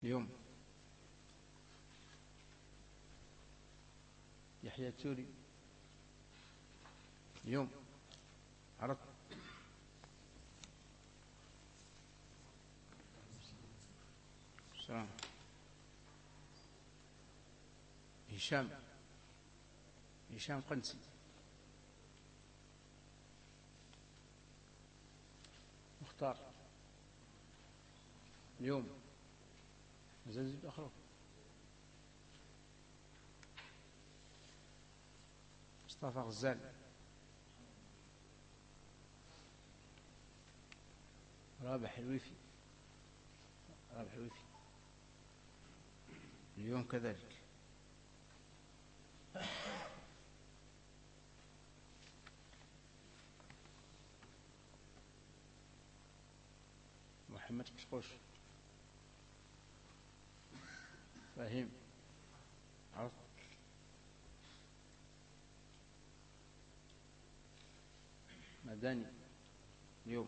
اليوم. يحيى التوري اليوم. عرض. السلام. هشام قنسي. مختار اليوم. زنزب أخرى. مصطفى غزال. رابح الويفي اليوم كذلك. محمد قشقوش. فهيم. عرض. مداني اليوم.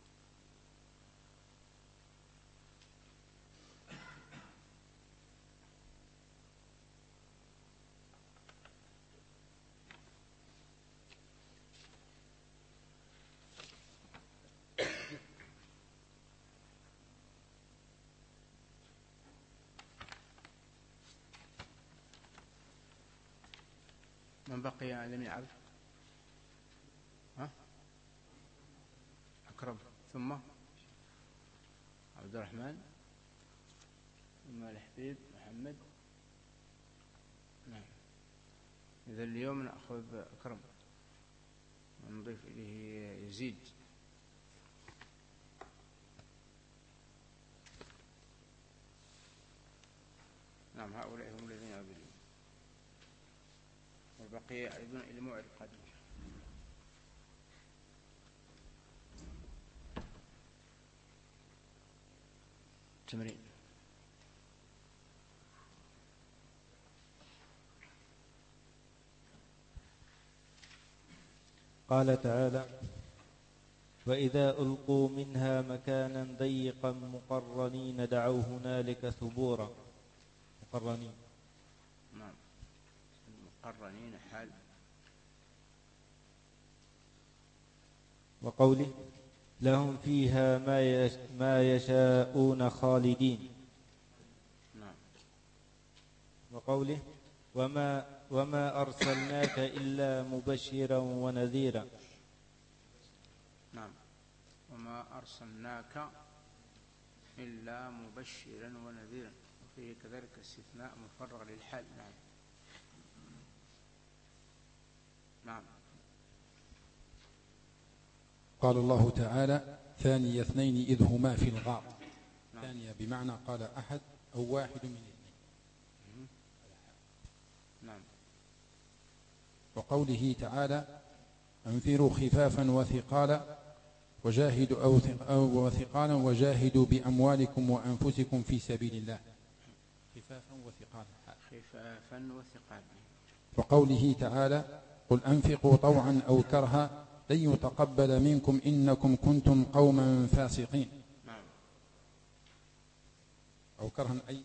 من بقي لم يعرف؟ أكرم، ثم عبد الرحمن، ثم الحبيب محمد. نعم. إذا اليوم نأخذ أكرم ونضيف إليه يزيد. نعم، هؤلاء هم الذين يعبدون، والبقية يعرضون إلى موعد قادم. تمرين. قال تعالى: وإذا ألقوا منها مكانا ضيقا مقرنين دعوا هنالك ثبورا. مقرنين. نعم، مقرنين حال. وقوله: لهم فيها ما يشاءون خالدين. نعم. وقوله: وما أرسلناك إلا مبشرا ونذيرا. نعم، وما أرسلناك إلا مبشرا ونذيرا، وفيه كذلك استثناء مفرغ للحال. نعم. نعم. قال الله تعالى: ثاني اثنين إذ هما في الغار. نعم. ثانية بمعنى قال أحد أو واحد من اثنين. نعم. وقوله تعالى: انفروا خفافا وثقالا وثقالا وجاهدوا بأموالكم وأنفسكم في سبيل الله. خفافا وثقالا. وقوله تعالى: قل أنفقوا طوعا أو كرها لن يتقبل منكم إنكم كنتم قوما فاسقين. نعم. أو كرها أي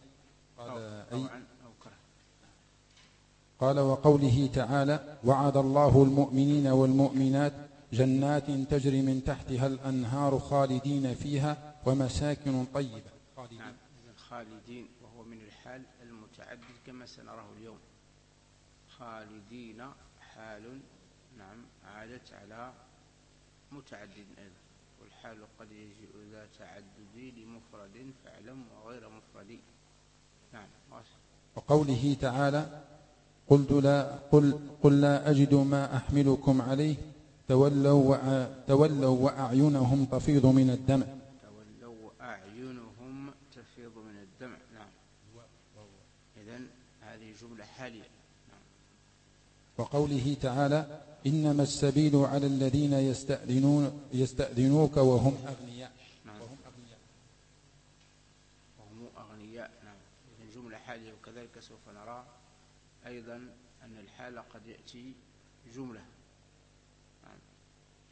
قال وقوله تعالى: وعد الله المؤمنين والمؤمنات جنات تجري من تحتها الأنهار خالدين فيها ومساكن طيبة. نعم. خالدين وهو من الحال المتعدد كما سنراه اليوم. خالدين حال، نعم، عادت على متعدد أيضا، والحال قد يجيء ذا تعدد لمفرد فاعلم وغير مفرد. نعم. وقوله تعالى: قل لا أجد ما أحملكم عليه تولوا وأعينهم تفيض من الدمع. نعم. إذن هذه جملة حالية. نعم. وقوله تعالى: إنما السبيل على الذين يستأذنوك وهم أغنياء. نعم. وهم أغنياء. نعم. إذن جملة حالية، وكذلك سوف نرى أيضا أن الحال قد يأتي جملة. نعم.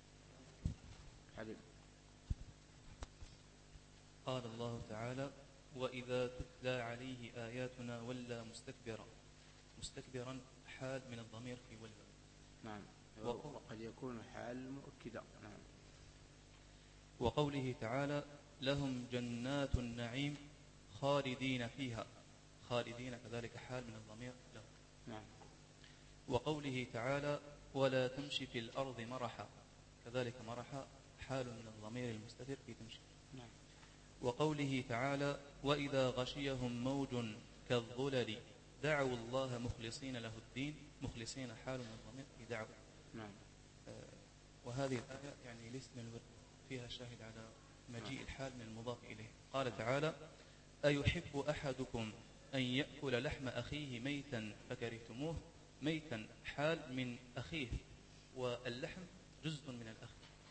قال الله تعالى: وإذا تتلى عليه آياتنا ولى مستكبرا حال من الضمير في ولى. نعم. وقد يكون حال مؤكدة. نعم. وقوله تعالى لهم جنات النعيم خالدين فيها، خالدين كذلك حال من الضمير له. نعم. وقوله تعالى ولا تمشي في الأرض مرحا، كذلك مرحا حال من الضمير المستتر في تمشي. نعم. وقوله تعالى وإذا غشيهم موج كالظلل دعوا الله مخلصين له الدين، مخلصين حال من الضمير في دعوة. نعم. وهذه الآية يعني ليست من الورد، فيها شاهد على مجيء الحال من المضاف إليه. قال تعالى أيحب أحدكم أن يأكل لحم أخيه ميتا فكرهتموه، ميتا حال من أخيه، واللحم جزء من الأخ.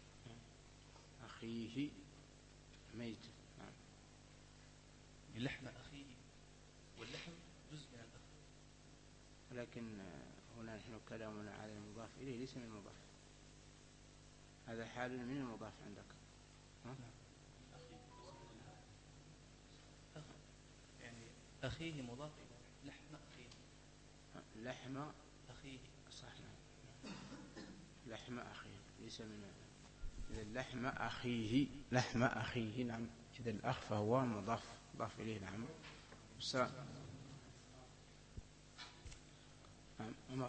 أخيه ميت. نعم. لحم أخيه واللحم جزء من الأخ. لكن هنا نحن كلامنا على المضاف إليه ليس من المضاف، هذا حال من المضاف عندك. يعني أخيه مضاف إليه، لحم أخيه. لحم أخيه صح. لحم أخيه ليس من، إذا لحم أخيه، لحم أخيه. نعم. إذا الأخ فهو مضاف إليه. نعم. نعم. عمر.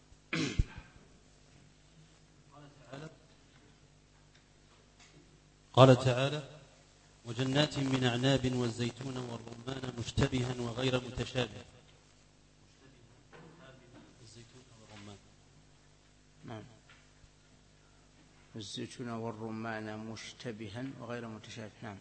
قال تعالى وجنات من أعناب والزيتون والرمان مشتبها وغير متشابه. الزيتون والرمان. نعم. الزيتون والرمان مشتبها وغير متشابه. نعم.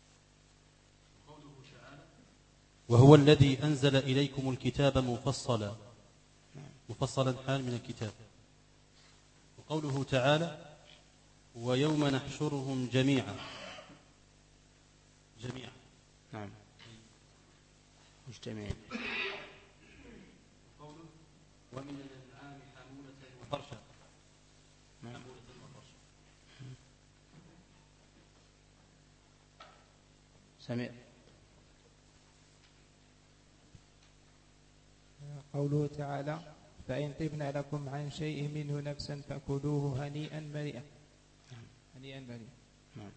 وهو الذي أنزل إليكم الكتاب مفصلا، مفصلا حال من الكتاب. وقوله تعالى ويوم نحشرهم جميعا. نعم. مجتمعين. وقوله ومن الأنعام حمولة وفرشا. سمير. قوله تعالى فإن طبن لكم عن شيء منه نفسا فكلوه هنيئا مريئا. هنيئا مريئا. نعم.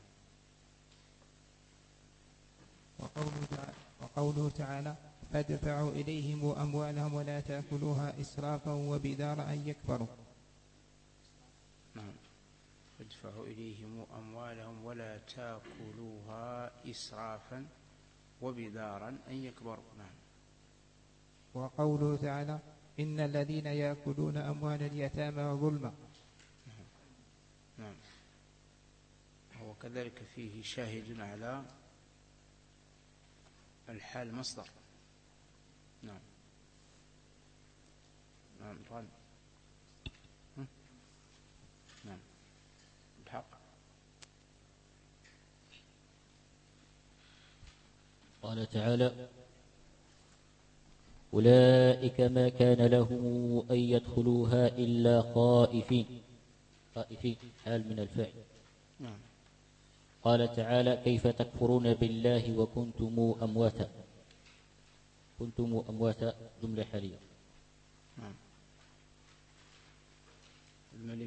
وقوله تعالى فادفعوا إليهم أموالهم ولا تأكلوها إسرافا وبدارا أن يكبروا. نعم. فادفعوا إليهم أموالهم ولا تأكلوها إسرافا وبدارا أن يكبروا. نعم. وقوله تعالى إن الذين يأكلون أموال اليتامى ظلما. نعم. هو كذلك فيه شاهد على الحال مصدر. نعم. نعم. طال. نعم. الحق. قال تعالى أولئك ما كان لهم أن يدخلوها إلا خائفين حال من الفعل. نعم. قال تعالى كيف تكفرون بالله وكنتم أمواتا جملة حالية. نعم. الملك.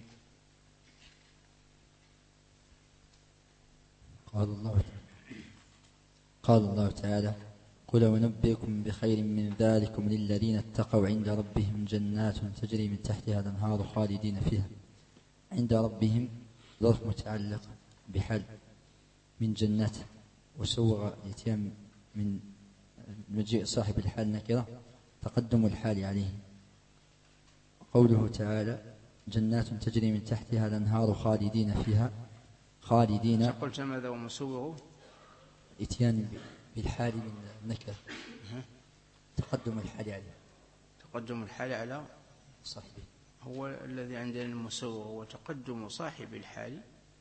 قال الله تعالى قل ونبئكم بخير من ذلكم للذين اتقوا عند ربهم جنات تجري من تحتها الأنهار خالدين فيها. عند ربهم ظرف متعلق بحال من جنات، وسوغ الاتيان من مجيء صاحب الحال نكرة تقدم الحال عليه. قوله تعالى جنات تجري من تحتها الأنهار خالدين فيها. خالدين قلت ماذا ومسوغه؟ اتيان بالحال من نكرة تقدم الحال عليه. تقدم الحال على صاحبه. هو الذي عندنا المسوغ هو تقدم صاحب الحال،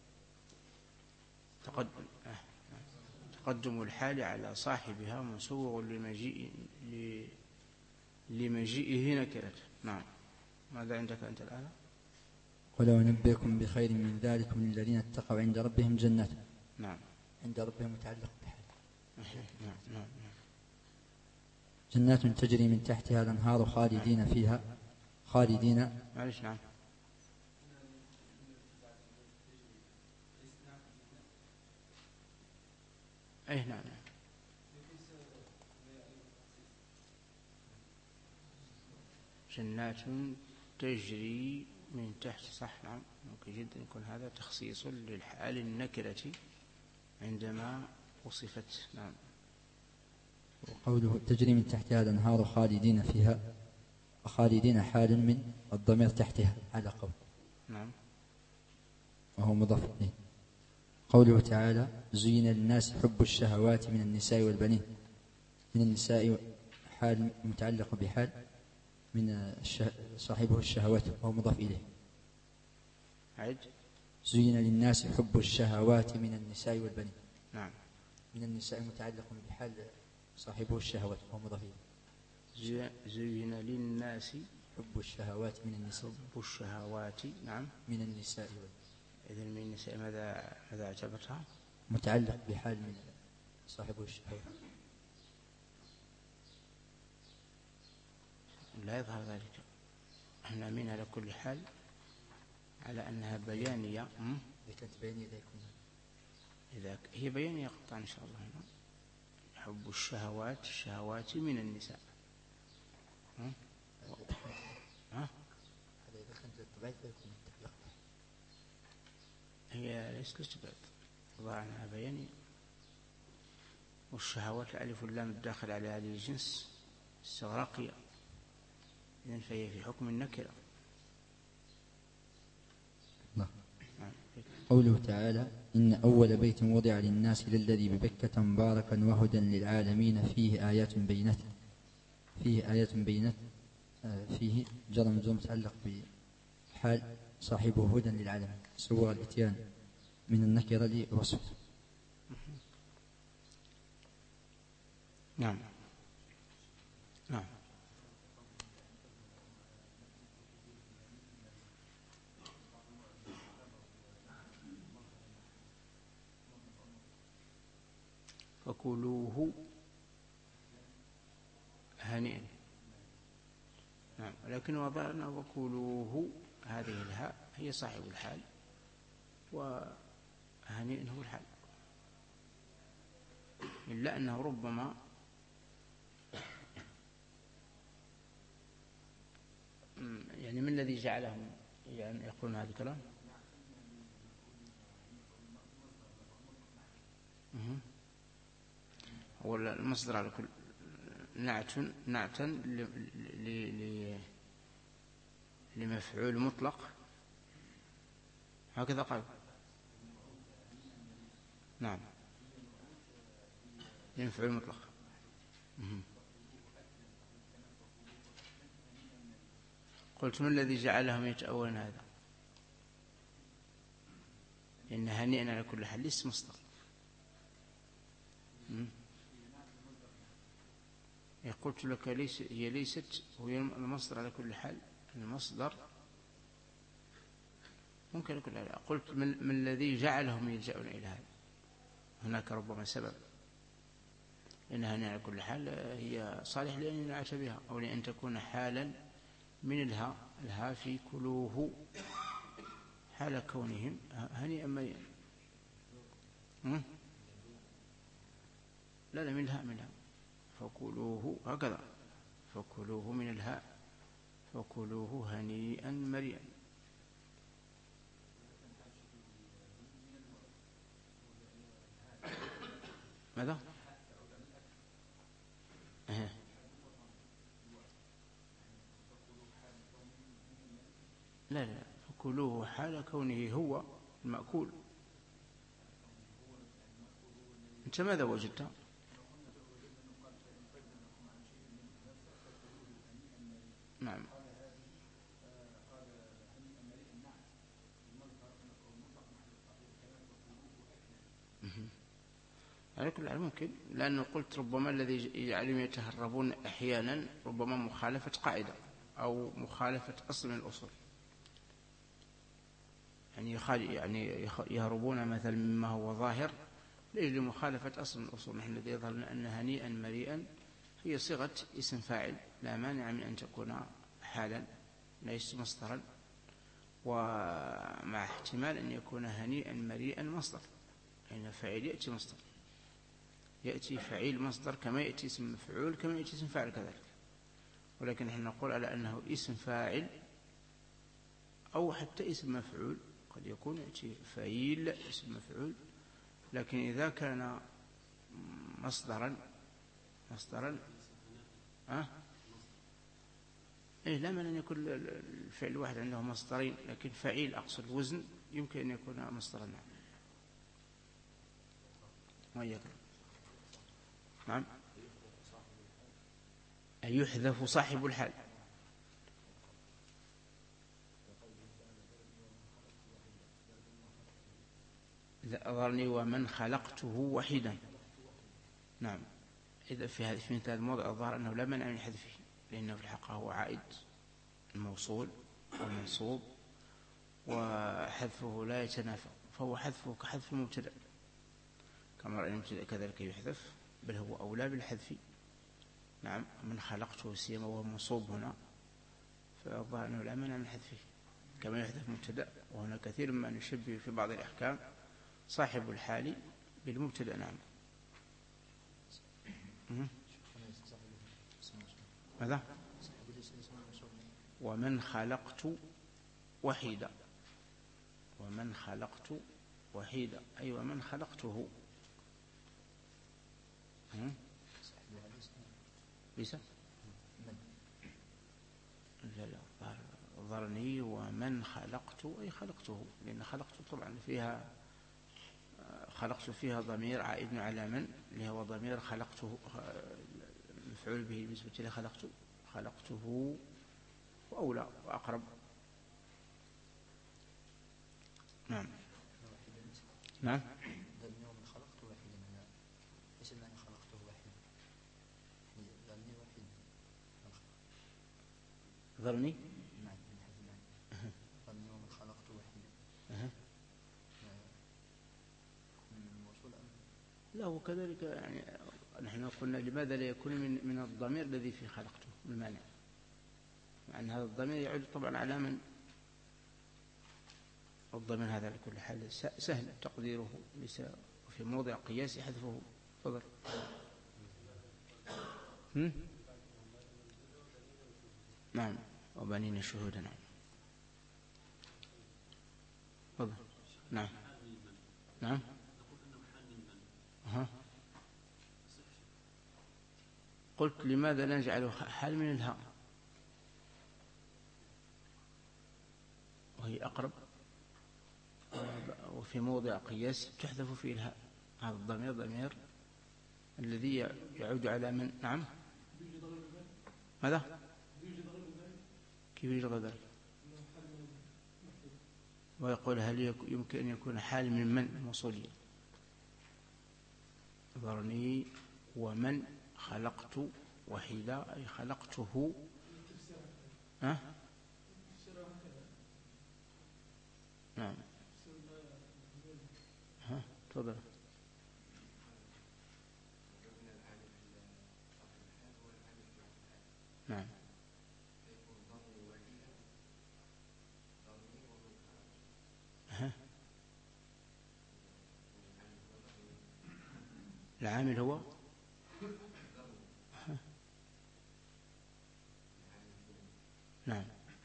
تقدم الحال على صاحبها مسوغ لمجيئه نكرة. نعم. ماذا عندك أنت الآن؟ ولو نبئكم بخير من ذلكم للذين اتقوا عند ربهم جنات. نعم. عند ربهم متعلق بحال. نعم. جنات تجري من تحتها الأنهار خالدين فيها خالدين. معلش. نعم. أي نعم. جنات تجري من تحت، صح. نعم، ممكن جدا يكون هذا تخصيص للحال النكرة عندما وصفت. نعم. وقوله تجري من تحتها الأنهار خالدين فيها، خالدين حال من الضمير تحتها على قول. نعم. وهو مضاف إليه. قوله تعالى زين للناس حب الشهوات من النساء والبنين، من النساء حال متعلق بحال من صاحبه الشهوات وهو مضاف إليه. عد. زين للناس حب الشهوات من النساء والبنين. نعم. من النساء متعلق بحال صاحبه الشهوات وهو مضاف إليه. زين للناس حب الشهوات من النساء. حب الشهوات. نعم. من النساء. إذن من النساء ماذا اعتبرتها؟ متعلق بحال من صاحبه الشهوات. لا يظهر ذلك. احنا من على كل حال على أنها بيانية. إذا كانت بيانية إذا هي بيانية قطعا إن شاء الله. هنا حب الشهوات من النساء. هذا إذا كانت الطبيعية فيكون متعلق. هي ليست لتبعد، ظهر أنها بيانية. والشهوات الألف واللام الداخل على هذه الجنس استغراقية، إذن فهي في حكم النكرة. قوله تعالى إن أول بيت وضع للناس للذي ببكة مباركا وهدى للعالمين فيه آيات بينات. فيه آيات بينات، فيه جر مجرور متعلق بحال صاحبه هدى للعالمين، سوى الاتيان من النكرة لوصف. نعم. نعم. فكلوه هنيئا. نعم. لكن وضعنا وكلوه، هذه الهاء هي صاحب الحال، وهنيئا هو الحال، إلا أنه ربما يعني من الذي جعلهم يعني يقولون هذا الكلام؟ هو المصدر على كل نعتا لمفعول مطلق، هكذا قال. نعم، لمفعول مطلق. قلت من الذي جعلهم يتأولون هذا؟ إن هنيئا على كل حال اسم مصدر. قلت لك هي ليست هي المصدر على كل حال. المصدر ممكن على كل حال. قلت من الذي جعلهم يلجأون إلى هذا؟ هناك ربما سبب، لأنها على كل حال هي صالح لأن ينعت بها، أو لأن تكون حالا من الها في كلوه، حال كونهم هنيئا مريئا. لا من الها فكلوه، هكذا فكلوه من الهاء، فكلوه هنيئا مريئا. ماذا؟ لا فكلوه حال كونه هو المأكول. أنت ماذا وجدت؟ نعم. على كل حال ممكن، لأنه قلت ربما الذي يعلم يتهربون أحيانا ربما مخالفة قاعدة أو مخالفة أصل من الأصول، يعني يهربون مثلا مما هو ظاهر لأجل مخالفة أصل من الأصول. نحن الذي يظهر لنا أن هنيئا مريئا هي صيغة اسم فاعل لا مانع من أن تكون حالا ليس مصدرا، ومع احتمال أن يكون هنيئا مريئا مصدر، لأن فاعل يأتي مصدر، يأتي فعيل مصدر كما يأتي اسم مفعول كما يأتي اسم فاعل كذلك. ولكن نحن نقول على أنه اسم فاعل أو حتى اسم مفعول، قد يكون يأتي فعيل اسم مفعول، لكن إذا كان مصدرا لا مانع أن يكون الفعل الواحد عنده مصدرين، لكن فعيل أقصد الوزن يمكن أن يكون مصدرا. نعم. يحذف صاحب الحال. ذرني ومن خلقته وحيدا. نعم. إذا في مثل الموضع الظاهر أنه لا مانع من حذفه، لأنه في الحقيقة هو عائد الموصول والمنصوب، وحذفه لا يتنافى، فهو حذفه كحذف المبتدأ، كما رأينا المبتدأ كذلك يحذف، بل هو أولى بالحذف. نعم. من خلقته سيما وهو منصوب هنا، فالظاهر أنه لا مانع من حذفه كما يحذف مبتدأ. وهنا كثير ما نشبه في بعض الأحكام صاحب الحال بالمبتدأ. نعم. ماذا؟ ومن خلقت وحيدا. ومن خلقت وحيدا أي ومن خلقته. ليس لا، ذرني ومن خلقت أي خلقته، لأن خلقت طبعا فيها خلقت فيها ضمير عائد على من، اللي هو ضمير خلقته مفعول به بالنسبة لي خلقته وأولى وأقرب. نعم. نعم. ذرني لا، وكذلك يعني نحن قلنا لماذا لا يكون من الضمير الذي في خلقته المانع، مع أن هذا الضمير يعود طبعا على من، الضمير هذا لكل حال سهل تقديره، ليس في موضع قياس حذفه. تفضل. نعم. وبنين شهودا. نعم. تفضل. نعم. نعم. قلت لماذا لا نجعله حال من الهاء وهي أقرب، وفي موضع قياس تحذف فيه الهاء. هذا الضمير ضمير الذي يعود على من. نعم. ماذا؟ كيف يوجد ذلك؟ ويقول هل يمكن أن يكون حال من موصولية. ذرني ومن خلقت وحيدا أي خلقته. نعم. تفضل. نعم. العامل هو نعم.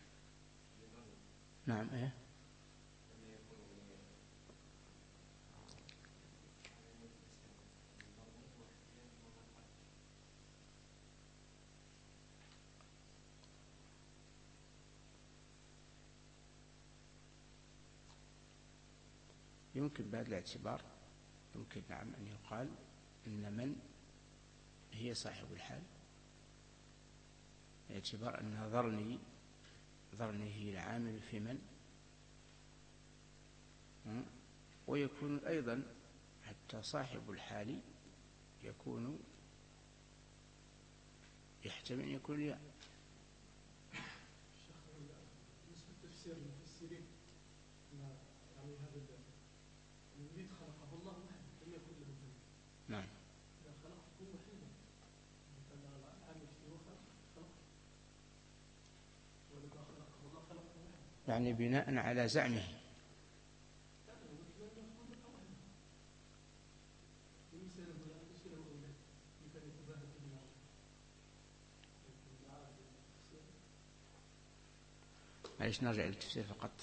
نعم. يمكن بهذا الاعتبار يمكن نعم أن يقال إن من هي صاحب الحال، باعتبار أن ذرني هي العامل في من، ويكون أيضا حتى صاحب الحال يكون يحتمل أن يكون الياء. يعني بناء على زعمه. معليش نرجع للتفسير فقط.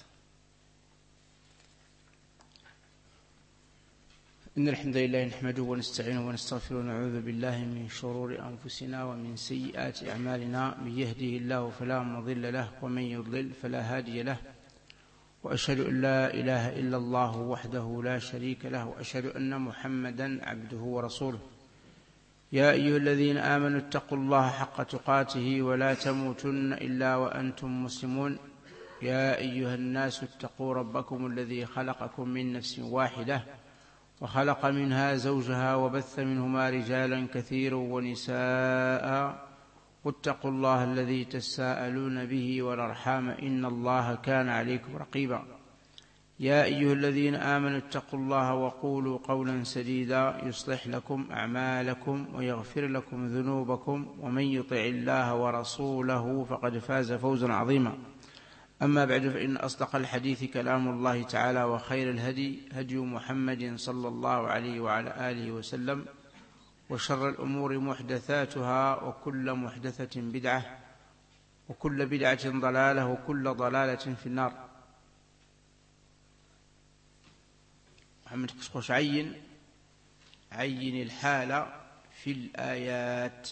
إن الحمد لله نحمده ونستعينه ونستغفره ونعوذ بالله من شرور أنفسنا ومن سيئات أعمالنا. من يهده الله فلا مضل له ومن يضلل فلا هادي له، وأشهد أن لا إله إلا الله وحده لا شريك له، وأشهد أن محمدا عبده ورسوله. يا أيها الذين آمنوا اتقوا الله حق تقاته ولا تموتن إلا وأنتم مسلمون. يا أيها الناس اتقوا ربكم الذي خلقكم من نفس واحدة وخلق منها زوجها وبث منهما رجالا كثيرا ونساء، واتقوا الله الذي تساءلون به والأرحام إن الله كان عليكم رقيبا. يا أيها الذين آمنوا اتقوا الله وقولوا قولا سديدا يصلح لكم أعمالكم ويغفر لكم ذنوبكم، ومن يطع الله ورسوله فقد فاز فوزا عظيما. أما بعد، فإن أصدق الحديث كلام الله تعالى، وخير الهدي هدي محمد صلى الله عليه وعلى آله وسلم، وشر الأمور محدثاتها، وكل محدثة بدعة، وكل بدعة ضلالة، وكل ضلالة في النار. محمد كسخوش عين الحالة في الآيات،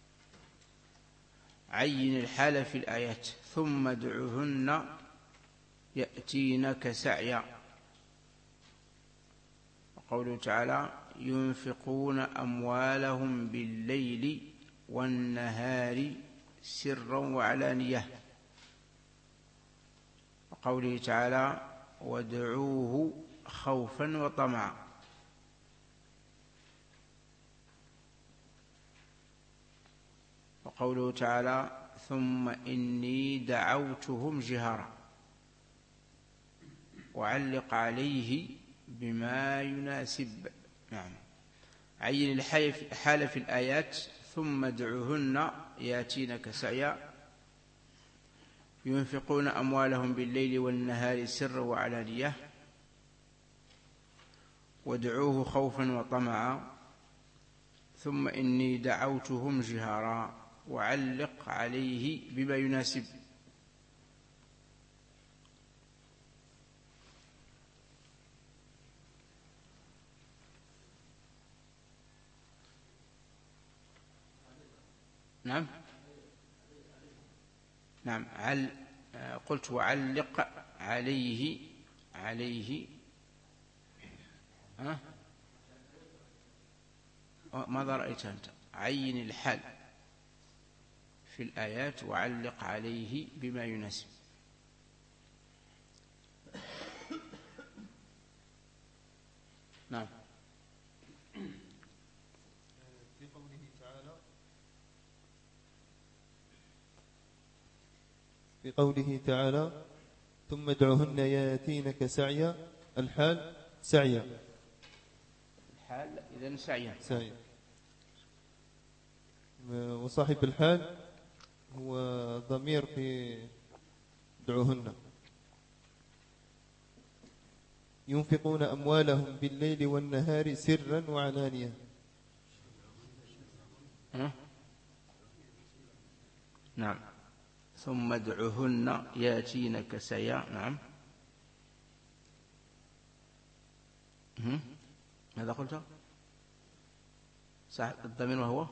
عين الحالة في الآيات. ثم ادعهن يأتينك سعيا. وقوله تعالى ينفقون أموالهم بالليل والنهار سرا وعلانية. وقوله تعالى وادعوه خوفا وطمعا. وقوله تعالى ثم إني دعوتهم جهارا. وعلق عليه بما يناسب. نعم. عين الحالة في الآيات. ثم ادعهن ياتينك سعيا. ينفقون أموالهم بالليل والنهار سرا وعلانية. وادعوه خوفا وطمعا. ثم إني دعوتهم جهارا. وعلق عليه بما يناسب. نعم نعم. قلت وعلق عليه ماذا رأيت أنت؟ عين الحال في الآيات وعلق عليه بما يناسب. نعم. في قوله تعالى ثم ادعهن ياتينك سعيا. الحال سعيا. الحال إذن سعيا. وصاحب الحال هو ضمير في ادعوهن. ينفقون أموالهم بالليل والنهار سرا وعلانية. نعم. ثم ادعهن ياتينك سعيا. نعم. ماذا قلت؟ صح الضمير وهو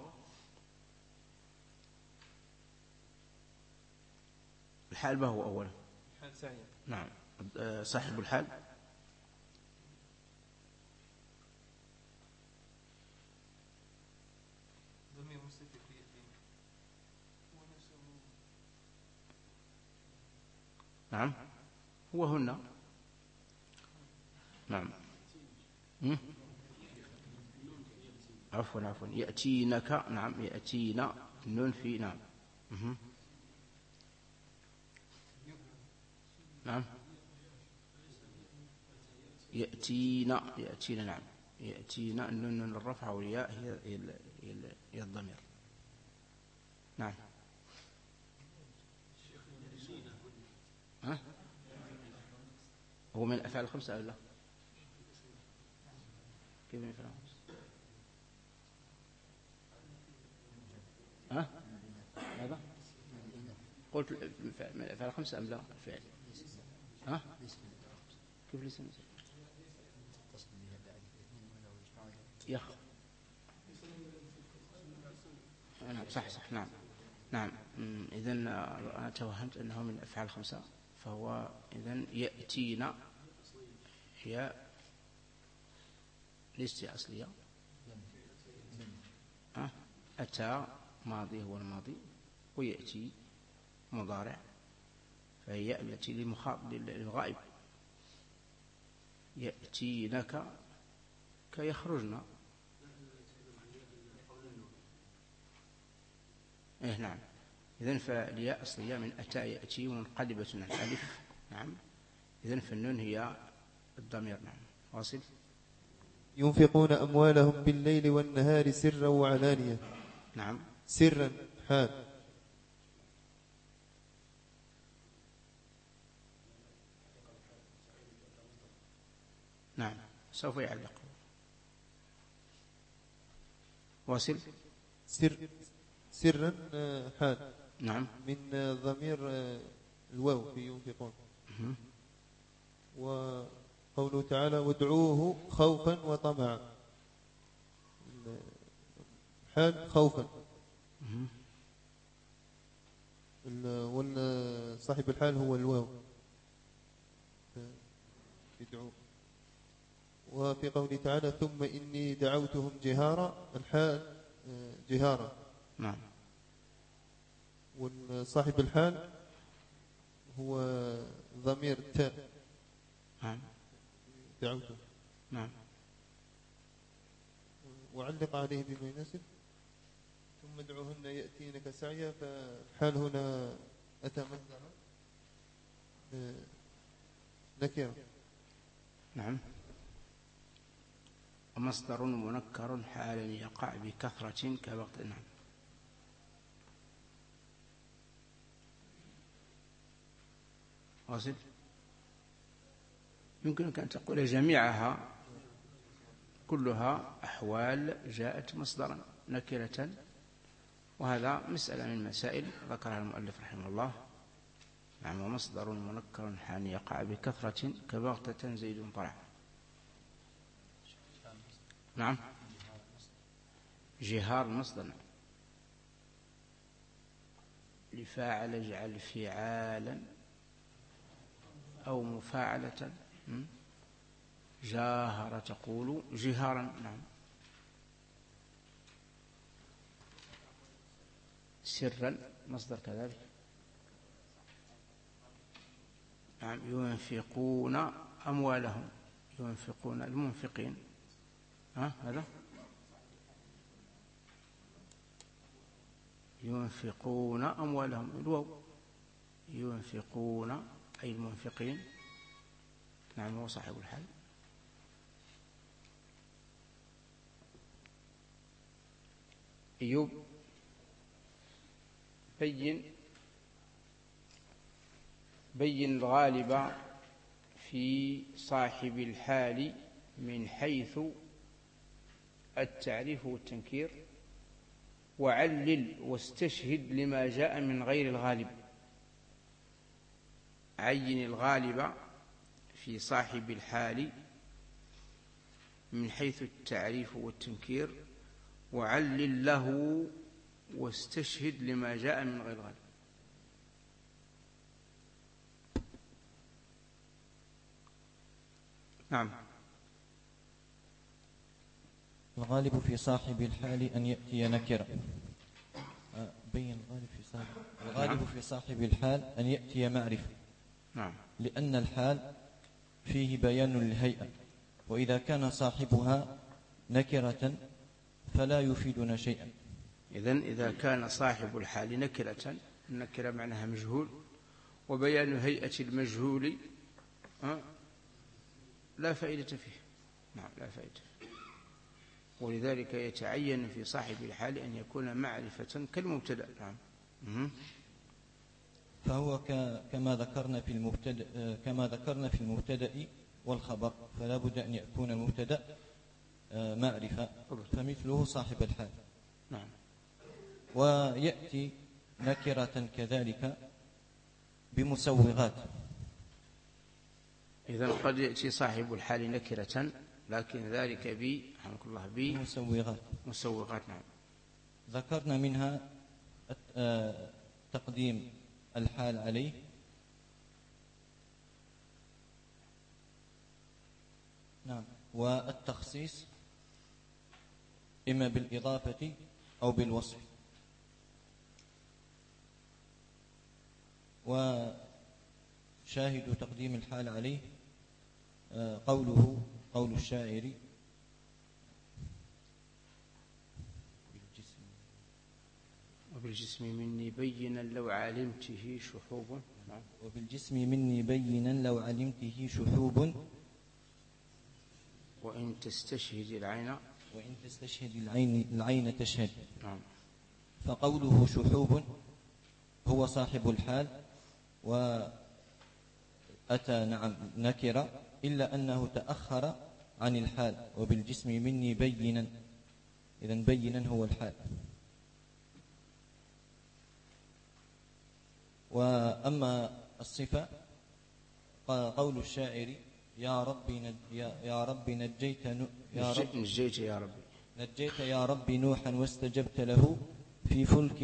الحال. ما هو أولا؟ الحال سعيا. نعم. صاحب الحال ضمير مستتر في يأتينا. نعم. هو هن. نعم. عفوا يأتينك. نعم. يأتينا النون في. نعم. نعم. يأتينا. نعم. يأتينا النون الرفع والياء هي الضمير. نعم. هو من الأفعال الخمسة أو لا؟ كيف من الأفعال الخمسة؟ ها؟ ماذا؟ قلت من الأفعال الخمسة أم لا الفعل؟ ها؟ كيف ليس من يخ صح نعم نعم. إذن أنا توهمت أنه من الأفعال الخمسة، فهو إذن يأتينا هي ليست أصلية. أتى ماضي هو الماضي، ويأتي مضارع، فهي يأتي للمخاطب للغائب. يأتينك كيخرجنا. نعم. إذن فالياء أصلية من أتى يأتي ومنقلبة عن الألف. نعم. إذن فالنون هي الضمير. نعم. واصل. ينفقون أموالهم بالليل والنهار سرا وعلانية. نعم. سرا حال. نعم سوف يعلق. واصل. سرا حال. نعم. من ضمير الواو في ينفقون. وقوله تعالى وادعوه خوفا وطمعا. حال خوفا. صاحب الحال هو الواو يدعوه. وفي قوله تعالى ثم إني دعوتهم جهارا، الحال جهارا. نعم. والصاحب الحال هو ضمير تاء. نعم. دعوته. نعم. وعلق عليه بما يناسب. ثم ادعوهن يأتينك سعيا، فالحال هنا أتى مصدرا نكرة. نعم. ومصدر منكر حالا يقع بكثرة كوقت. نعم. واصل. يمكنك أن تقول جميعها كلها أحوال جاءت مصدرا نكرة، وهذا مسألة من مسائل ذكرها المؤلف رحمه الله. نعم. ومصدر منكر حال يقع بكثرة كبغتة زيد طلع. نعم. جهار مصدر. لفاعل اجعل فعالا أو مفاعلة. جاهر تقول جهارا. نعم. سرا مصدر كذلك. نعم. ينفقون أموالهم. ينفقون المنفقين. هذا ينفقون أموالهم الواو. ينفقون أي المنفقين. نعم. هو صاحب الحال. أيوب بين الغالب في صاحب الحال من حيث التعريف والتنكير، وعلل واستشهد لما جاء من غير الغالب. عين الغالب في صاحب الحال من حيث التعريف والتنكير، وعلل له واستشهد لما جاء من غير الغالب. نعم. الغالب في صاحب الحال أن يأتي نكرة. بين الغالب في صاحب الحال أن يأتي معرفة. نعم. لأن الحال فيه بيان للهيئة، وإذا كان صاحبها نكرة فلا يفيدنا شيئا. إذا كان صاحب الحال نكرة، النكرة معناها مجهول، وبيان هيئة المجهول لا فائدة فيه. نعم. لا فائدة فيه. ولذلك يتعين في صاحب الحال أن يكون معرفة كالمبتدأ. نعم. فهو كما ذكرنا في المبتدأ والخبر، فلا بد أن يكون المبتدأ معرفة، فمثله صاحب الحال. نعم. ويأتي نكرة كذلك بمسوغات. إذن قد يأتي صاحب الحال نكرة لكن ذلك رحمك الله مسوغات. نعم. ذكرنا منها تقديم الحال عليه، نعم، والتخصيص إما بالإضافة أو بالوصف. وشاهد تقديم الحال عليه قول الشاعر: وبالجسم مني بينا لو علمته شحوب. وبالجسم مني بينا لو علمته شحوب، وإن تستشهد العين تشهد. نعم. فقوله شحوب هو صاحب الحال، وأتى نعم نكرة، إلا أنه تأخر عن الحال. وبالجسم مني بينا، إذن بينا هو الحال. وأما الصفة قول الشاعر: يا رب نجيت يا رب نوحا واستجبت له في فلك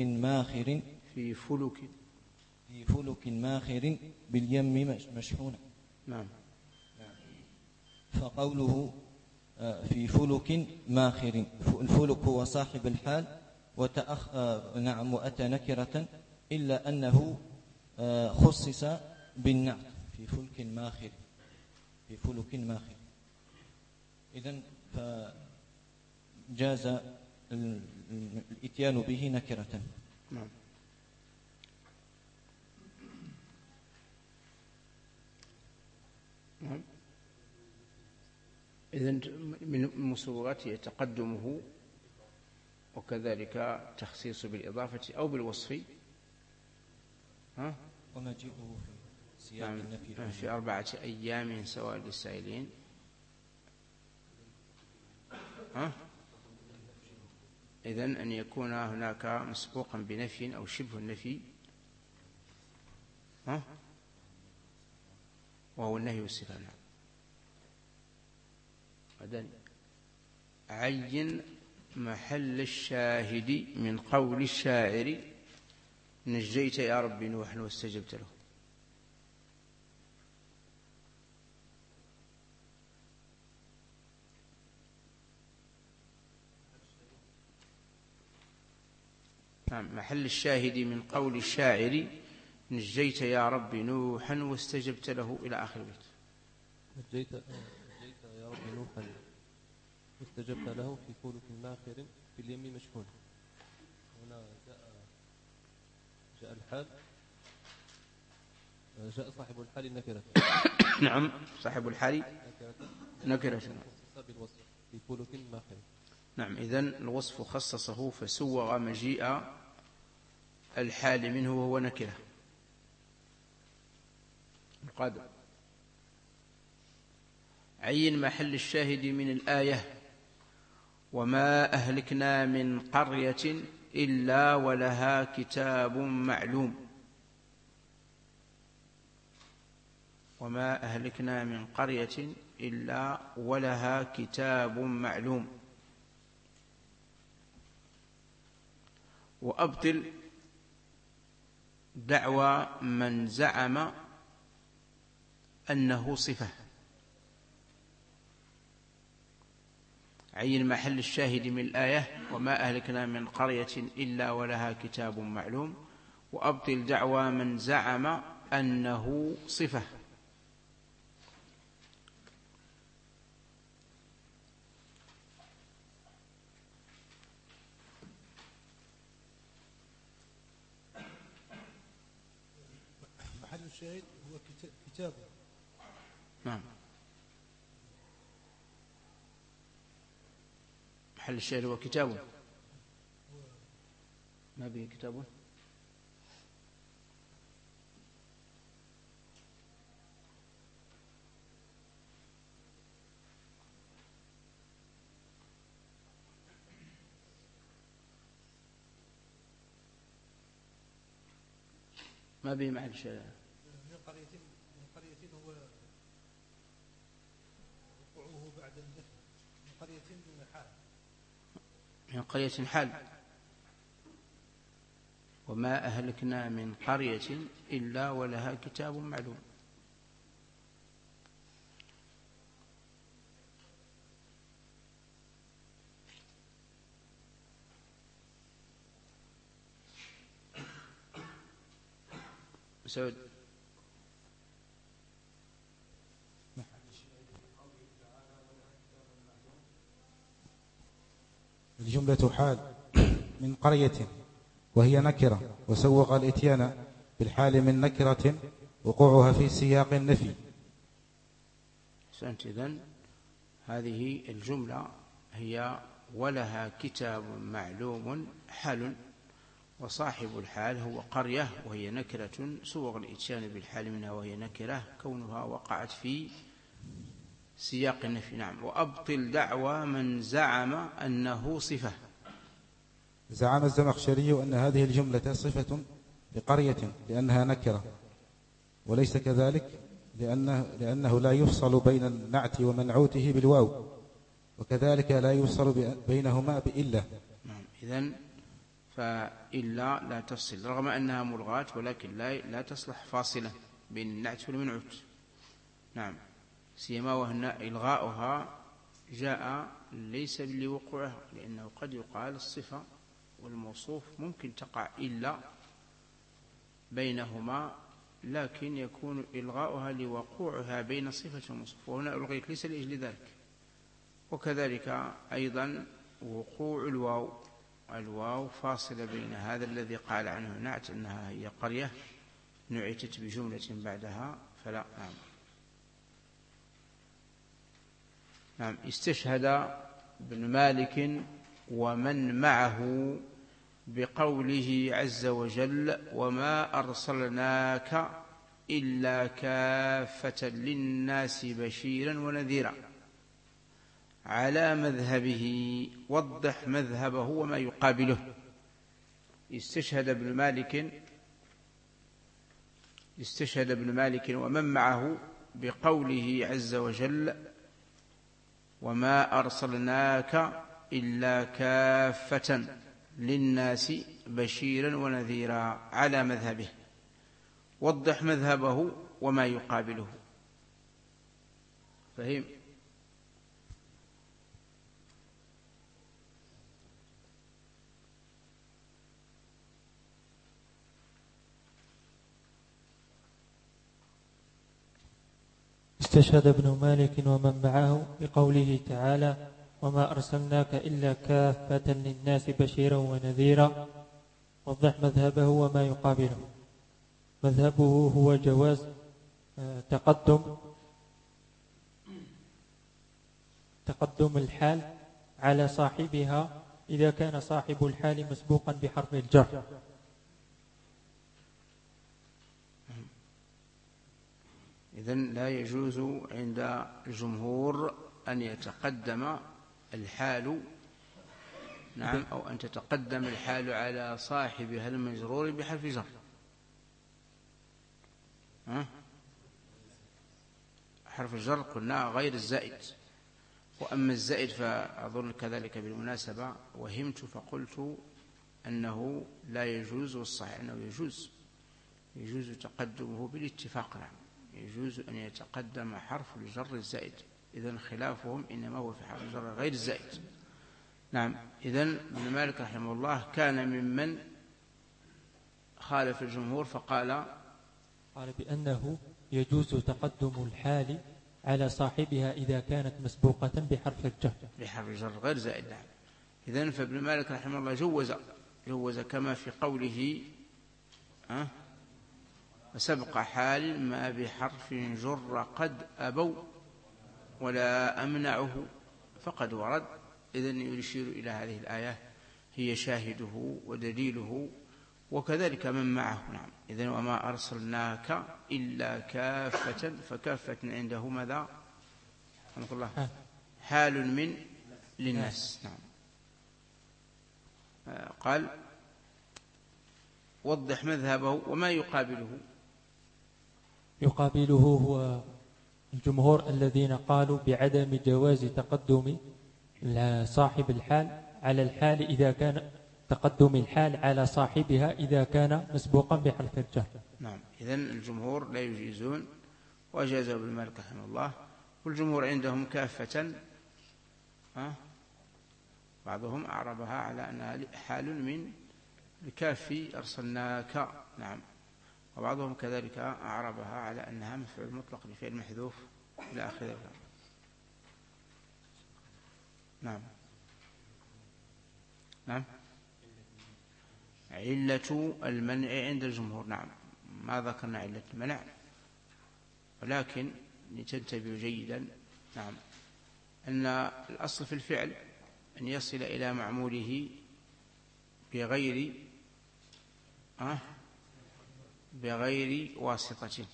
ماخر باليم مشحونا. نعم. فقوله في فلك ماخر، الفلك هو صاحب الحال، نعم، وأتى نكرة، إلا أنه خصص بالنعت في فلك ماخر. إذن فجاز الإتيان به نكرة. نعم. نعم. إذن من مسوغاته تقدمه، وكذلك تخصيص بالإضافة أو بالوصف. ومجيئه في سياق النفي في 4 أيام سواء للسائلين. إذن أن يكون هناك مسبوقا بنفي أو شبه النفي، وهو النهي والاستفهام. بعدين عين محل الشاهد من قول الشاعر: نجيت يا رب نوحا واستجبت له. نعم. محل الشاهد من قول الشاعر: نجيت يا رب نوحا واستجبت له، إلى آخر البيت. نجيت يا رب نوحا واستجبت له في فلك ماخر في اليم مشحون. هنا جاء الحال، جاء صاحب الحال نكرة. نعم. صاحب الحال نكرة بالوصف في فلك ماخر. نعم. إذن الوصف خصصه فسوغ مجيء الحال منه وهو نكرة. القادم: عين محل الشاهد من الآية: وما أهلكنا من قرية إلا ولها كتاب معلوم. وما أهلكنا من قرية إلا ولها كتاب معلوم. وأبطل دعوى من زعم أنه صفة. عين محل الشاهد من الآية: وما أهلكنا من قرية إلا ولها كتاب معلوم. وأبطل دعوى من زعم أنه صفة. محل الشاهد هو كتاب. نعم. محل الشاهد هو كتابه. ما به كتابه. ما به محل شاهد. من قرية هو وقوعه بعد النفي. من قرية حال. من قرية حال. وما أهلكنا من قرية إلا ولها كتاب معلوم. سعود. الجملة حال من قرية وهي نكرة، وسوغ الإتيان بالحال من نكرة وقوعها في سياق النفي. أحسنت. إذن هذه الجملة هي ولها كتاب معلوم حال، وصاحب الحال هو قرية وهي نكرة، سوغ الإتيان بالحال منها وهي نكرة كونها وقعت في سياق النفي. نعم. وأبطل دعوى من زعم أنه صفة. زعم الزمخشري أن هذه الجملة صفة لقرية لأنها نكرة، وليس كذلك لأنه لا يفصل بين النعت ومنعوته بالواو، وكذلك لا يفصل بينهما بإلا. نعم. إذن فإلا لا تفصل رغم أنها ملغاة، ولكن لا تصلح فاصلة بين النعت والمنعوت. نعم. سيما وأن إلغاؤها جاء ليس لوقوعها، لأنه قد يقال الصفة والموصوف ممكن تقع إلا بينهما، لكن يكون إلغاؤها لوقوعها بين صفة والموصوف، وهنا ألغيت ليس لأجل ذلك. وكذلك أيضا وقوع الواو فاصلة بين هذا الذي قال عنه نعت أنها هي قرية نعتت بجملة بعدها فلا. نعم. نعم. استشهد ابن مالك ومن معه بقوله عز وجل وما أرسلناك إلا كافة للناس بشيرا ونذيرا على مذهبه. وضح مذهبه وما يقابله. استشهد ابن مالك ومن معه بقوله عز وجل وما أرسلناك إلا كافة للناس بشيرا ونذيرا على مذهبه. وضح مذهبه وما يقابله. فهم؟ استشهد ابن مالك ومن معه بقوله تعالى وما أرسلناك إلا كافة للناس بشيرا ونذيرا. وضح مذهبه وما يقابله. مذهبه هو جواز تقدم الحال على صاحبها إذا كان صاحب الحال مسبوقا بحرف الجر. إذن لا يجوز عند الجمهور أن يتقدم الحال، نعم، أو أن تتقدم الحال على صاحبها المجرور بحرف جر. حرف الجر قلنا غير الزائد. وأما الزائد فأظن كذلك بالمناسبة وهمت فقلت أنه لا يجوز، والصحيح أنه يجوز تقدمه بالاتفاق. نعم، يجوز أن يتقدم حرف الجر الزائد. إذن خلافهم إنما هو في حرف الجر غير الزائد. نعم. إذن ابن مالك رحمه الله كان ممن خالف الجمهور فقال بأنه يجوز تقدم الحال على صاحبها إذا كانت مسبوقة بحرف الجر. بحرف الجر غير زائد. نعم. إذن فابن مالك رحمه الله جوز كما في قوله وسبق حال ما بحرف جر قد أبوا ولا أمنعه فقد ورد. إذن يشير إلى هذه الآية هي شاهده ودليله، وكذلك من معه. نعم. إذن وما أرسلناك إلا كافة، فكافة عنده ماذا؟ رحمه الله حال من للناس. نعم. قال وضح مذهبه وما يقابله. يقابله هو الجمهور الذين قالوا بعدم جواز تقدم صاحب الحال على الحال إذا كان تقدم الحال على صاحبها إذا كان مسبوقا بحرف الجر. نعم، إذن الجمهور لا يجيزون، وأجازوا ابن مالك رحمه الله. والجمهور عندهم كافة بعضهم أعربها على أنها حال من الكاف أرسلناك. نعم، وبعضهم كذلك أعربها على أنها مفعول مطلق لفعل محذوف إلى آخره. نعم نعم، علة المنع عند الجمهور. نعم، ما ذكرنا علة المنع، ولكن لتنتبهوا جيدا. نعم، أن الأصل في الفعل أن يصل إلى معموله بغير واسطة.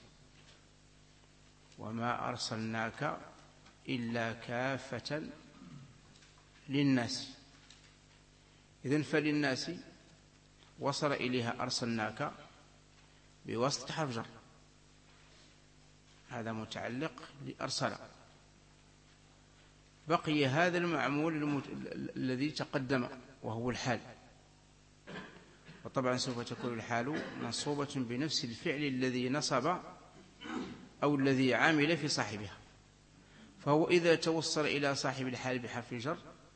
وما أرسلناك إلا كافة للناس. إذن فللناس وصل إليها أرسلناك بواسطة حرف جر، هذا متعلق لأرسل. بقي هذا المعمول الذي تقدم وهو الحال، وطبعا سوف تكون الحال منصوبة بنفس الفعل الذي نصب أو الذي عامل في صاحبها. فهو إذا توصل إلى صاحب الحال بحرف جر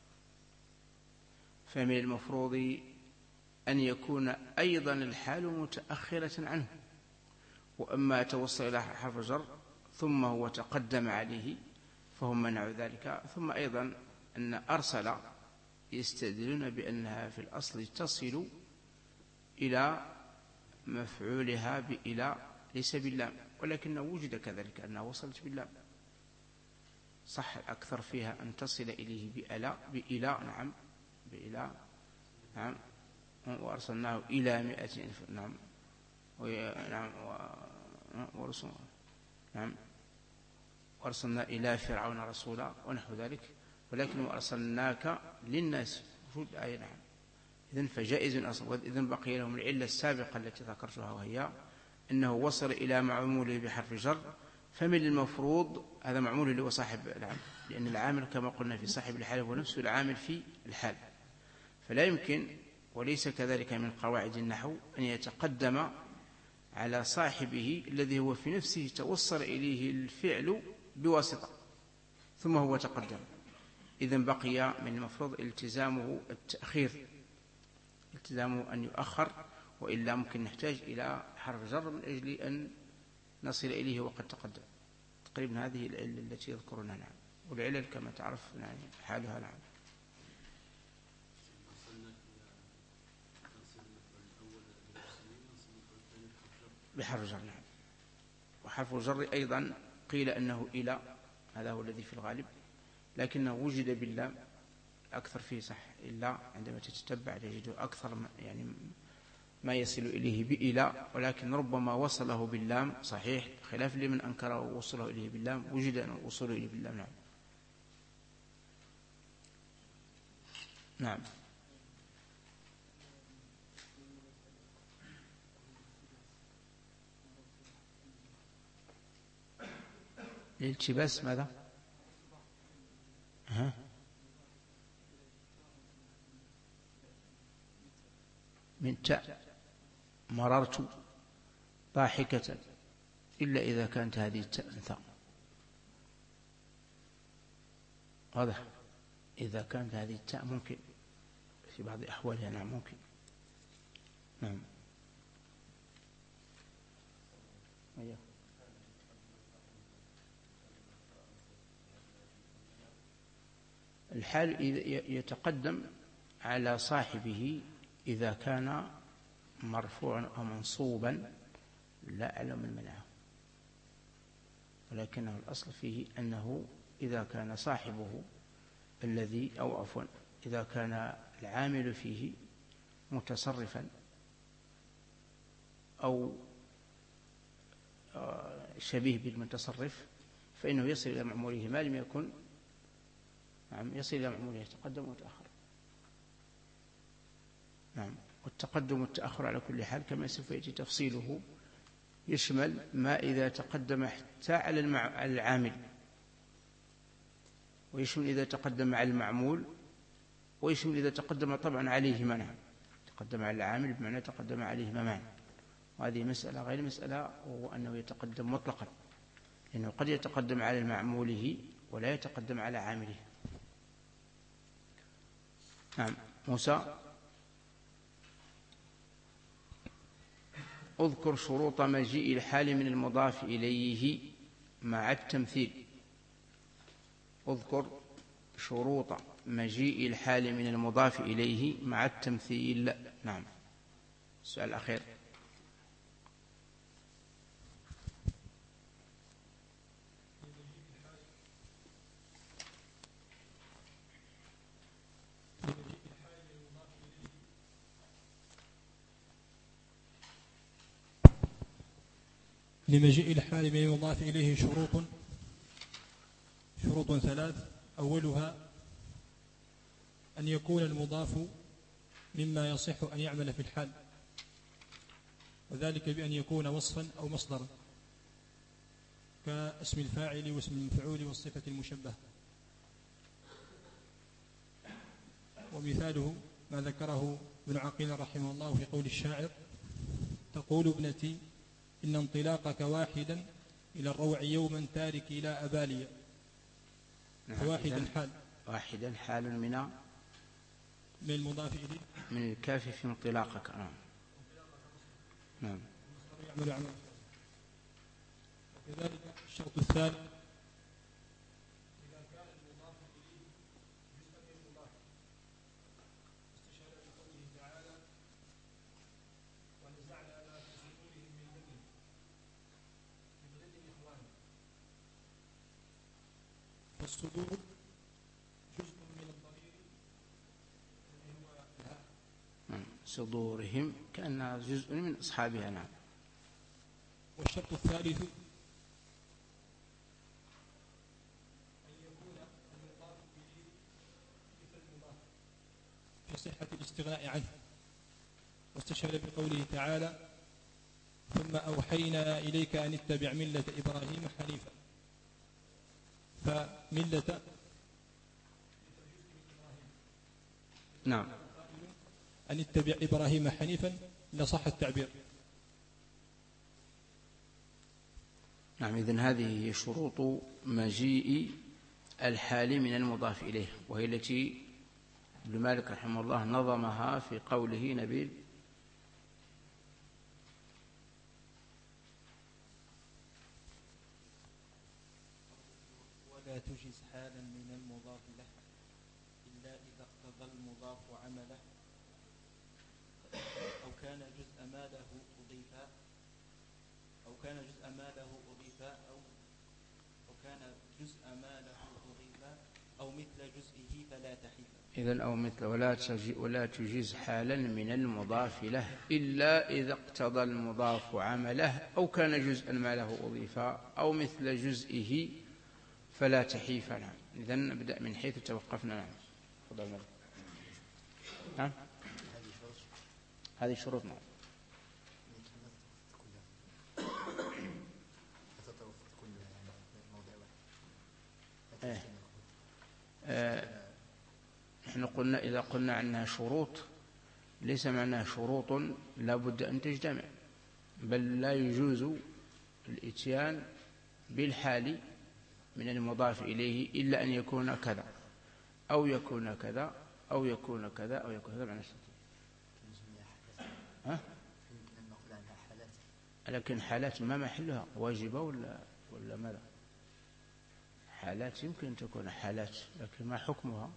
فمن المفروض أن يكون أيضا الحال متأخرة عنه. وأما توصل إلى حرف جر ثم هو تقدم عليه فهم منعوا ذلك. ثم أيضا أن أرسل يستدلون بأنها في الأصل تصل إلى مفعولها بإلى ليس باللام، ولكنه وجد كذلك أنها وصلت باللام. صح الأكثر فيها أن تصل إليه بإلى. نعم، بإلى. نعم، وأرسلناه إلى 100 ألف. نعم، نعم، ورسول. نعم، وأرسلنا إلى فرعون رسولا ونحو ذلك. ولكن وأرسلناك للناس وجود آية. نعم، إذن فجائز أصلا. إذن بقي لهم العلة السابقة التي ذكرتها، وهي أنه وصل إلى معموله بحرف جر، فمن المفروض هذا معمول اللي هو صاحب العامل، لأن العامل كما قلنا في صاحب الحال هو نفسه العامل في الحال. فلا يمكن، وليس كذلك من قواعد النحو، أن يتقدم على صاحبه الذي هو في نفسه توصل إليه الفعل بواسطة ثم هو تقدم. إذن بقي من المفروض التزامه التأخير، التزامه أن يؤخر، وإلا ممكن نحتاج إلى حرف جر من أجل أن نصل إليه وقد تقدم. تقريبا هذه العلة التي يذكرونها. نعم، والعلل كما تعرف يعني حالها. نعم، بحرف جر. نعم، وحرف الجر أيضا قيل أنه إلى، هذا هو الذي في الغالب، لكنه وجد باللام أكثر فيه. صح، إلا عندما تتبع تجده أكثر يعني ما يصل إليه بإلى، ولكن ربما وصله باللام. صحيح، خلاف لمن أنكره وصله إليه باللام، وجد أن وصله إليه باللام. نعم نعم، الالتباس ماذا؟ من تاء مررت ضاحكة، إلا إذا كانت هذه التاء أنثى. واضح؟ إذا كانت هذه التاء ممكن في بعض أحوالها. نعم، ممكن. نعم، الحال يتقدم على صاحبه إذا كان مرفوعا أو منصوبا، لا أعلم من منعه، ولكنه الأصل فيه أنه إذا كان صاحبه الذي، أو عفوا إذا كان العامل فيه متصرفا أو شبيه بالمتصرف، فإنه يصل إلى معموله ما لم يكن. نعم، يصل إلى معموله يتقدم ويتأخر. نعم، والتقدم والتأخر على كل حال كما سوف يأتي تفصيله يشمل ما إذا تقدم حتى على العامل، ويشمل إذا تقدم على المعمول، ويشمل إذا تقدم طبعا عليه منع، تقدم على العامل بمعنى تقدم عليه منع. وهذه مسألة غير مسألة، وهو أنه يتقدم مطلقا، لأنه قد يتقدم على معموله ولا يتقدم على عامله. نعم. موسى، اذكر شروط مجيء الحال من المضاف إليه مع التمثيل. اذكر شروط مجيء الحال من المضاف إليه مع التمثيل. نعم. السؤال الأخير. لمجيء الحال من المضاف إليه شروط ثلاث. أولها أن يكون المضاف مما يصح أن يعمل في الحال، وذلك بأن يكون وصفا أو مصدرا كاسم الفاعل واسم المفعول والصفة المشبهة. ومثاله ما ذكره ابن عقيل رحمه الله في قول الشاعر: تقول ابنتي إن انطلاقك واحدا إلى الروع يوما تاركي لا أبالي. واحدا حال، واحدا حال من المضاف إليه من الكاف في انطلاقك. نعم. يعمل عمل. وكذلك الشرط الثالث إذا كان المضاف إليه جزءا من المضاف، استشهد بقوله تعالى: ونزعنا ما في صدورهم من غل إخوانا. فالصدور جزء من الضمير الذي هو صدورهم كأنها جزء من أصحابها. نعم. والشرط الثالث أن يكون المضاف إليه مثل المضاف في صحة الاستغناء عنه، واستشهد بقوله تعالى: ثم أوحينا إليك أن اتبع ملة إبراهيم حنيفا. فملة نعم أن اتبع إبراهيم حنيفا لصح التعبير. نعم. إذن هذه هي شروط مجيء الحال من المضاف إليه، وهي التي ابن مالك رحمه الله نظمها في قوله نبيل: ولا تجز حالا من المضاف له إلا إذا اقتضى المضاف عمله أو كان جزء ما له أضيفا أو كان جزء ما له أضيفا أو كان جزء ما له أضيفا أو مثل جزئه فلا تحيفا. إذن أو مثل ولا تجز حالا من المضاف له إلا إذا اقتضى المضاف عمله أو كان جزءا ما له أضيفا أو مثل جزئه فلا تحيف. نعم. إذن نبدأ من حيث توقفنا. نعم. تفضل مالك. نعم. هذه شروط. نعم. نحن قلنا إذا قلنا عنها شروط ليس معناها شروط لا بد أن تجتمع، بل لا يجوز الإتيان بالحال من المضاف إليه إلا أن يكون كذا أو يكون كذا أو يكون كذا أو يكون كذا. معنى لكن حالات ما محلها واجبة ولا ماذا؟ حالات يمكن أن تكون حالات، لكن ما حكمها؟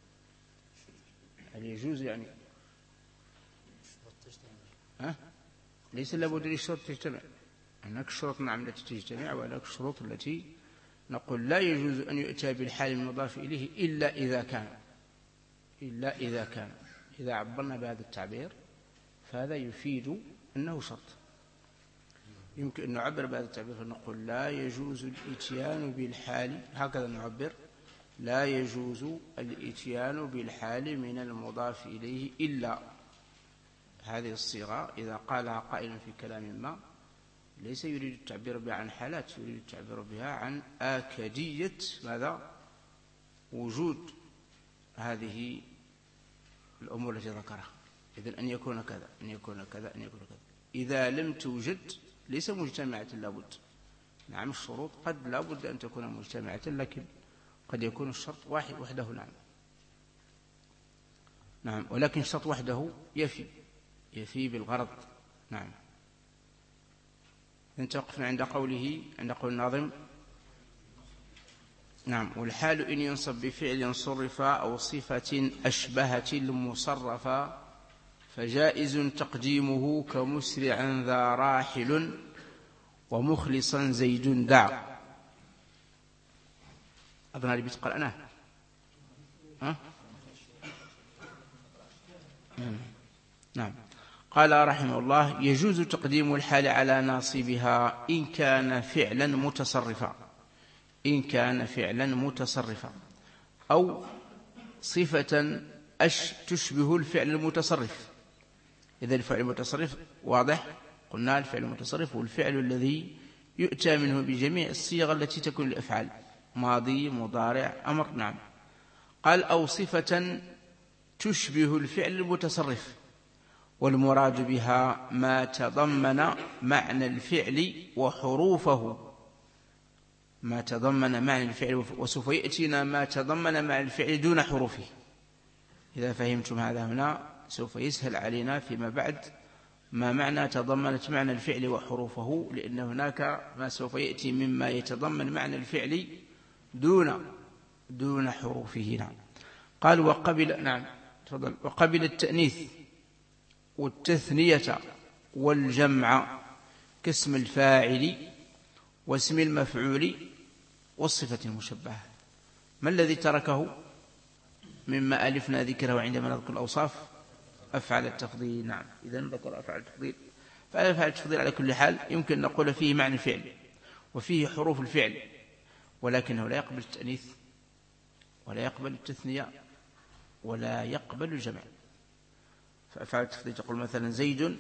هل يجوز يعني ليس لابد للشروط تجتمع. هناك شروط نعم التي تجتمع، وهناك الشروط التي نقول لا يجوز أن يؤتى بالحال المضاف إليه إلا إذا كان إذا عبرنا بهذا التعبير فهذا يفيد أنه شرط. يمكن أن نعبر بهذا التعبير فنقول لا يجوز الإتيان بالحال، هكذا نعبر: لا يجوز الإتيان بالحال من المضاف إليه إلا هذه الصيغة إذا قالها قائل في كلام ما ليس يريد التعبير بها عن حالات، يريد التعبير بها عن آكدية ماذا؟ وجود هذه الأمور التي ذكرها. إذن أن يكون كذا، أن يكون كذا، أن يكون كذا. إذا لم توجد ليس مجتمعة لابد. نعم الشروط قد لابد أن تكون مجتمعة، لكن قد يكون الشرط واحد وحده. نعم ولكن الشرط وحده يفي بالغرض. نعم. توقفنا عند قوله، عند قول الناظم. نعم. والحال إن ينصب بفعل صرف أو صفة أشبهة المصرفة فجائز تقديمه كمسرعا ذا راحل ومخلصا زيد دع. أظن هذه بتقرأ أنا. نعم. قال رحمه الله: يجوز تقديم الحال على ناصبها إن كان فعلا متصرفا، إن كان فعلا متصرفا أو صفة تشبه الفعل المتصرف. إذا الفعل المتصرف واضح، قلنا الفعل المتصرف هو الفعل الذي يؤتى منه بجميع الصيغ التي تكون الأفعال، ماضي مضارع أمر. نعم. قال: أو صفة تشبه الفعل المتصرف، والمراد بها ما تضمن معنى الفعل وحروفه، ما تضمن معنى الفعل، وسوف يأتينا ما تضمن معنى الفعل دون حروفه. إذا فهمتم هذا هنا سوف يسهل علينا فيما بعد ما معنى تضمنت معنى الفعل وحروفه، لأن هناك ما سوف يأتي مما يتضمن معنى الفعل دون حروفه. نعم. قال: وقبل، نعم تفضل، وقبل التأنيث والتثنية والجمع كاسم الفاعل واسم المفعول والصفة المشبهة. ما الذي تركه مما ألفنا ذكره عندما نذكر الأوصاف؟ أفعل التفضيل. نعم. إذن ذكر أفعل التفضيل. فأفعل التفضيل على كل حال يمكن أن نقول فيه معنى الفعل وفيه حروف الفعل، ولكنه لا يقبل التأنيث ولا يقبل التثنية ولا يقبل الجمع. فأفعل التفضيل تقول مثلا: زيد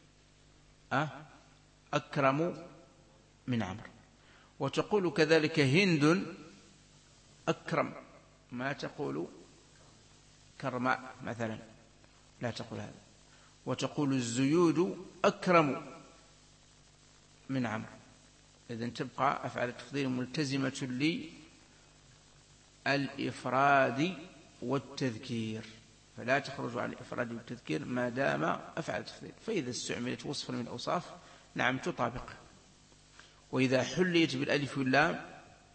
أكرم من عمرو، وتقول كذلك هند أكرم، ما تقول كرماء مثلا، لا تقول هذا. وتقول الزيود أكرم من عمرو. إذن تبقى أفعال التفضيل ملتزمة للإفراد والتذكير، فلا تخرج عن الإفراد والتذكير ما دام أفعال التفضيل. فإذا استعملت وصفا من الأوصاف نعم تطابق، وإذا حليت بالألف واللام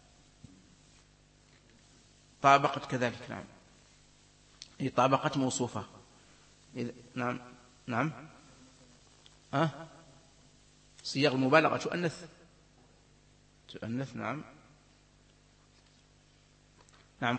طابقت كذلك. نعم. هي طابقت موصوفة. نعم. صيغ المبالغة تؤنث. نعم.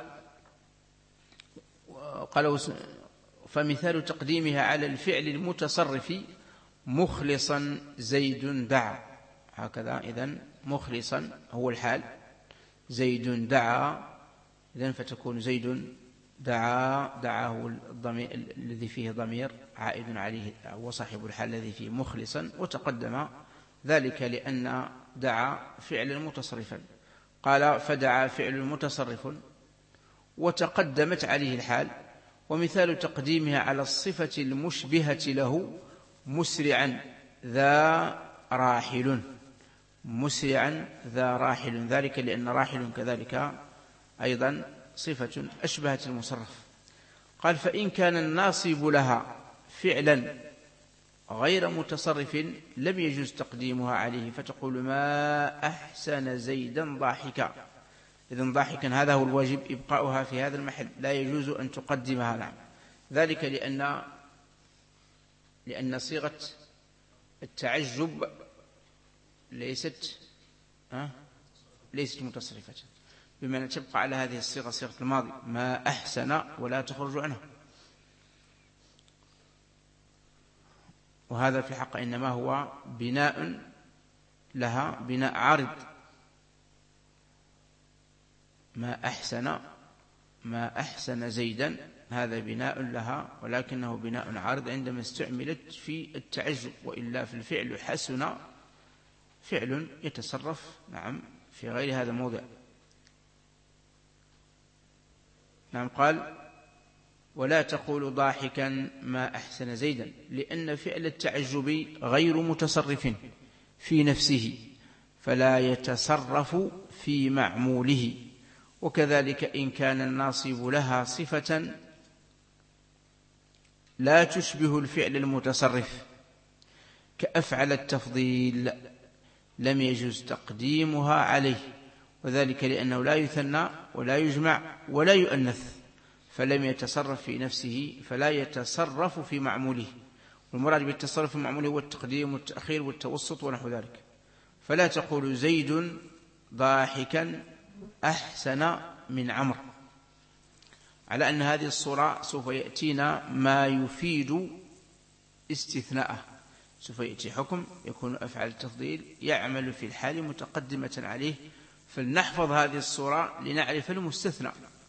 قال فمثال تقديمها على الفعل المتصرف مخلصا زيد دعا، هكذا. إذن مخلصا هو الحال، زيد دعا، إذن فتكون زيد دعاه الضمير الذي فيه ضمير عائد عليه وصاحب الحال الذي فيه مخلصا، وتقدم ذلك لأن دعا فعلا متصرفا. قال: فدعا فعل متصرف وتقدمت عليه الحال. ومثال تقديمها على الصفة المشبهة له مسرعا ذا راحل، مسرعا ذا راحل، ذلك لأن راحل كذلك أيضا صفة أشبهت المصرف. قال: فإن كان الناصب لها فعلا غير متصرف لم يجوز تقديمها عليه، فتقول: ما أحسن زيدا ضاحكا. إذن ضاحكا هذا هو الواجب إبقاؤها في هذا المحل، لا يجوز أن تقدمها. نعم. ذلك لأن صيغة التعجب ليست متصرفة، بمعنى تبقى على هذه الصيغة، صيغة الماضي، ما أحسن، ولا تخرج عنها. وهذا في الحق إنما هو بناء لها، بناء عارض. ما أحسن زيدا هذا بناء لها، ولكنه بناء عارض عندما استعملت في التعجب، وإلا في الفعل حسن فعل يتصرف نعم في غير هذا الموضع. نعم. قال ولا تقول ضاحكا ما أحسن زيدا، لأن فعل التعجب غير متصرف في نفسه فلا يتصرف في معموله، وكذلك إن كان الناصب لها صفة لا تشبه الفعل المتصرف كأفعل التفضيل لم يجوز تقديمها عليه، وذلك لأنه لا يثنى ولا يجمع ولا يؤنث، فلم يتصرف في نفسه فلا يتصرف في معموله، والمراد بالتصرف في معموله هو التقديم والتأخير والتوسط ونحو ذلك. فلا تقول زيد ضاحكا أحسن من عمرو، على أن هذه الصورة سوف يأتينا ما يفيد استثناءه، سوف يأتي حكم يكون أفعل التفضيل يعمل في الحال متقدمة عليه، فلنحفظ هذه الصورة لنعرف المستثنى،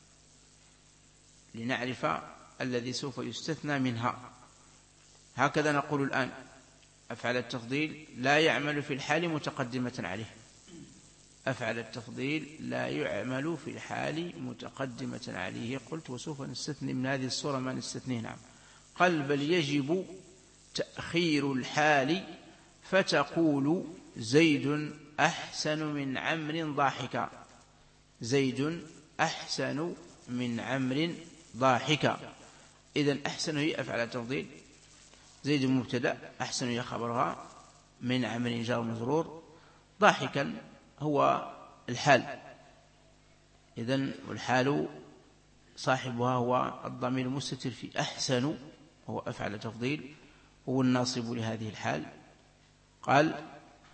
لنعرف الذي سوف يستثنى منها. هكذا نقول الآن أفعل التفضيل لا يعمل في الحال متقدمة عليه، أفعل التفضيل لا يعمل في الحال متقدمة عليه. قلت وسوف نستثني من هذه الصورة ما نستثنيه. نعم. قال بل يجب تأخير الحال فتقول زيد أحسن من عمرو ضاحكا، زيد أحسن من عمرو ضاحكا. إذن أحسن هي أفعل التفضيل، زيد مبتدأ، أحسن هي خبرها، من عمرو جار مجرور، ضاحكا هو الحال. إذن والحال صاحبها هو الضمير المستتر في أحسن، هو أفعل تفضيل، هو الناصب لهذه الحال. قال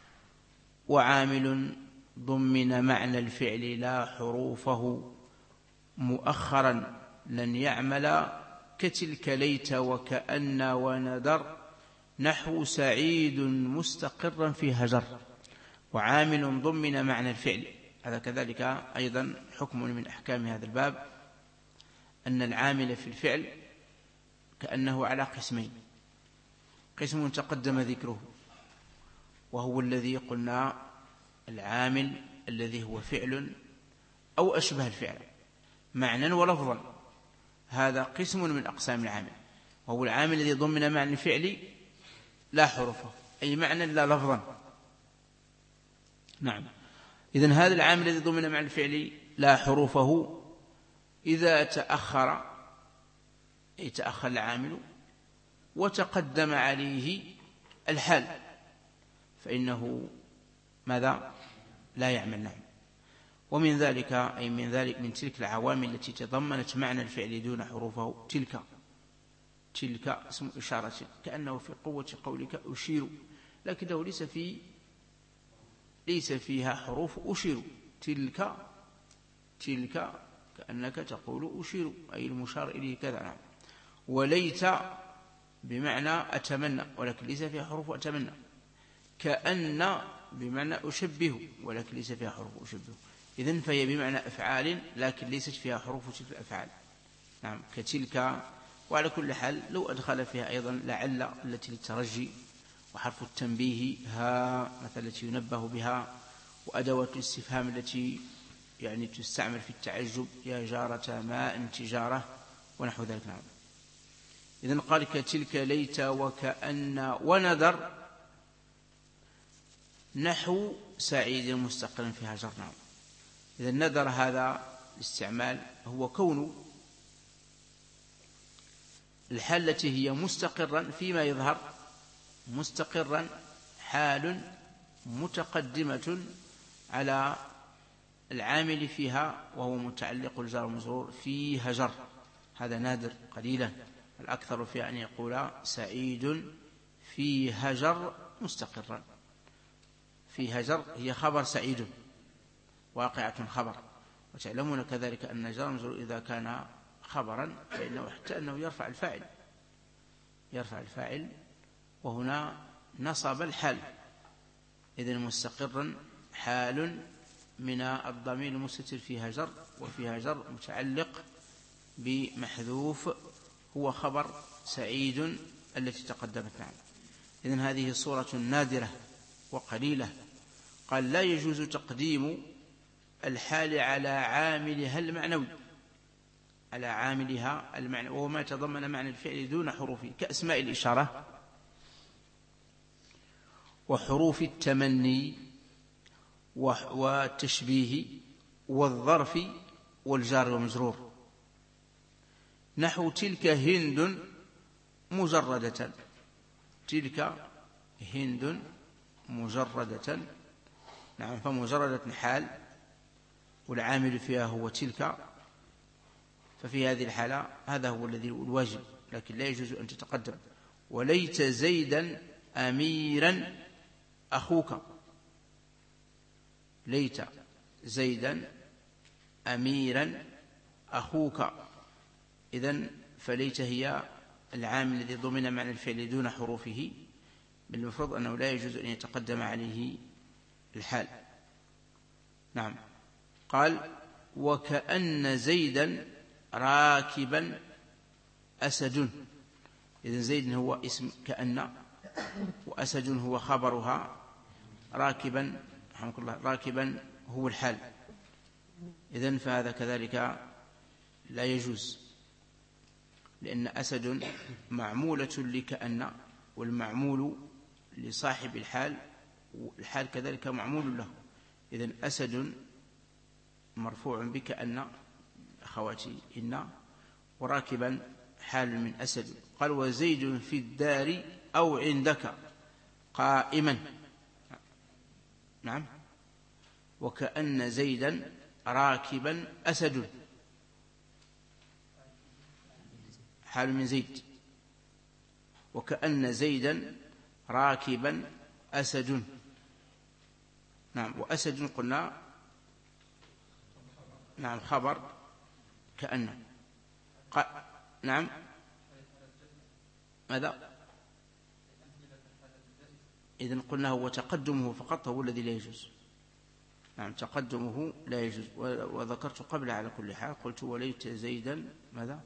وعامل ضمن معنى الفعل لا حروفه مؤخرا لن يعمل كتلك ليت وكأن وندر نحو سعيد مستقرا في هجر. وعامل ضمن معنى الفعل، هذا كذلك أيضا حكم من أحكام هذا الباب، أن العامل في الفعل كأنه على قسمين، قسم تقدم ذكره وهو الذي قلنا العامل الذي هو فعل أو أشبه الفعل معنى ولفظا، هذا قسم من أقسام العامل، وهو العامل الذي ضمن معنى الفعل لا حروفه أي معنى لا لفظا. نعم. إذن هذا العامل الذي ضمن معنى الفعل لا حروفه إذا تأخر العامل وتقدم عليه الحال فإنه ماذا؟ لا يعمل. نعم. ومن ذلك أي من تلك العوامل التي تضمنت معنى الفعل دون حروفه تلك اسم إشارة، كأنه في قوة قولك أشير، لكنه ليس فيها حروف أشير. تلك كأنك تقول أشير أي المشار إليه كذا. نعم. وليت بمعنى أتمنى ولكن ليس فيها حروف أتمنى. كأن بمعنى أشبه ولكن ليس فيها حروف أشبه. إذن فهي بمعنى أفعال لكن ليست فيها حروف تلك الأفعال. نعم. كتلك. وعلى كل حال لو أدخل فيها أيضا لعل التي للترجي وحرف التنبيه ها مثل التي ينبه بها، وأدوات الاستفهام التي يعني تستعمل في التعجب يا جارة ماء تجارة ونحو ذلك. نعم. إذن قال كتلك ليت وكأن وندر نحو سعيد مستقر في هجر. نعم. إذن ندر هذا الاستعمال هو كون الحال التي هي مستقرا فيما يظهر، مستقرا حال متقدمة على العامل فيها وهو متعلق الجار والمجرور في هجر. هذا نادر قليلا، الأكثر في أن يقول سعيد في هجر مستقرا. في هجر هي خبر سعيد واقعة خبر، وتعلمون كذلك أن الجار والمجرور إذا كان خبرا فإنه حتى أنه يرفع الفاعل وهنا نصب الحال. إذن مستقرا حال من الضمير المستتر في هجر، وفي هجر متعلق بمحذوف هو خبر سعيد التي تقدمت معنا. إذن هذه صورة نادرة وقليلة. قال لا يجوز تقديم الحال على عاملها المعنوي، على عاملها المعنوي، وهو ما تضمن معنى الفعل دون حروفه كأسماء الإشارة وحروف التمني والتشبيه والظرف والجار والمجرور. نحو تلك هند مجردة، تلك هند مجردة، نعم، فمجردة حال والعامل فيها هو تلك، ففي هذه الحالة هذا هو الذي الواجب، لكن لا يجوز أن تتقدم. وليت زيدا أميرا أخوك، ليت زيدا أميرا أخوك. إذن فليت هي العامل الذي ضمن معنى الفعل دون حروفه، بالمفروض أنه لا يجوز أن يتقدم عليه الحال. نعم. قال وكأن زيدا راكبا أسد. إذن زيد هو اسم كأن، وأسد هو خبرها، راكبا رحمك الله راكبا هو الحال. إذن فهذا كذلك لا يجوز، لأن أسد معمولة لكأن، والمعمول لصاحب الحال، والحال كذلك معمول له. إذن أسد مرفوع بكأن أخواتي إن، وراكبا حال من أسد. قال وزيد في الدار أو عندك قائما. نعم. وكأن زيدا راكبا أسد، حال من زيد. وكأن زيدا راكبا أسد. نعم. وأسد قلنا نعم خبر كأن. نعم. ماذا؟ إذن قلنا هو تقدمه فقط هو الذي لا يجوز. نعم تقدمه لا يجوز. وذكرت قبل على كل حال، قلت وليت زيدا ماذا؟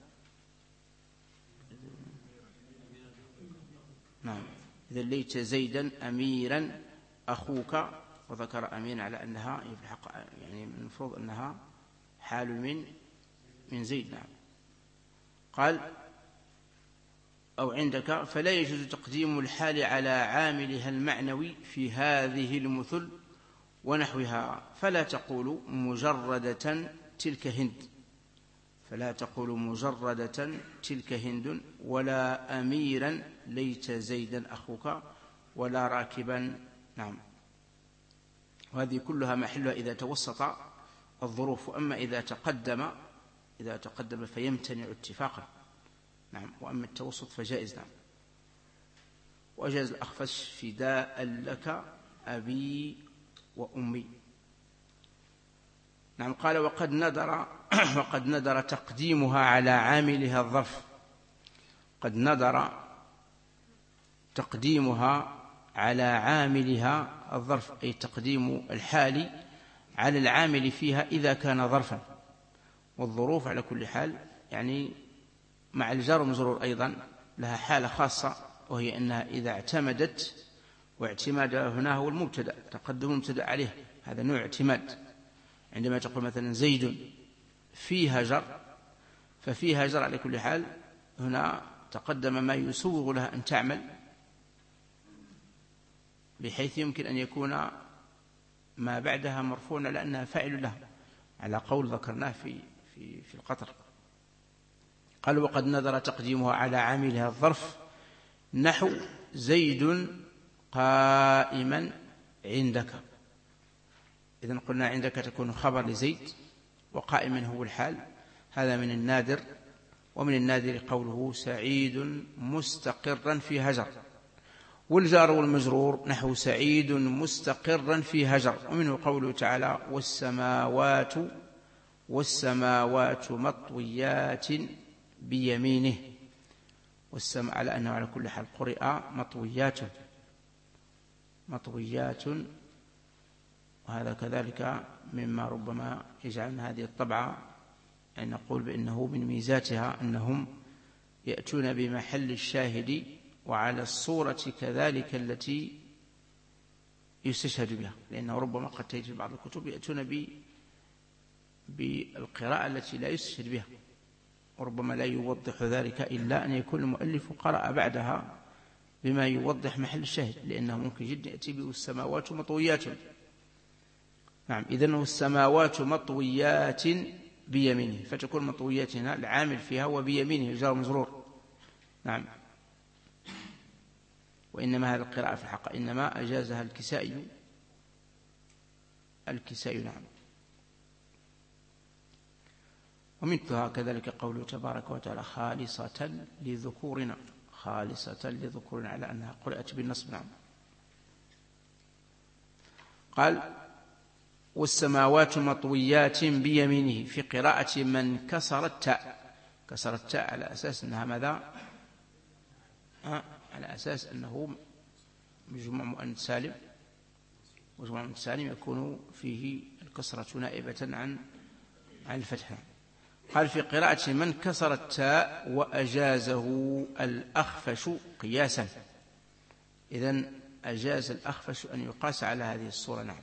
نعم. إذن ليت زيدا أميرا أخوك، وذكر أمين على أنها في الحق يعني المفروض أنها حال من زيد. نعم. قال أو عندك فلا يجوز تقديم الحال على عاملها المعنوي في هذه المثل ونحوها. فلا تقول مجردة تلك هند، فلا تقول مجردة تلك هند، ولا أميرا ليت زيدا أخوك، ولا راكبا. نعم. وهذه كلها محلها إذا توسط الظروف، وأما إذا تقدم فيمتنع اتفاقا. نعم. وأما التوسط فجائز. نعم. وأجاز الأخفش فداء لك أبي وأمي. نعم. قال وقد ندر تقديمها على عاملها الظرف. قد ندر تقديمها على عاملها الظرف، أي تقديم الحال على العامل فيها إذا كان ظرفا. والظروف على كل حال يعني مع الجار والمجرور أيضا لها حالة خاصة، وهي أنها إذا اعتمدت، واعتماد هنا هو المبتدأ، تقدم المبتدأ عليه، هذا نوع اعتماد. عندما تقول مثلا زيد في هجر، ففي هجر على كل حال هنا تقدم ما يسوغ لها أن تعمل، بحيث يمكن أن يكون ما بعدها مرفوعا لأنها فاعل له، على قول ذكرناه في القطر. قال وقد نذر تقديمها على عاملها الظرف، نحو زيد قائما عندك. إذن قلنا عندك تكون خبر لزيد، وقائما هو الحال. هذا من النادر. ومن النادر قوله سعيد مستقرا في هجر. والجار والمجرور نحو سعيد مستقرا في هجر. ومنه قوله تعالى والسماوات مطويات بيمينه. والسماء على أنه على كل حال قرئ مطويات، وهذا كذلك مما ربما يجعلنا هذه الطبعة يعني نقول بأنه من ميزاتها أنهم يأتون بمحل الشاهد وعلى الصورة كذلك التي يستشهد بها، لأنه ربما قد تجد في بعض الكتب يأتون بالقراءة التي لا يستشهد بها، وربما لا يوضح ذلك إلا أن يكون المؤلف قرأ بعدها بما يوضح محل الشاهد، لأنه ممكن جدا يأتي به السماوات مطويات. نعم، إذن السماوات مطويات بيمينه، فتكون مطويات هنا العامل فيها وبيمينه جار مجرور. نعم، وإنما هذه القراءة في الحق إنما أجازها الكسائي. نعم. ومثلها كذلك قوله تبارك وتعالى خالصة لذكورنا على أنها قرأت بالنصب. نعم. قال والسماوات مطويات بيمينه في قراءة من كسر التاء على أساس أنها ماذا؟ على أساس أنه مجموع مؤنث سالم، ومجموع مؤنث سالم يكون فيه الكسرة نائبة عن الفتح. قال في قراءة من كسر التاء وأجازه الأخفش قياسا، إذن أجاز الأخفش أن يقاس على هذه الصورة. نعم.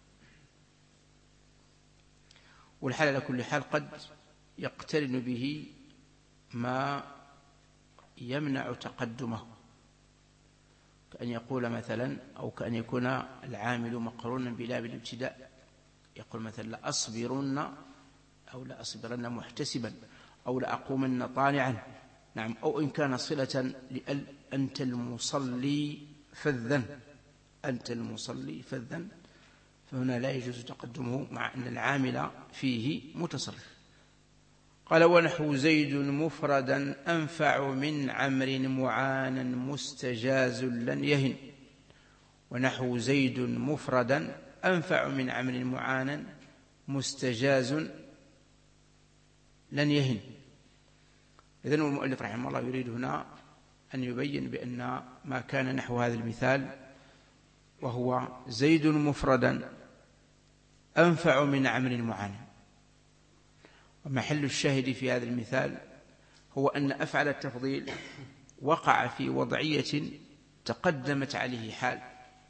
والحال على كل حال قد يقترن به ما يمنع تقدمه، كأن يقول مثلا، أو كأن يكون العامل مقرونا بلا بالابتداء، يقول مثلا لأصبرن أو لأصبرن محتسبا أو لأقومن طالعا. نعم. أو إن كان صلة لأل أنت المصلي فذا، فهنا لا يجوز تقدمه مع أن العامل فيه متصرف. قال ونحو زيد مفردا أنفع من عمر معانا مستجاز لن يهن. ونحو زيد مفردا أنفع من عمر معانا مستجاز لن يهن. إذن المؤلف رحمه الله يريد هنا أن يبين بأن ما كان نحو هذا المثال، وهو زيد مفردا أنفع من عمر معانا، ومحل الشاهد في هذا المثال هو أن أفعل التفضيل وقع في وضعية تقدمت عليه حال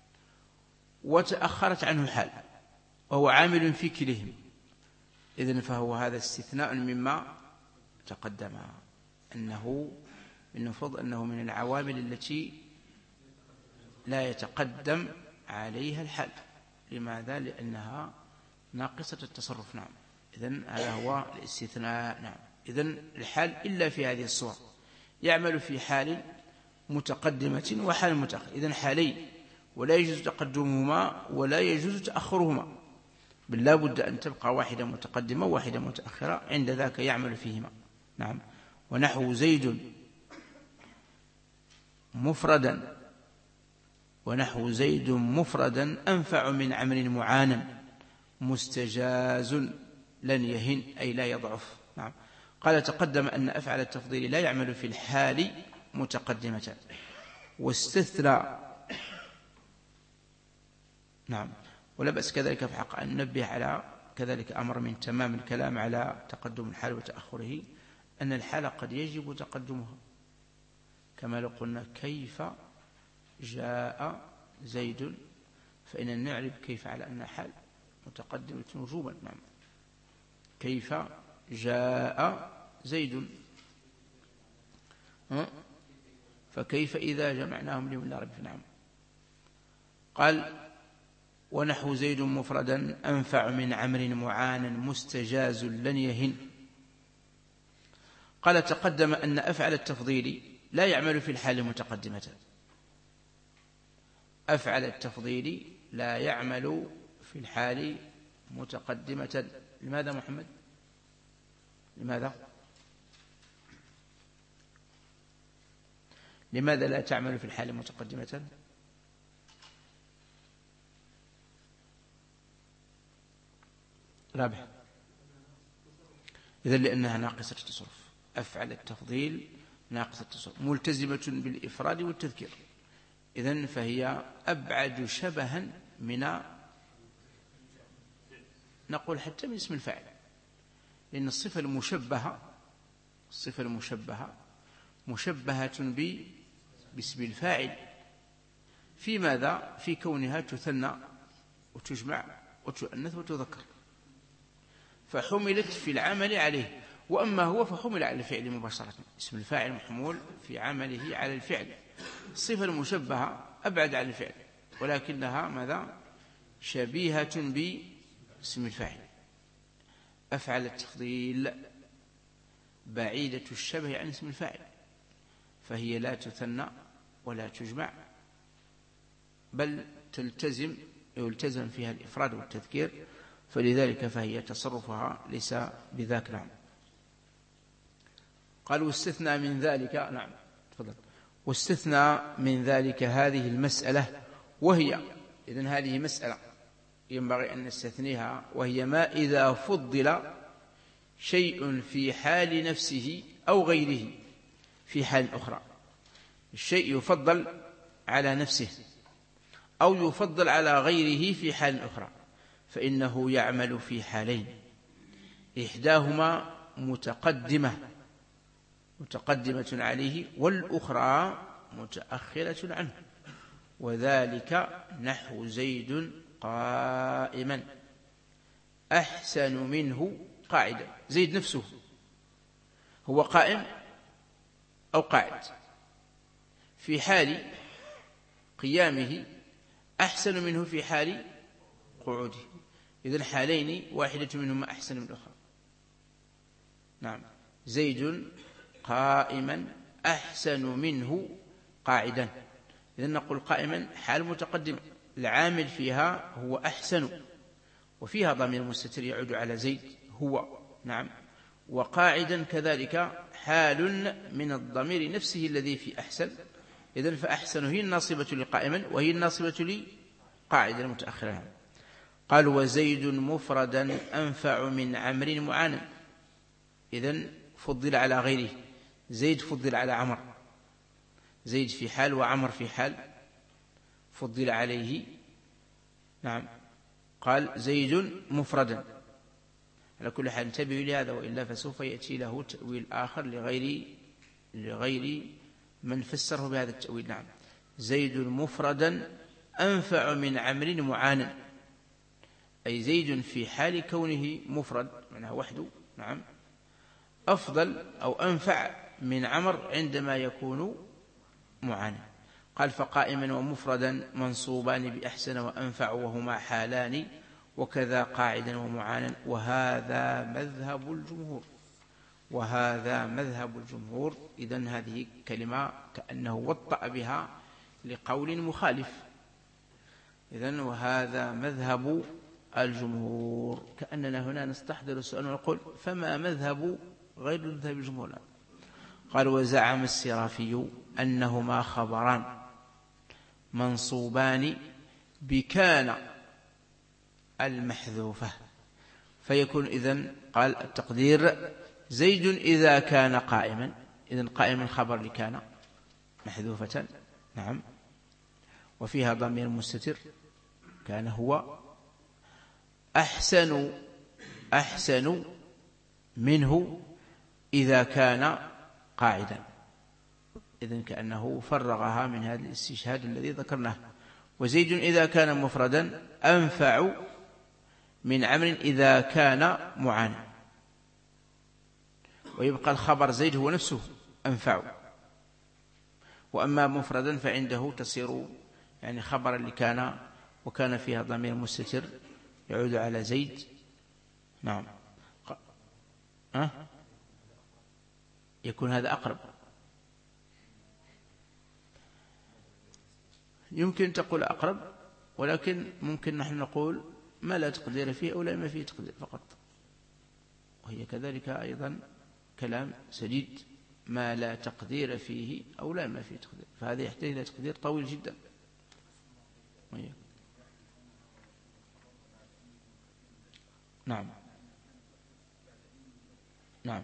وتأخرت عنه حال، وهو عامل في كلهم. إذن فهو هذا استثناء مما تقدم، أنه المفروض أنه من العوامل التي لا يتقدم عليها الحال. لماذا؟ لأنها ناقصة التصرف. نعم. إذن هذا هو الاستثناء. نعم. إذن الحال إلا في هذه الصورة يعمل في حال متقدمة وحال متأخر، إذن حالين، ولا يجوز تقدمهما ولا يجوز تأخرهما، بل لا بد أن تبقى واحدة متقدمة وواحدة متأخرة، عند ذاك يعمل فيهما. نعم. ونحو زيد مفردا أنفع من عمر معانا مستجاز لن يهن، أي لا يضعف. نعم. قال تقدم أن أفعل التفضيل لا يعمل في الحال متقدمة واستثنى. نعم. ولا بأس كذلك في حق أن ننبه على كذلك أمر من تمام الكلام على تقدم الحال وتأخره، أن الحال قد يجب تقدمها، كما لو قلنا كيف جاء زيد، فإن نعرف كيف على أنها حال متقدمة وجوبا. نعم. كيف جاء زيد، فكيف إذا جمعناهم لمن لا ريب فيه. نعم. قال ونحو زيد مفردا أنفع من عمر معانا مستجاز لن يهن. قال تقدم أن أفعل التفضيل لا يعمل في الحال متقدمة. أفعل التفضيل لا يعمل في الحال متقدمة. لماذا محمد؟ لماذا لا تعمل في الحال متقدمة؟ رابح. إذن لأنها ناقصة التصرف. أفعل التفضيل ناقصة التصرف ملتزمة بالإفراد والتذكير، إذن فهي أبعد شبها من، نقول حتى من اسم الفاعل، لأن الصفة المشبهة مشبهة باسم الفاعل في ماذا؟ في كونها تثنى وتجمع وتؤنث وتذكر، فحملت في العمل عليه. وأما هو فحمل على الفعل مباشرة، اسم الفاعل محمول في عمله على الفعل. الصفة المشبهة أبعد عن الفعل، ولكنها ماذا؟ شبيهة باسم الفاعل. أفعل التفضيل بعيدة الشبه عن اسم الفاعل، فهي لا تثنى ولا تجمع، بل يلتزم فيها الإفراد والتذكير، فلذلك فهي تصرفها ليس بذاك. نعم. قال واستثنى من ذلك، نعم تفضل، واستثنى من ذلك هذه المسألة، وهي إذن هذه مسألة ينبغي أن نستثنيها، وهي ما إذا فضل شيء في حال نفسه أو غيره في حال أخرى. الشيء يفضل على نفسه أو يفضل على غيره في حال أخرى، فإنه يعمل في حالين، إحداهما متقدمة عليه، والأخرى متأخرة عنه. وذلك نحو زيد قائما أحسن منه قاعدا. زيد نفسه هو قائم أو قاعد، في حال قيامه أحسن منه في حال قعوده. إذن حالين واحدة منهما أحسن من الأخرى. نعم، زيد قائما أحسن منه قاعدا. إذن نقول قائما حال متقدمة، العامل فيها هو أحسن، وفيها ضمير مستتر يعود على زيد هو. نعم. وقاعدا كذلك حال من الضمير نفسه الذي في أحسن. إذن فأحسن هي الناصبة لقائما، وهي الناصبة لقاعدا متأخرا. قال وزيد مفردا أنفع من عمرو معانا. إذن فضل على غيره، زيد فضل على عمر، زيد في حال وعمر في حال فضل عليه. نعم. قال زيد مفردا. على كل حال انتبهوا لهذا، وإلا فسوف يأتي له تأويل آخر لغير من فسره بهذا التأويل. نعم، زيد مفردا أنفع من عمرو معانا، أي زيد في حال كونه مفرد معناه وحده، نعم، أفضل أو أنفع من عمر عندما يكون معانا. قال فقائما ومفردا منصوبان بأحسن وأنفع، وهما حالان، وكذا قاعدا ومعانا. وهذا مذهب الجمهور. إذن هذه كلمة كأنه وطأ بها لقول مخالف. إذن وهذا مذهب الجمهور، كأننا هنا نستحضر السؤال ونقول فما مذهب غير مذهب الجمهور؟ قال وزعم السرافي أنهما خبران منصوبان بكان المحذوفة، فيكون إذن قال التقدير زيد إذا كان قائما. إذن قائما خبر لكان محذوفة، نعم، وفيها ضمير مستتر كان هو. أحسن منه إذا كان قاعدا. إذن كأنه فرغها من هذا الاستشهاد الذي ذكرناه. وزيد إذا كان مفردا أنفع من عمرو إذا كان معانا. ويبقى الخبر زيد هو نفسه أنفع، وأما مفردا فعنده تصير يعني خبرا لكان، وكان فيها ضمير مستتر يعود على زيد. نعم. يكون هذا أقرب. يمكن تقول أقرب، ولكن ممكن نحن نقول ما لا تقدير فيه أو لا ما فيه تقدير فقط، وهي كذلك أيضا كلام سديد، ما لا تقدير فيه أو لا ما فيه تقدير، فهذا يحتاج إلى تقدير طويل جدا. نعم. نعم.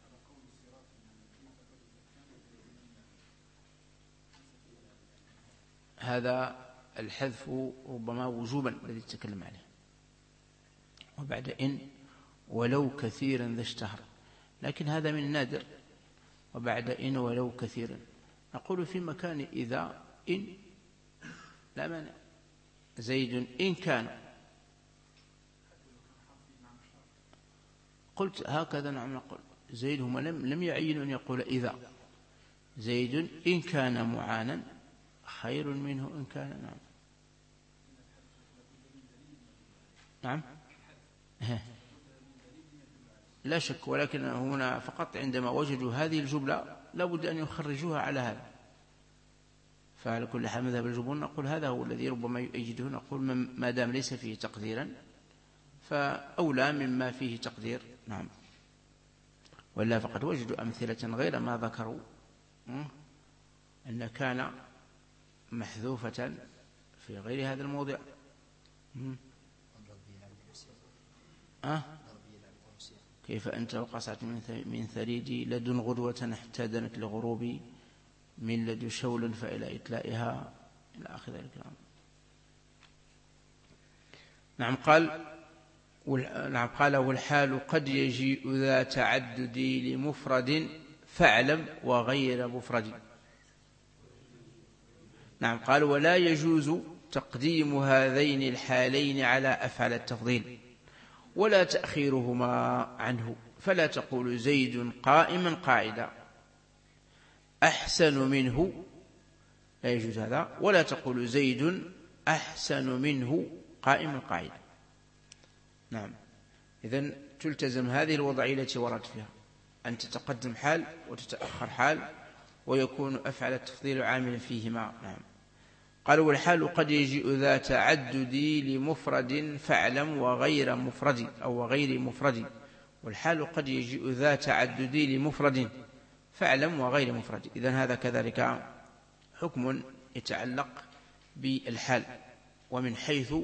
هذا الحذف ربما وجوبا الذي تكلم عليه، وبعد إن ولو كثيرا ذا اشتهر، لكن هذا من النادر. وبعد إن ولو كثيرا نقول في مكان إذا إن لا مانع. زيد إن كان، قلت هكذا نعم نقول زيد، هم لم يعينوا أن يقول إذا. زيد إن كان معانا خير منه إن كان نعم لا شك، ولكن هنا فقط عندما وجدوا هذه الجملة لابد أن يخرجوها على هذا. فعلى كل حال مذهب الجمهور نقول هذا هو الذي ربما يؤيده، نقول ما دام ليس فيه تقديرا فأولى مما فيه تقدير. نعم، ولا فقد وجدوا أمثلة غير ما ذكروا أن كان محذوفة في غير هذا الموضع. كيف أنت وقصعت من ثريدي لدن غدوة احتدنت لغروبي من لدن شول فإلى إتلائها إلى آخر ذلك. نعم قال والحال قد يجيء ذا تعدد لمفرد فاعلم وغير مفرد. نعم قال ولا يجوز تقديم هذين الحالين على أفعل التفضيل ولا تأخيرهما عنه، فلا تقول زيد قائما قاعدا أحسن منه، لا يجوز هذا، ولا تقول زيد أحسن منه قائما قاعدا. نعم، إذن تلتزم هذه الوضعية التي ورد فيها، أن تتقدم حال وتتأخر حال، ويكون أفعل التفضيل عاملا فيهما. نعم قال والحال قد يجيء ذا تعدد لمفرد فاعلم وغير مفرد أو غير مفرد. والحال قد يجيء ذا تعدد لمفرد فاعلم وغير مفرد. إذن هذا كذلك حكم يتعلق بالحال، ومن حيث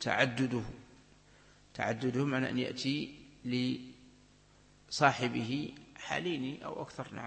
تعدده معنى أن يأتي لصاحبه حالين أو أكثر. نعم،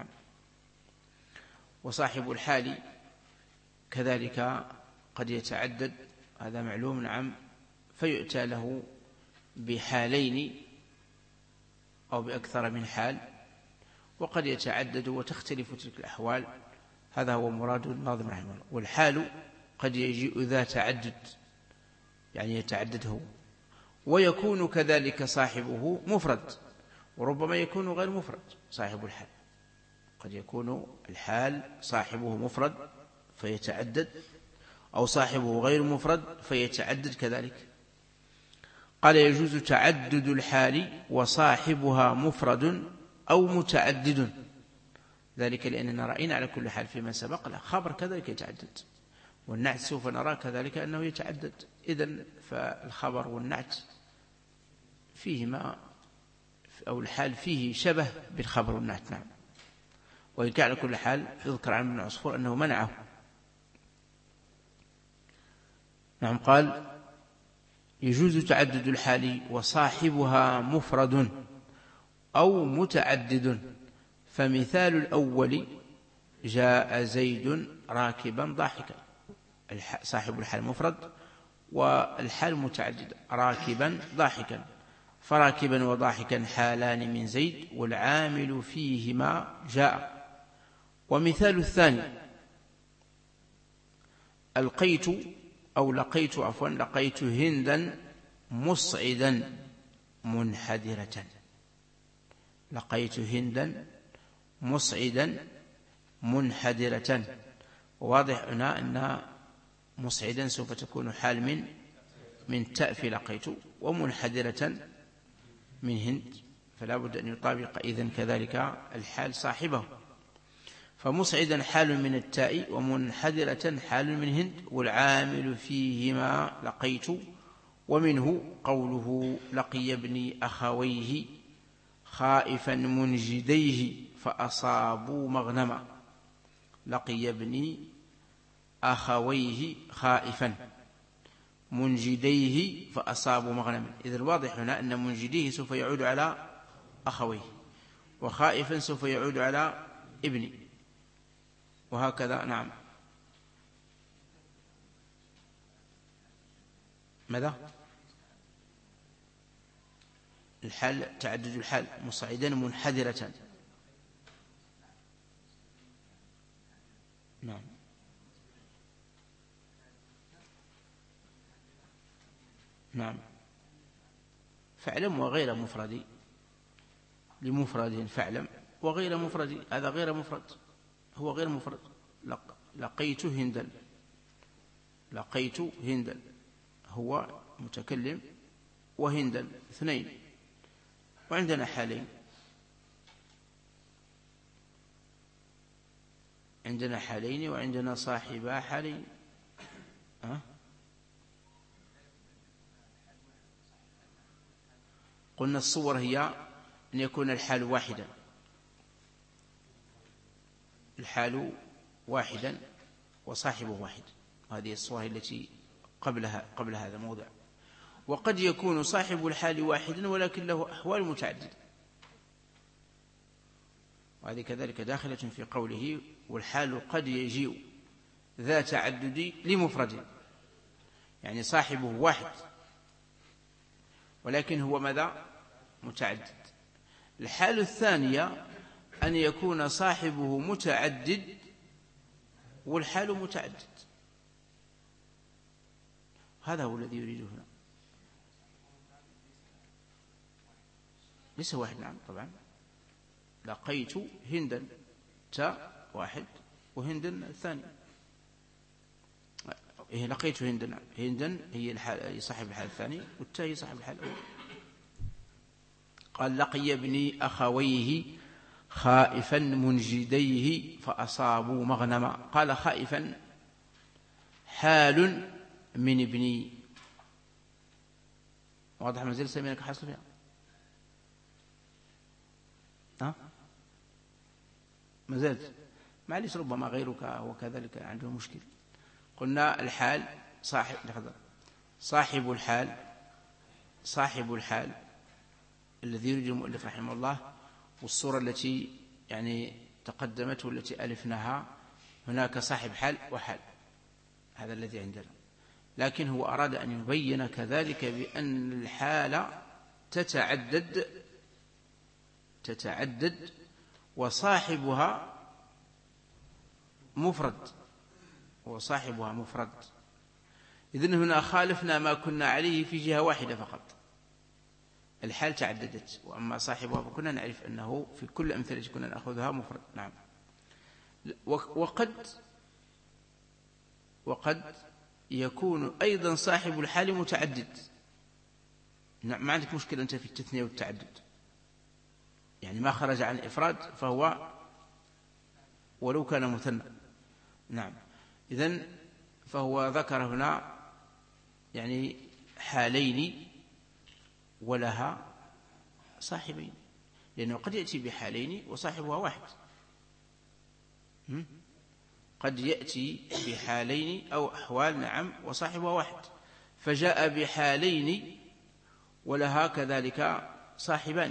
وصاحب الحال كذلك قد يتعدد، هذا معلوم. نعم، فيؤتى له بحالين أو بأكثر من حال، وقد يتعدد وتختلف تلك الأحوال. هذا هو مراد الناظم رحمه الله. والحال قد يجيء ذا تعدد، يعني يتعدد هو، ويكون كذلك صاحبه مفرد، وربما يكون غير مفرد صاحب الحال. قد يكون الحال صاحبه مفرد فيتعدد، أو صاحبه غير مفرد فيتعدد كذلك. قال يجوز تعدد الحال وصاحبها مفرد أو متعدد، ذلك لأننا رأينا على كل حال فيما سبق لا خبر كذلك يتعدد، والنعت سوف نرى كذلك أنه يتعدد. إذن فالخبر والنعت فيهما أو الحال فيه شبه بالخبر والنعت. نعم، وإن كان على كل حال يذكر عن ابن عصفور أنه منعه. نعم قال يجوز تعدد الحال وصاحبها مفرد أو متعدد، فمثال الأول جاء زيد راكبا ضاحكا، صاحب الحال مفرد والحال متعدد راكبا ضاحكا، فراكبا وضاحكا حالان من زيد والعامل فيهما جاء. ومثال الثاني لقيت هندا مصعدا منحدرة. لقيت هندا مصعدا منحدرة، واضح هنا أن مصعدا سوف تكون حال من تاء في لقيت، ومنحدرة من هند، فلا بد أن يطابق إذن كذلك الحال صاحبه. فمصعدا حال من التاء ومنحدرة حال من هند، والعامل فيهما لقيت. ومنه قوله لقي ابني أخويه خائفا منجديه فأصابوا مغنما. لقي ابني أخويه خائفا منجديه فأصابوا مغنما. إذن واضح هنا أن منجديه سوف يعود على أخويه، وخائفا سوف يعود على ابني، وهكذا. نعم، ماذا؟ الحال تعدد الحال مصعدا منحدرة. نعم. نعم. فاعلم وغير مفرد، لمفرد فاعلم وغير مفرد، هذا غير مفرد، هو غير مفرد. لقيت هندا، لقيت هندا هو متكلم وهندا اثنين، وعندنا حالين، عندنا حالين وعندنا صاحبا حالين. قلنا الصور هي أن يكون الحال واحدا، الحال واحدا وصاحبه واحد، هذه الصور التي قبل هذا الموضع. وقد يكون صاحب الحال واحدا ولكن له أحوال متعددة، وهذه كذلك داخلة في قوله والحال قد يجيء ذا تعدد لمفرد، يعني صاحبه واحد ولكن هو ماذا؟ متعدد. الحال الثانية أن يكون صاحبه متعدد والحال متعدد، هذا هو الذي يريده هنا. ليس واحد، نعم طبعا. لقيت هندا، تاء واحد وهندا الثاني. لقيت هندا، هندا هي صاحب الحال الثاني والتاء هي صاحب الحال الأول. قال لقي ابني أخويه خائفا منجديه فأصابوا مغنما. قال خائفا حال من ابني، واضح ما زال سمينك حاصل فيها؟ ما زالت؟ معليش، ربما غيرك وكذلك عنده مشكل. قلنا الحال صاحب الحال الذي يريد المؤلف رحمه الله، والصورة التي يعني تقدمت والتي ألفناها هناك صاحب حال وحال، هذا الذي عندنا. لكن هو أراد أن يبين كذلك بأن الحال تتعدد وصاحبها مفرد، إذن هنا خالفنا ما كنا عليه في جهة واحدة فقط، الحال تعددت، وأما صاحبها فكنا نعرف أنه في كل أمثلة كنا نأخذها مفرد. نعم. وقد يكون أيضا صاحب الحال متعدد. نعم، ما عندك مشكلة أنت في التثنية والتعدد، يعني ما خرج عن الإفراد فهو ولو كان مثنى. نعم. إذن فهو ذكر هنا يعني حالين ولها صاحبين، لأنه قد يأتي بحالين وصاحبها واحد، قد يأتي بحالين أو أحوال نعم وصاحبها واحد، فجاء بحالين ولها كذلك صاحبان.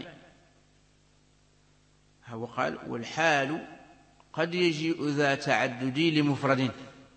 هو قال والحال قد يجيء ذا تعدد لمفرد،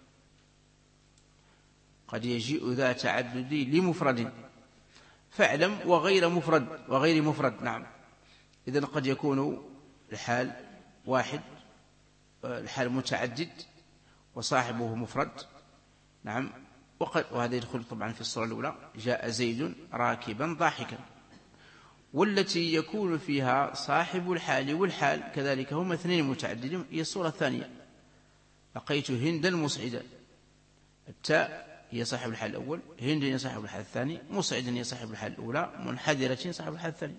قد يجيء ذا تعدد لمفرد فاعلم وغير مفرد. نعم. إذن قد يكون الحال واحد، الحال متعدد وصاحبه مفرد. نعم. وهذا يدخل طبعا في الصورة الأولى، جاء زيد راكبا ضاحكا، والتي يكون فيها صاحب الحال والحال كذلك هم اثنين متعددين، هي الصورة الثانية، لقيت هندا مصعدا، التاء هي صاحب الحال الأول، هند هي صاحب الحال الثاني، مصعدا هي صاحب الحال الأولى، منحدرة صاحب الحال الثاني.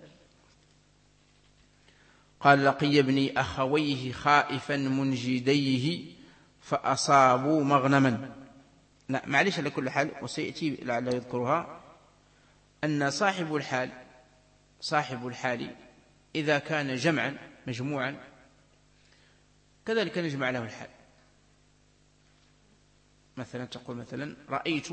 قال لقي ابني أخويه خائفا منجديه فأصابوا مغنما. لا معلش، على كل حال وسيأتي لعل يذكرها أن صاحب الحال إذا كان جمعا مجموعا كذلك نجمع له الحال. مثلا تقول مثلا رأيت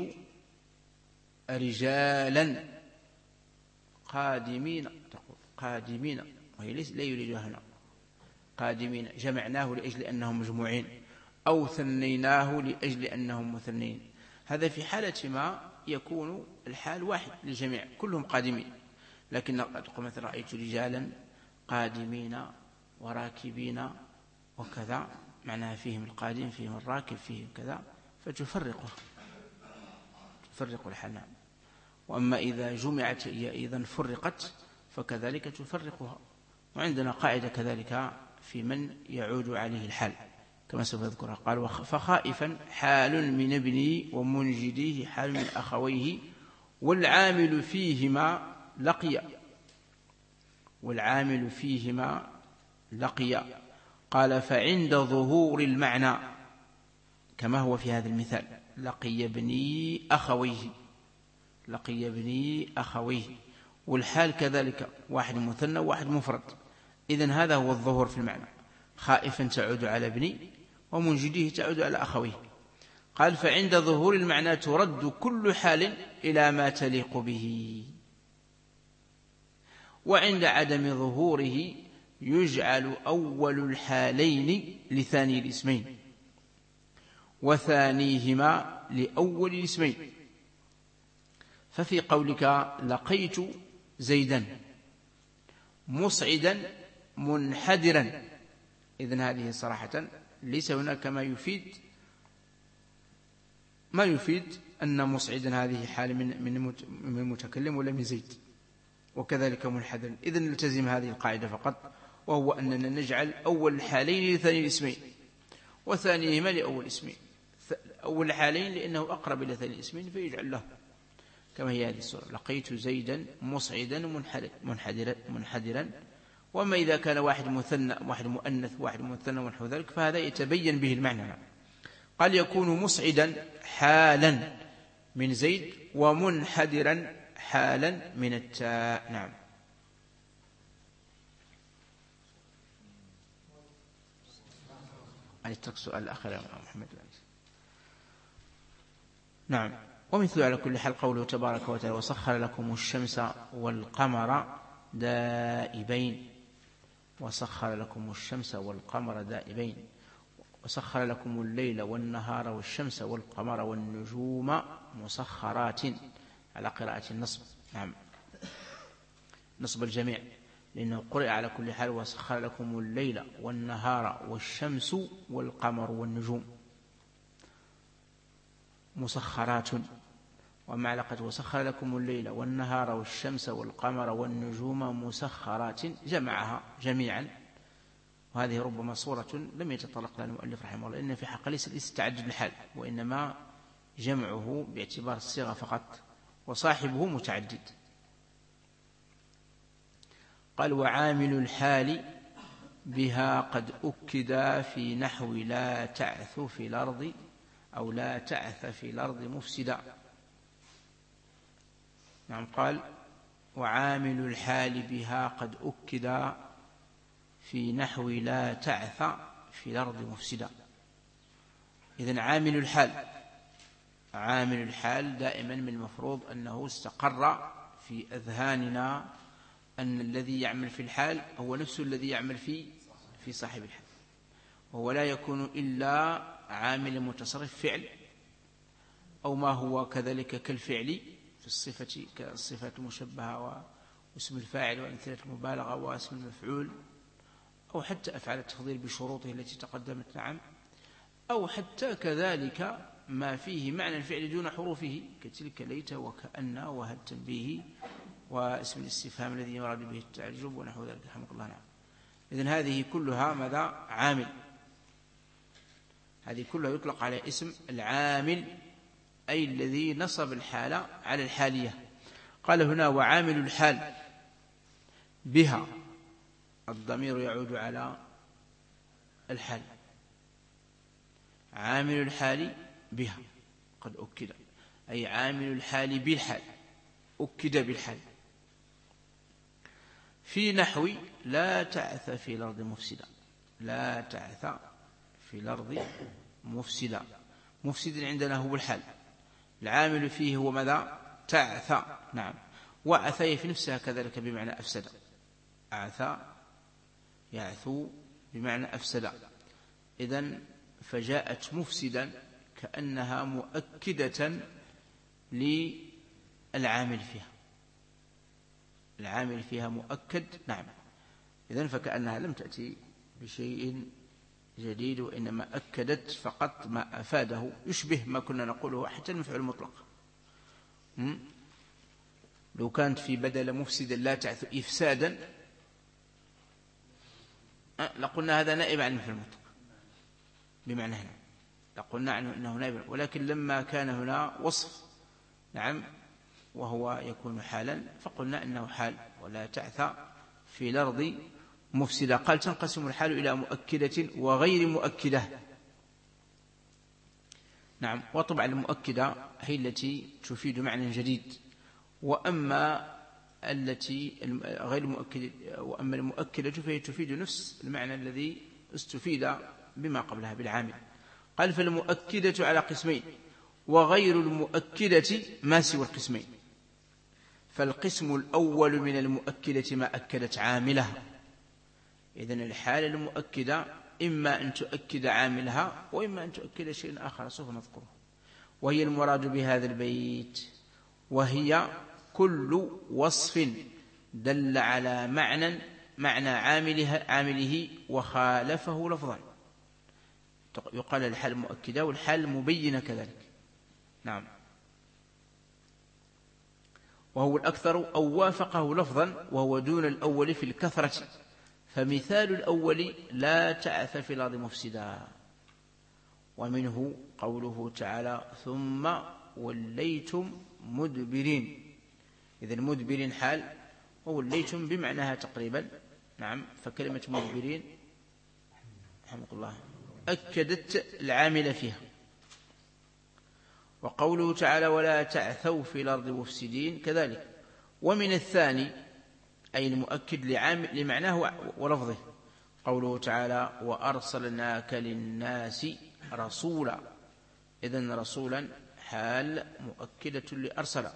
رجالا قادمين، تقول قادمين، وهي لا يريدها هنا، قادمين جمعناه لأجل أنهم مجموعين، أو ثنيناه لأجل أنهم مثنين. هذا في حالة ما يكون الحال واحد للجميع كلهم قادمين، لكن قد تقول مثلا رأيت رجالا قادمين وراكبين وكذا، معناها فيهم القادم فيهم الراكب فيهم كذا، فتفرق الحال. وأما إذا جمعت هي أيضا فرقت فكذلك تفرقها. وعندنا قاعدة كذلك في من يعود عليه الحال كما سوف يذكرها. قال فخائفا حال من ابني ومنجديه حال من أخويه والعامل فيهما لقي. قال فعند ظهور المعنى كما هو في هذا المثال لقي ابني أخويه، والحال كذلك واحد مثنى وواحد مفرد، إذن هذا هو الظهور في المعنى. خائفا تعود على ابني ومنجديه تعود على أخويه. قال فعند ظهور المعنى ترد كل حال إلى ما تليق به، وعند عدم ظهوره يجعل أول الحالين لثاني الاسمين وثانيهما لأول الاسمين. ففي قولك لقيت زيدا مصعدا منحدرا، إذن هذه صراحة ليس هناك ما يفيد أن مصعدا هذه حال من المتكلم ولا من زيد، وكذلك منحدرا. إذن نلتزم هذه القاعدة فقط، وهو أننا نجعل أول الحالين لثاني الاسمين وثانيهما لأول اسمين. أول الحالين لأنه أقرب إلى ثاني الاسمين فيجعل له كما هي هذه السورة لقيت زيدا مصعدا منحدرا. وما إذا كان واحد مثنى واحد مؤنث واحد مثنى ونحو ذلك فهذا يتبين به المعنى. قال يكون مصعدا حالا من زيد ومنحدرا حالا من التاء. نعم. اترك سؤال الأخير يا محمد. نعم. ومثل على كل حال قوله تبارك وتعالى وسخر لكم الشمس والقمر دائبين، وسخر لكم الشمس والقمر دائبين، وسخر لكم الليل والنهار والشمس والقمر والنجوم مسخرات على قراءة النصب. نعم، نصب الجميع لأنه قرئ على كل حال وسخر لكم الليل والنهار والشمس والقمر والنجوم مسخرات. ومع لقد وسخر لكم الليل والنهار والشمس والقمر والنجوم مسخرات جمعها جميعا، وهذه ربما صورة لم يتطرق لها المؤلف رحمه الله، لأن في حق ليس تعدد الحال وإنما جمعه باعتبار الصيغة فقط، وصاحبه متعدد. قال وعامل الحال بها قد أكد في نحو لا تعث في الأرض أو لا تعث في الأرض مفسدا. نعم. قال وعامل الحال بها قد أكد في نحو لا تعث في الأرض مفسدا. إذن عامل الحال دائما من المفروض أنه استقر في أذهاننا أن الذي يعمل في الحال هو نفسه الذي يعمل في صاحب الحال، وهو لا يكون إلا عامل متصرف فعل أو ما هو كذلك كالفعل في الصفة كالصفة المشبهة واسم الفاعل وأمثلة المبالغة واسم المفعول، أو حتى أفعال التفضيل بشروطه التي تقدمت. نعم. أو حتى كذلك ما فيه معنى الفعل دون حروفه كتلك ليت وكأن وهل تنبيه واسم الاستفهام الذي يراد به التعجب ونحو ذلك رحمك الله. نعم. إذن هذه كلها ماذا؟ عامل. هذه كلها يطلق على اسم العامل، أي الذي نصب الحال على الحالية. قال هنا وعامل الحال بها، الضمير يعود على الحال. عامل الحال بها قد أكد، أي عامل الحال بالحال، أكد بالحال. في نحو لا تعث في الأرض مفسدا، لا تعث في الأرض مفسدا. مفسد عندنا هو الحال، العامل فيه هو ماذا؟ تعث. نعم. وعثي في نفسها كذلك بمعنى أفسد، أعثى يعثو بمعنى أفسد. إذن فجاءت مفسدا كأنها مؤكدة للعامل فيها. العامل فيها مؤكد نعم، إذن فكأنها لم تأتي بشيء جديد، وإنما أكدت فقط ما أفاده، يشبه ما كنا نقوله حتى المفعول المطلق. لو كانت في بدل مفسدا لا تعث إفسادا لقلنا هذا نائب عن المفعول المطلق بمعنى هنا، لقلنا عنه أنه نائب، ولكن لما كان هنا وصف نعم وهو يكون حالا فقلنا أنه حال ولا تعث في الأرض مفسدة. قال تنقسم الحال إلى مؤكدة وغير مؤكدة. نعم، وطبعا المؤكدة هي التي تفيد معنى جديد، وأما التي غير مؤكدة وأما المؤكدة فهي تفيد نفس المعنى الذي استفيد بما قبلها بالعامل. قال فالمؤكدة على قسمين وغير المؤكدة ما سوى القسمين. فالقسم الأول من المؤكدة ما أكدت عاملها، إذن الحالة المؤكدة إما أن تؤكد عاملها وإما أن تؤكد شيء آخر سوف نذكره، وهي المراد بهذا البيت، وهي كل وصف دل على معنى عامله وخالفه لفظا، يقال الحال مؤكدة والحال مبينة كذلك. نعم، وهو الأكثر أو وافقه لفظا، وهو دون الأول في الكثرة. فمثال الأول لا تعث في الأرض مفسدا، ومنه قوله تعالى ثم وليتم مدبرين. إذن مدبرين حال ووليتم بمعناها تقريبا. نعم، فكلمة مدبرين رحمه الله أكدت العامل فيها. وقوله تعالى ولا تعثوا في الأرض مفسدين كذلك. ومن الثاني أي المؤكد لمعناه ولفظه قوله تعالى وأرسلناك للناس رسولا. إذن رسولا حال مؤكدة لأرسل.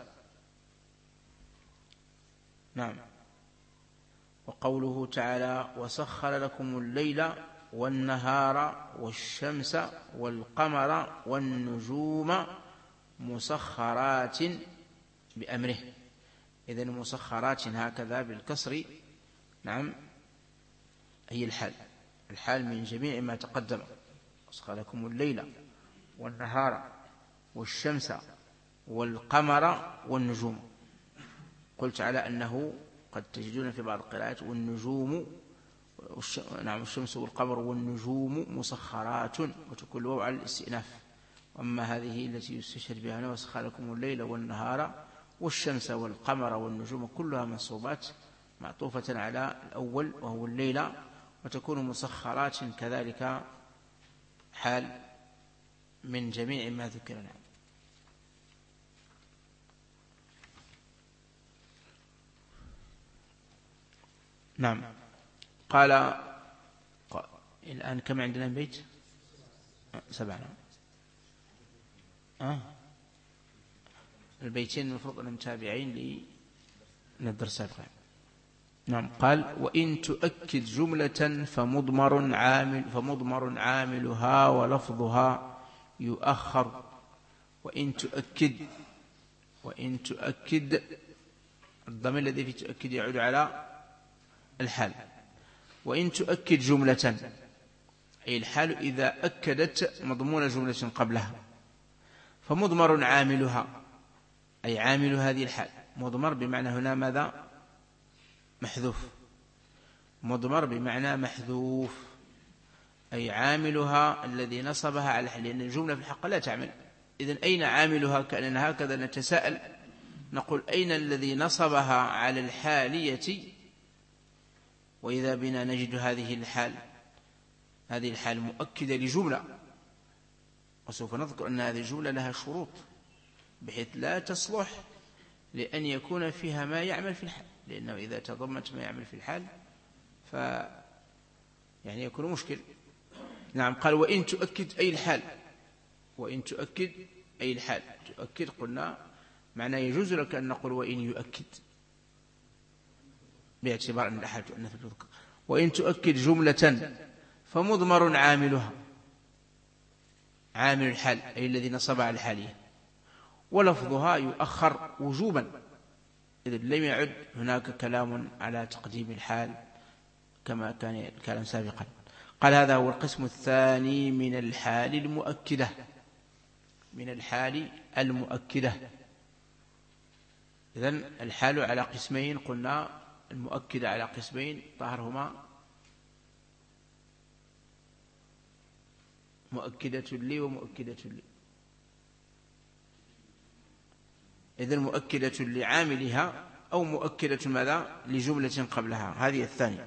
نعم، وقوله تعالى وسخر لكم الليل والنهار والشمس والقمر والنجوم مسخرات بأمره. إذن مسخرات هكذا بالكسر نعم هي الحال من جميع ما تقدم. سخر لكم الليل والنهار والشمس والقمر والنجوم. قلت على أنه قد تجدون في بعض القراءات والنجوم نعم الشمس والقمر والنجوم مسخرات وتكون الواو على الاستئناف. وأما هذه التي يستشهد بها وسخر لكم الليل والنهار والشمس والقمر والنجوم كلها منصوبات معطوفة على الأول وهو الليل، وتكون مسخرات كذلك حال من جميع ما ذكرنا. نعم، قال الآن كم عندنا بيت 7. البيتين المفروض أنهم تابعين للدرس القادم. نعم، قال وإن تؤكد جملة فمضمر عاملها ولفظها يؤخر. وإن تؤكد الضمير الذي في تؤكد يعود على الحال. وإن تؤكد جملة أي الحال إذا أكدت مضمون جملة قبلها، فمضمر عاملها أي عامل هذه الحال. مضمر بمعنى هنا ماذا؟ محذوف. مضمر بمعنى محذوف أي عاملها الذي نصبها على الحال، لأن الجملة في الحق لا تعمل. إذن أين عاملها؟ كأننا هكذا نتساءل نقول أين الذي نصبها على الحالية؟ وإذا بنا نجد هذه الحال مؤكدة لجملة، وسوف نذكر أن هذه الجملة لها شروط بحيث لا تصلح لأن يكون فيها ما يعمل في الحال، لأنه إذا تضمنت ما يعمل في الحال يعني يكون مشكل. نعم، قال وإن تؤكد أي الحال. وإن تؤكد أي الحال. تؤكد قلنا معنى يجوز لك أن نقول وإن يؤكد باعتبار أن الحال تؤنث تذكر. وإن تؤكد جملة فمضمر عاملها عامل الحال أي الذي نصب على الحالية، ولفظها يؤخر وجوبا إذن لم يعد هناك كلام على تقديم الحال كما كان الكلام سابقا. قال هذا هو القسم الثاني من الحال المؤكدة. من الحال المؤكدة. إذن الحال على قسمين، قلنا المؤكدة على قسمين ظهرهما مؤكدة لي ومؤكدة لي. إذن مؤكدة لعاملها أو مؤكدة ماذا؟ لجملة قبلها، هذه الثانية.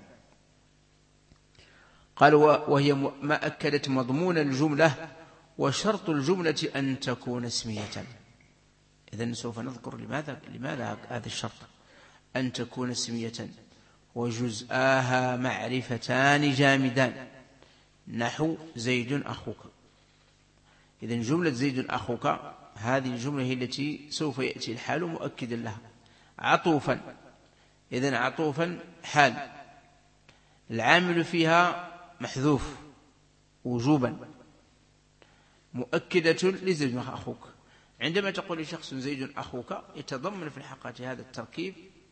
قال وهي ما أكدت مضمون الجملة، وشرط الجملة أن تكون اسمية. إذن سوف نذكر لماذا هذا الشرط، أن تكون اسمية وجزءاها معرفتان جامدان، نحو زيد أخوك. إذن جملة زيد أخوك هذه الجملة هي التي سوف يأتي الحال مؤكدا لها عطوفا. إذن عطوفا حال العامل فيها محذوف وجوبا، مؤكدة لزيد أخوك. عندما تقول لشخص زيد أخوك يتضمن في الحقيقة هذا التركيب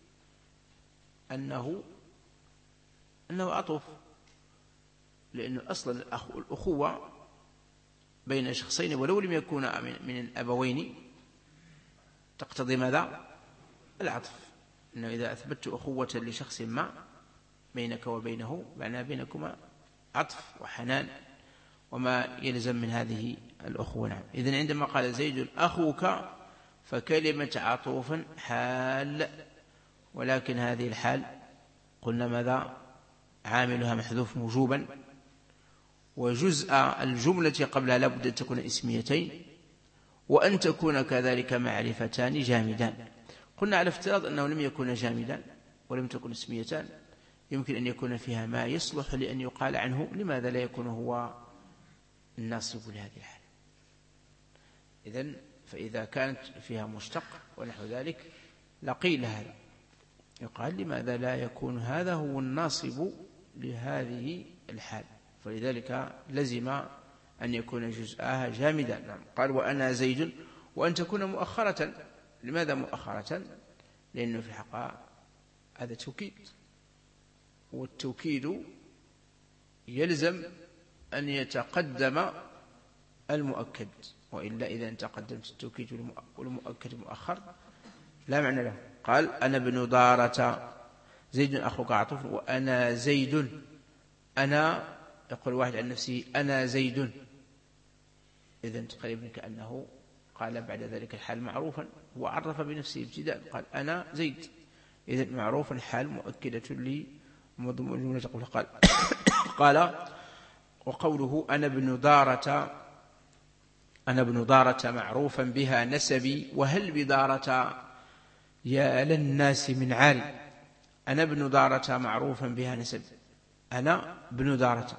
أنه عطوف، لأنه أصلا الأخوة بين شخصين ولو لم يكونا من الأبوين تقتضي ماذا؟ العطف. إنه إذا أثبت أخوة لشخص ما بينك وبينه معناه بينكما عطف وحنان وما يلزم من هذه الأخوة. نعم. إذن عندما قال زيد أخوك فكلمة عطوفا حال، ولكن هذه الحال قلنا ماذا؟ عاملها محذوف وجوبا، وجزء الجملة قبلها لابد أن تكون اسميتين، وأن تكون كذلك معرفتان جامدان. قلنا على افتراض أنه لم يكون جامدان ولم تكن اسميتان يمكن أن يكون فيها ما يصلح لأن يقال عنه لماذا لا يكون هو الناصب لهذه الحالة. إذن فإذا كانت فيها مشتق ونحو ذلك لقيل هذا، يقال لماذا لا يكون هذا هو الناصب لهذه الحال، فلذلك لزم أن يكون جزءها جامدا. نعم. قال وأنا زيد، وأن تكون مؤخرة. لماذا مؤخرة؟ لأنه في الحقيقة هذا توكيد، والتوكيد يلزم أن يتقدم المؤكد، وإلا إذا تقدمت التوكيد والمؤكد مؤخر لا معنى له. قال أنا ابن دارة زيد أخوك عطوف، وأنا زيد. أنا يقول واحد عن نفسه أنا زيد، إذن تقريبا كأنه قال بعد ذلك الحال معروفا، وعرف بنفسه ابتداء قال أنا زيد، إذن معروفا حال مؤكدة لمضمون الجملة. قال وقوله أنا ابن دارة معروفا بها نسبي، وهل بدارة يا للناس من عالي. أنا ابن دارة معروفا بها نسبي، أنا ابن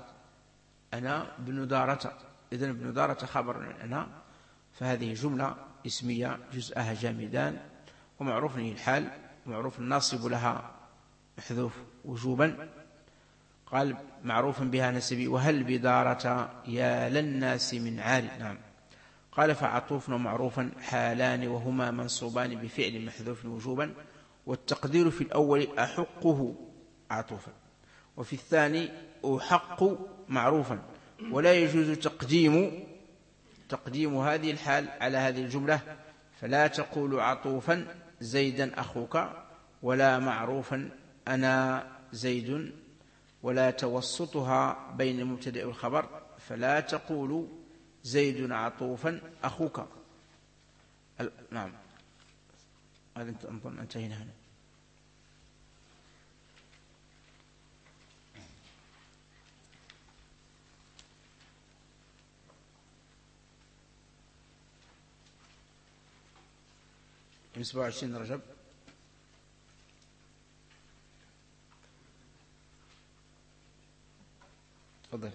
دارة، إذن ابن دارة خبر من أنا، فهذه جملة اسمية جزءها جامدان، ومعروف هي الحال، ومعروف الناصب لها محذوف وجوبا. قال معروف بها نسبي، وهل بدارة يا للناس من عالي. نعم. قال فعطوف ومعروفا حالان، وهما منصوبان بفعل محذوف وجوبا، والتقدير في الأول أحقه عطوفا، وفي الثاني أحق معروفا، ولا يجوز تقديم هذه الحال على هذه الجملة، فلا تقول عطوفا زيدا أخوك، ولا معروفا أنا زيد، ولا توسطها بين المبتدأ والخبر، فلا تقول زيد عطوفا أخوك. نعم. هذا أنظن انتهينا هنا. من 27 رجب. تفضل.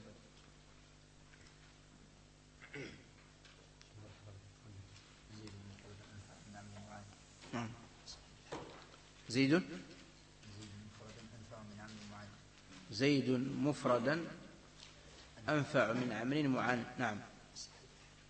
زيد مفردا أنفع من عمل معان. نعم.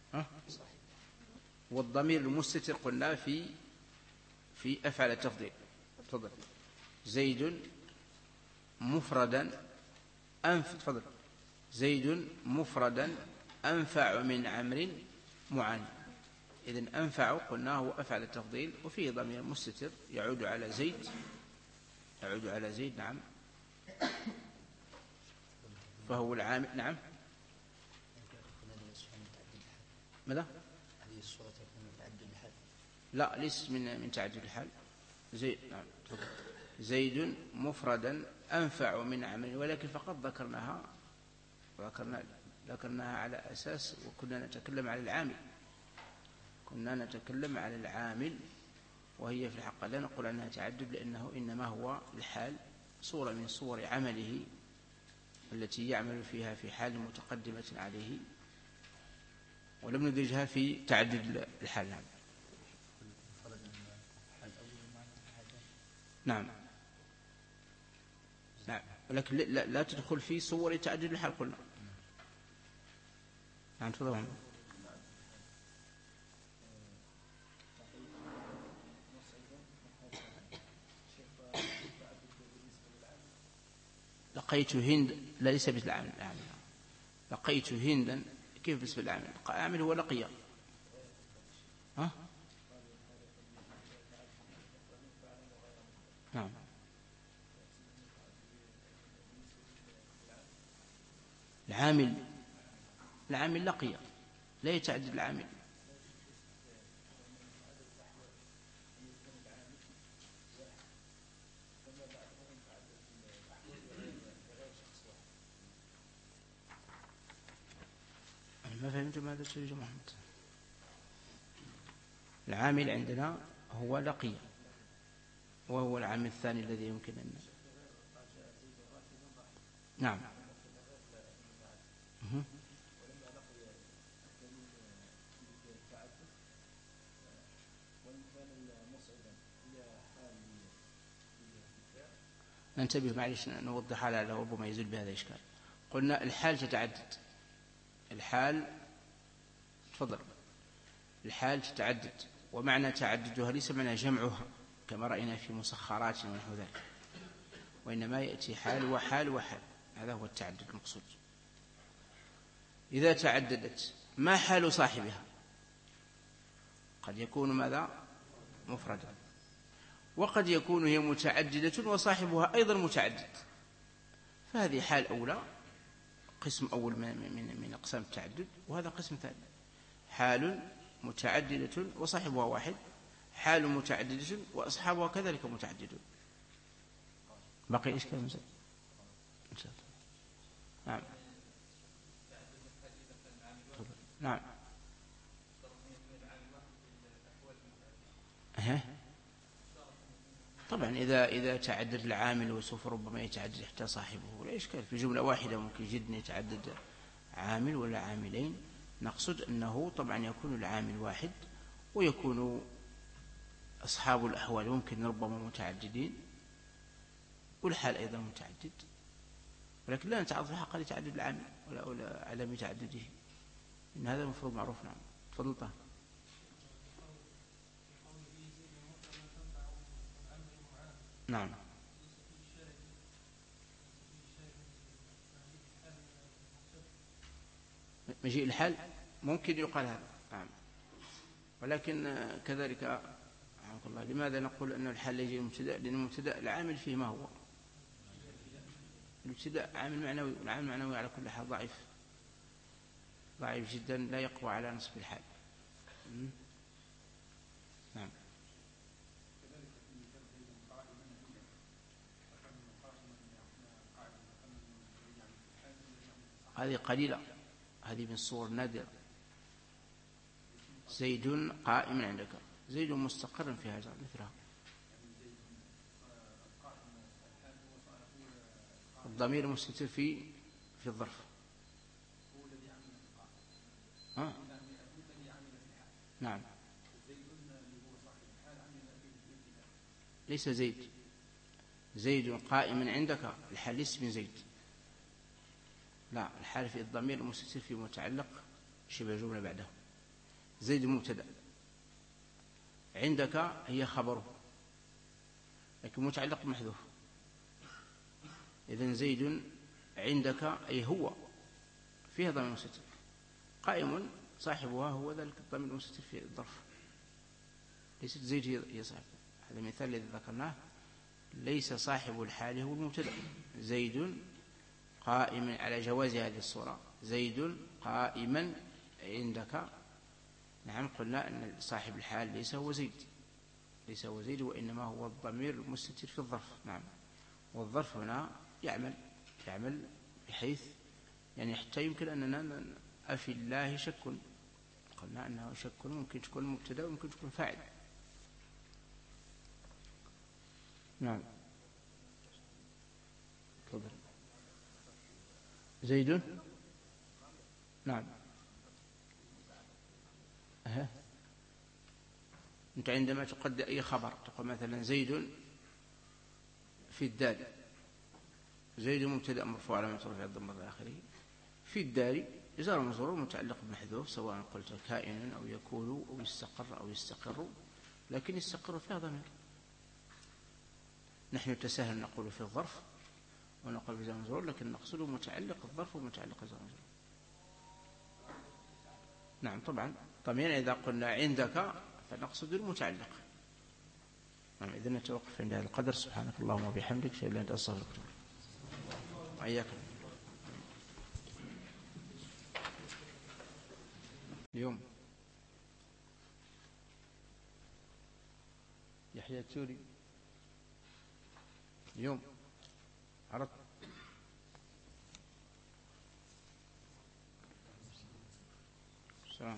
والضمير المستتر قلنا في أفعل التفضيل، تفضل. زيد مفردا تفضل. زيد مفردا أنفع من عمرو معان. إذن أنفع قلنا هو أفعل التفضيل، وفيه ضمير مستتر يعود على زيد، يعود على زيد. نعم، فهو العامل. نعم، ماذا؟ هذه الصورة تكون من تعدد الحال؟ لا، ليس من تعدد الحال. زيد. نعم، تفضل. زيد مفردا أنفع من عمل، ولكن فقط ذكرناها على أساس، وكنا نتكلم على العامل، وهي في الحق لا نقول عنها تعدد، لأنه إنما هو الحال صورة من صور عمله التي يعمل فيها في حال متقدمة عليه، ولم ندرجها في تعدد الحال. نعم، نعم، ولكن لا تدخل في صور تعدد الحال قلنا. نعم، تفضل. لقيت هند، لا ليس بالعامل. لقيت هندا كيف باسم العامل؟ العامل هو لقي. نعم، العامل لقي، لا يتعدد العامل. ما فهمت ماذا تريد محمد؟ العامل عندنا هو لقي، وهو العامل الثاني الذي يمكن أن. نعم. ننتبه، معلش نوضح على ربما يزول بهذا إشكال. قلنا الحال تتعدد، تفضل. الحال تتعدد، ومعنى تعددها ليس معنى جمعها كما رأينا في مسخرات ونحو ذلك، وإنما يأتي حال وحال وحال. هذا هو التعدد المقصود. إذا تعددت ما حال صاحبها؟ قد يكون ماذا؟ مفردا، وقد يكون هي متعددة وصاحبها أيضا متعدد، فهذه حال أولى، قسم أول من أقسام التعدد، وهذا قسم ثاني. حال متعددة وصاحبها واحد، حال متعددة وأصحابها كذلك متعددون. بقي إشكال مثلا إن شاء الله. نعم، نعم. طبعا إذا تعدد العامل وسوف ربما يتعدد حتى صاحبه، ولا إشكال. في جملة واحدة ممكن جدا يتعدد عامل ولا عاملين. نقصد أنه طبعا يكون العامل واحد، ويكون أصحاب الأحوال ممكن ربما متعددين، والحال أيضا متعدد، ولكن لا نتعرض حقا لتعدد العامل ولا عدم تعدده، إن هذا المفروض معروف. نعم، تفضل. طه. نعم، مجيء الحال ممكن يقال هذا. نعم، ولكن كذلك رحمك الله، لماذا نقول أن الحال يجي المبتدأ؟ لأن المبتدأ العامل فيه ما هو الابتداء عامل معنوي، والعامل المعنوي على كل حال ضعيف جدا، لا يقوى على نصب الحال. نعم. هذه قليلة، هذه من الصور النادرة. زيد قائم عندك، زيد مستقر في هذا مثلها. الضمير مستتر في الظرف. نعم، ليس زيد قائم عندك، الحال ليس من زيد، لا، الحال في الضمير المستتر في متعلق شبه جملة بعده. زيد مبتدأ، عندك هي خبره، لكن متعلق محذوف. إذن زيد عندك أي هو فيها ضمير مستتر، قائم صاحبها هو ذلك الضمير المستتر في الظرف، ليست زيد هي صاحب. هذا المثال الذي ذكرناه ليس صاحب الحال هو المبتدأ. زيد قائما على جواز هذه الصورة، زيد قائما عندك. نعم قلنا أن صاحب الحال ليس هو زيد، ليس هو زيد، وإنما هو الضمير المستتر في الظرف. نعم. والظرف هنا يعمل بحيث يعني حتى يمكن أننا أفي الله شك، قلنا أنه شك ممكن تكون مبتدأ وممكن تكون فاعل. نعم. تفضل. زيد. نعم. أنت عندما تقدر أي خبر تقول مثلا زيد في الدار، زيد مبتدأ مرفوع على رفعه الضمة إلى آخره. في الدار جار مجرور متعلق بمحذوف، سواء قلت كائن أو يكون أو يستقر أو يستقر، لكن يستقر فيها ضمير. نحن تساهل نقول في الظرف ونقول في جار مجرور، لكن نقصد متعلق الظرف ومتعلق جار مجرور. نعم طبعا. طبعا إذا قلنا عندك فنقصد المتعلق. نعم. إذن نتوقف عند هذا القدر. سبحانك اللهم وبحمدك، أشهد أن لا إله إلا أنت، أستغفرك وإياكم. اليوم يحيى التوري اليوم عرضت السلام.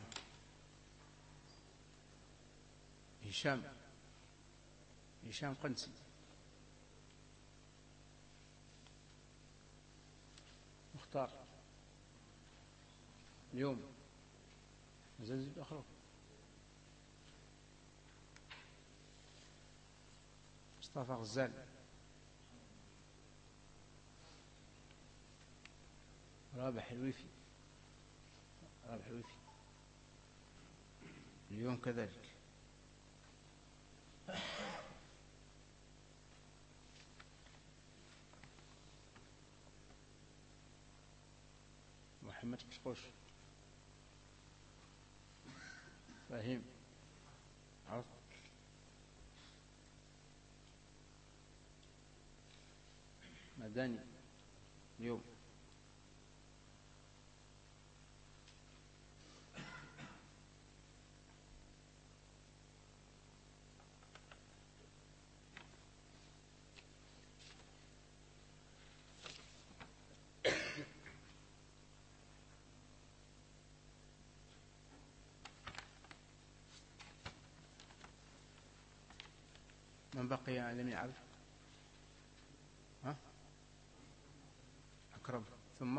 هشام قنسي. مختار اليوم زلزل أخرى. مصطفى غزال. رابح الويفي اليوم كذلك. محمد قشقوش. فهيم عرفت. مداني اليوم. من بقي لم يعرف؟ أكرم، ثم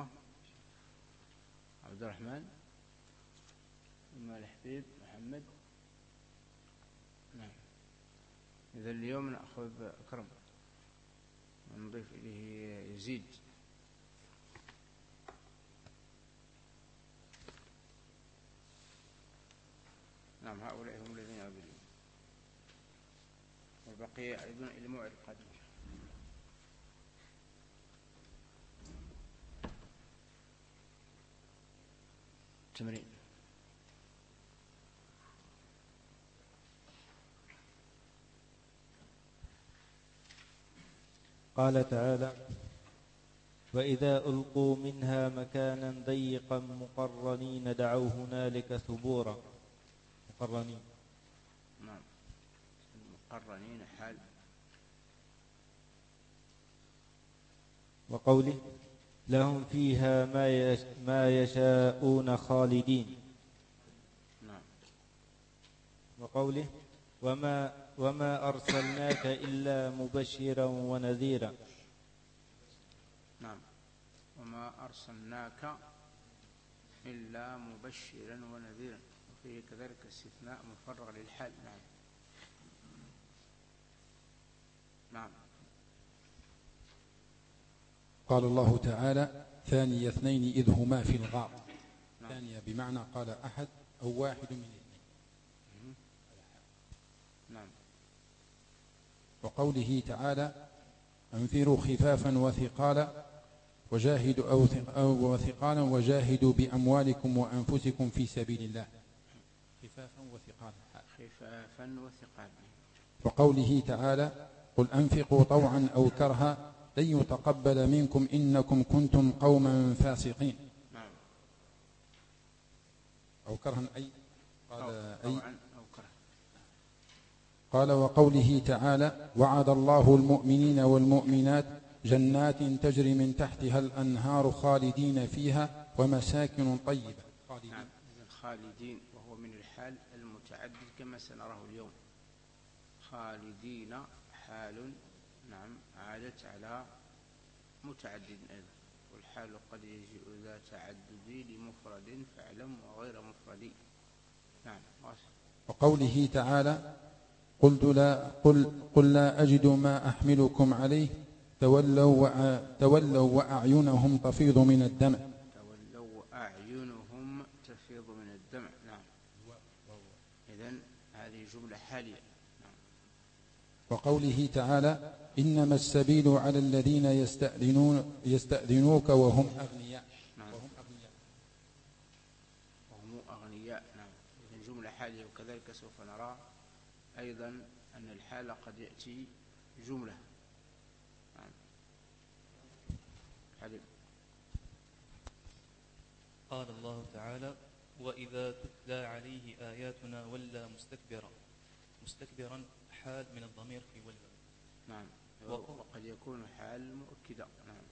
عبد الرحمن، ثم الحبيب محمد. نعم. إذا اليوم نأخذ أكرم ونضيف إليه يزيد. نعم. هؤلاء هم الذين يعبدون، والبقية يعرضون إلى موعد القادم. تمرين. قال تعالى: وإذا ألقوا منها مكانا ضيقا مقرنين دعوا هنالك ثبورا. مقرنين. نعم. مقرنين حال. وقوله: لهم فيها ما يشاءون خالدين. نعم. وقوله: وما أرسلناك إلا مبشرا ونذيرا. نعم. وما أرسلناك إلا مبشرا ونذيرا، وفيه كذلك استثناء مفرغ للحال. نعم. نعم. قال الله تعالى: ثاني اثنين إذ هما في الغار. نعم. ثانية بمعنى قال أحد أو واحد من اثنين. نعم. وقوله تعالى انفروا خفافا وثقالا وثقالا وجاهدوا بأموالكم وأنفسكم في سبيل الله. خفافا وثقالا. وقوله تعالى قل أنفقوا طوعا أو كرها لن يتقبل منكم إنكم كنتم قوما فاسقين. أو كرها أي قال وقوله تعالى وعد الله المؤمنين والمؤمنات جنات تجري من تحتها الأنهار خالدين فيها ومساكن طيبة. خالدين وهو من الحال المتعدد كما سنراه اليوم. خالدين حال عادت على متعدد أيضا، والحال قد يجيء ذا تعدد لمفرد فاعلم وغير مفرد. وقوله تعالى قل لا أجد ما أحملكم عليه تولوا وأعينهم تفيض من الدمع. إذن هذه جملة حالية. وقوله تعالى إنما السبيل على الذين يستأذنوك وهم أغنياء. إذن جملة حالية. وكذلك سوف نرى أيضا أن الحال قد يأتي جملة. قال الله تعالى وإذا تتلى عليه آياتنا ولى مستكبرا حال من الضمير في ولى. وقد يكون حال مؤكدا.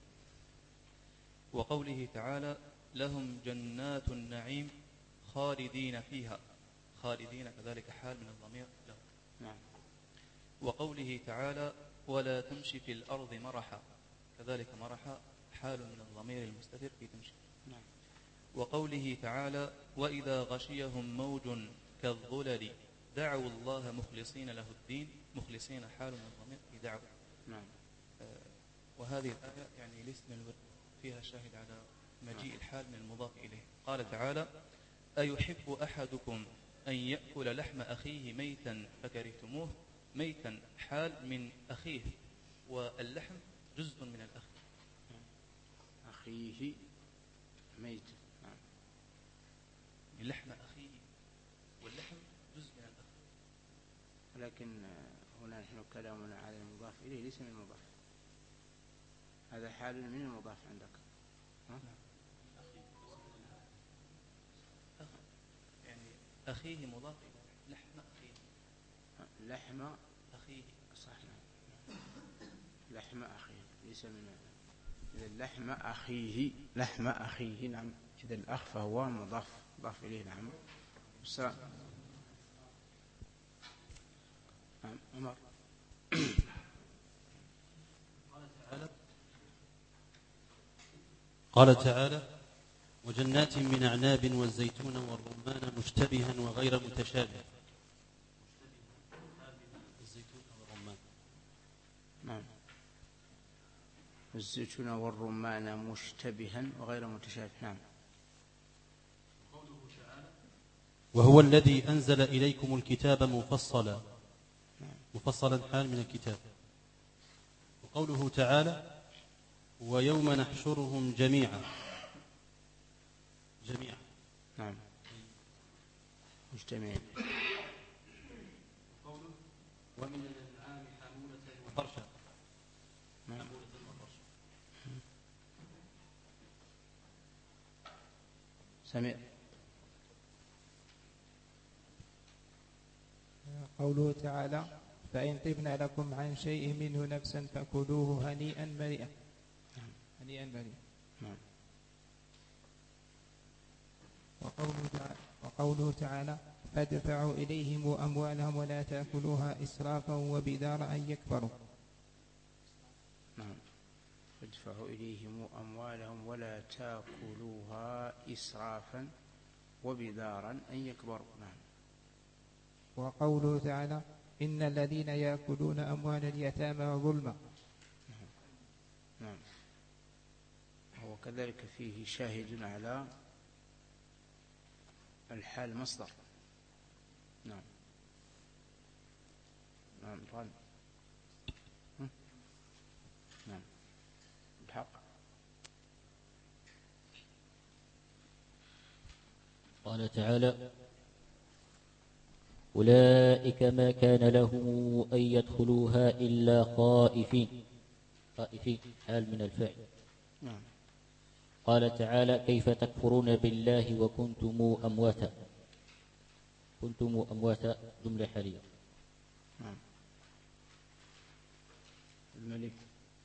وقوله تعالى لهم جنات النعيم خالدين فيها، خالدين كذلك حال من الضمير له. وقوله تعالى ولا تمشي في الأرض مرحا، كذلك مرحا حال من الضمير المستتر في تمشي. وقوله تعالى وإذا غشيهم موج كالظلل دعوا الله مخلصين له الدين، مخلصين حال من الضمير في دعوا. وهذه الآية يعني الاسم الورد فيها شاهد على مجيء الحال من المضاف إليه. قال تعالى أيحب أحدكم أن يأكل لحم أخيه ميتا فكرهتموه. ميتا حال من أخيه، واللحم جزء من الأخ. أخيه ميت، لحم أخيه، واللحم جزء من الأخ. ولكن هنا نحن كلامنا على المضاف إليه ليس من المضاف، هذا حال من المضاف عندك. يعني أخيه مضاف إلى لحم أخيه. لحم أخيه صح، لحم أخيه ليس من إذا لحم أخيه، لحم أخيه. نعم، إذا الأخ فهو مضاف إليه. نعم. عمر. قال تعالى وجنات من أعناب والزيتون والرمان مشتبها وغير متشابه. الزيتون والرمان. نعم، الزيتون والرمان مشتبها وغير متشابه. نعم. وهو الذي أنزل إليكم الكتاب مفصلا حال من الكتاب. وقوله تعالى ويوم نحشرهم جميعا. نعم، مجتمعين. ومن الأنعام حمولة وفرشا. سمع. قوله تعالى فإن طبن لكم عن شيء منه نفسا فكلوه هنيئا مريئا. هنيئا مريئا. وقوله تعالى فادفعوا إليهم أموالهم ولا تأكلوها إسرافا وبدارا أن يكبروا. نعم، فادفعوا إليهم أموالهم ولا تأكلوها إسرافا وبدارا أن يكبروا. نعم. وقوله تعالى إن الذين يأكلون أموال اليتامى ظلما. نعم. هو كذلك فيه شاهد على الحال مصدر. نعم. نعم. قال تعالى أولئك ما كان لهم أن يدخلوها إلا خائفين حال من الفعل. قال تعالى كيف تكفرون بالله وكنتم أمواتا جملة حالية. الملك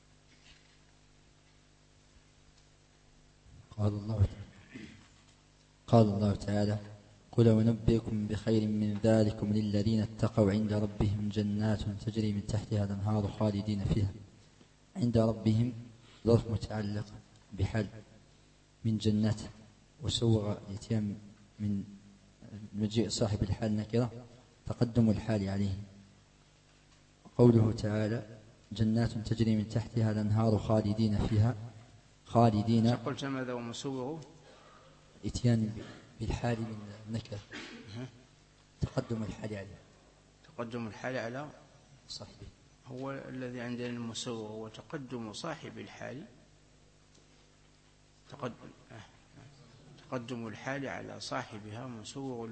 قال الله تعالى قل ونبئكم بخير من ذلكم للذين اتقوا عند ربهم جنات تجري من تحتها الأنهار خالدين فيها. عند ربهم ظرف متعلق بحال من جنات، وسوغ الاتيان من مجيء صاحب الحال نكرة تقدم الحال عليه. قوله تعالى جنات تجري من تحتها الأنهار خالدين فيها، خالدين قلت ماذا ومسوغه؟ الاتيان بالحال من نكرة تقدم الحال عليه. تقدم الحال على صاحبه هو الذي عندنا المسوغ، هو تقدم صاحب الحال، تقدم الحال على صاحبها مسوغ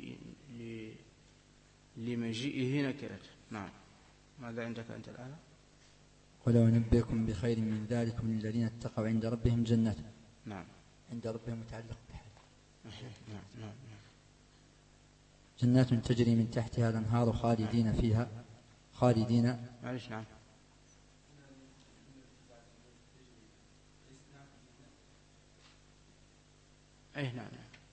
لمجيئه نكرة. نعم. ماذا عندك أنت الآن؟ ولو نبئكم بخير من ذلكم للذين اتقوا عند ربهم جنات. نعم. عند ربهم متعلق بحال. نعم. جنات تجري من تحتها الأنهار خالدين فيها، خالدين معلش. نعم. أي نعم.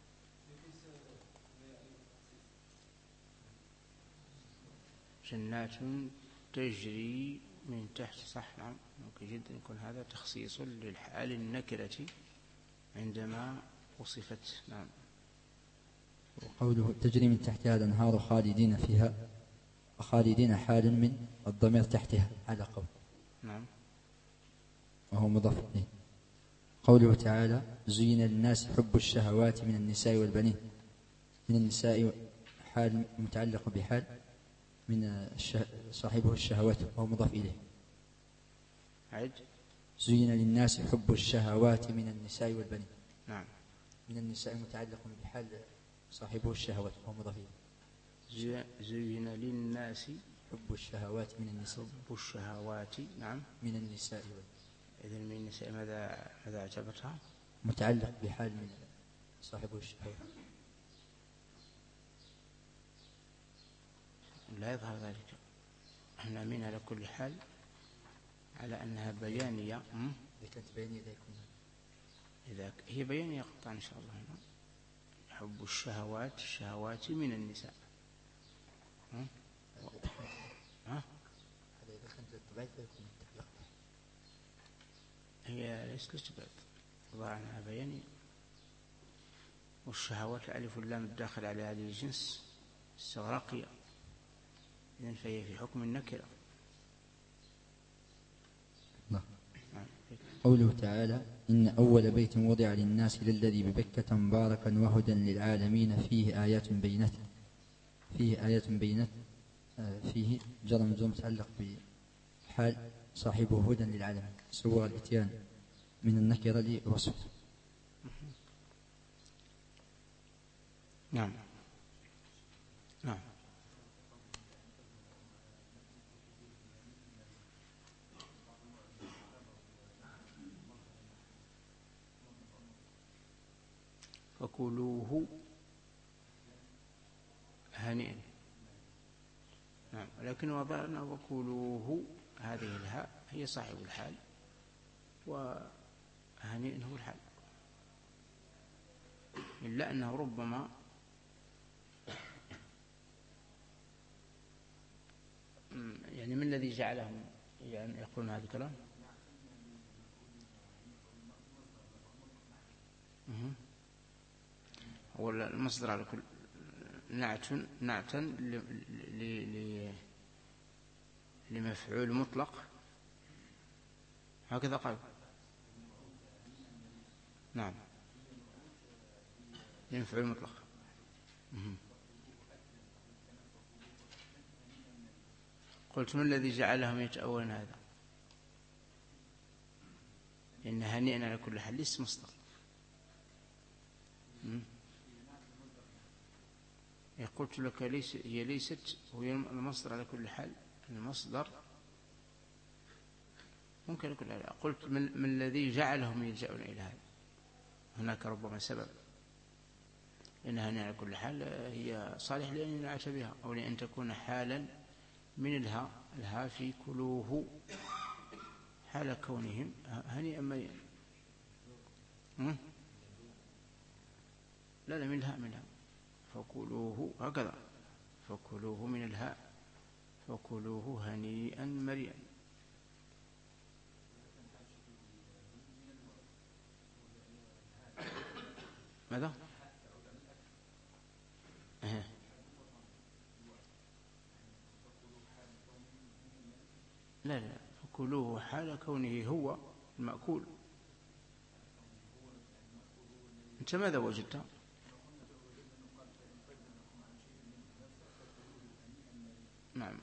جنات تجري من تحت، صح. نعم، ممكن جدا يكون هذا تخصيص للحال النكرة عندما وصفت. نعم. وقوله تجري من تحتها الأنهار خالدين فيها، خالدين حال من الضمير تحتها على قول. نعم. وهو مضاف إليه. قوله تعالى زين للناس حب الشهوات من النساء والبنين. من النساء حال متعلق بحال من صاحبه الشهوات وهو مضاف إليه. عد. زين للناس حب الشهوات من النساء والبنين. نعم. من النساء متعلق بحال صاحبه الشهوات وهو مضاف إليه. زين للناس حب الشهوات من النساء. حب الشهوات. نعم. من النساء. إذن من النساء ماذا اعتبرتها؟ متعلق بحال من صاحبه الشهوات. لا يظهر ذلك. احنا من على كل حال على أنها بيانية. إذا كانت بيانية إذا هي بيانية قطعا إن شاء الله. هنا حب الشهوات من النساء. هذا إذا كانت الطبيعية فيكون متعلق. هي ليست لتبعد، ضعنها بيانية. والشهوات الألف واللام الداخل على هذه الجنس استغراقية، إذن فهي في حكم النكرة. قوله تعالى إن أول بيت وضع للناس للذي ببكة مباركا وهدى للعالمين فيه آيات بينات. فيه جر مجرور متعلق بحال صاحبه هدى للعالمين، سوى الاتيان من النكرة لوصف. نعم. فكلوه هنيئا. نعم. ولكن وضعنا وكلوه، هذه الهاء هي صاحب الحال، وهنيئا هو الحال، إلا أنه ربما يعني من الذي جعلهم يعني يقولون هذا الكلام؟ هو المصدر على كل نعتا لمفعول مطلق، هكذا قال. نعم، لمفعول مطلق. قلت من الذي جعلهم يتأولون هذا؟ إن هنيئا على كل حال اسم مصدر. قلت لك هي ليست وهي المصدر على كل حال. المصدر ممكن يكون على، قلت من الذي جعلهم يلجأون إلى هذا. هناك ربما سبب، إنها على كل حال هي صالح لأن ينعش بها، أو لأن تكون حالا من الها في كلوه حال كونهم هنيئا مريئا. لا من الهاء فكلوه هكذا، فكلوه من الهاء فكلوه هنيئا مريئا. ماذا؟ لا فكلوه حال كونه هو المأكول. أنت ماذا وجدت؟ نعم.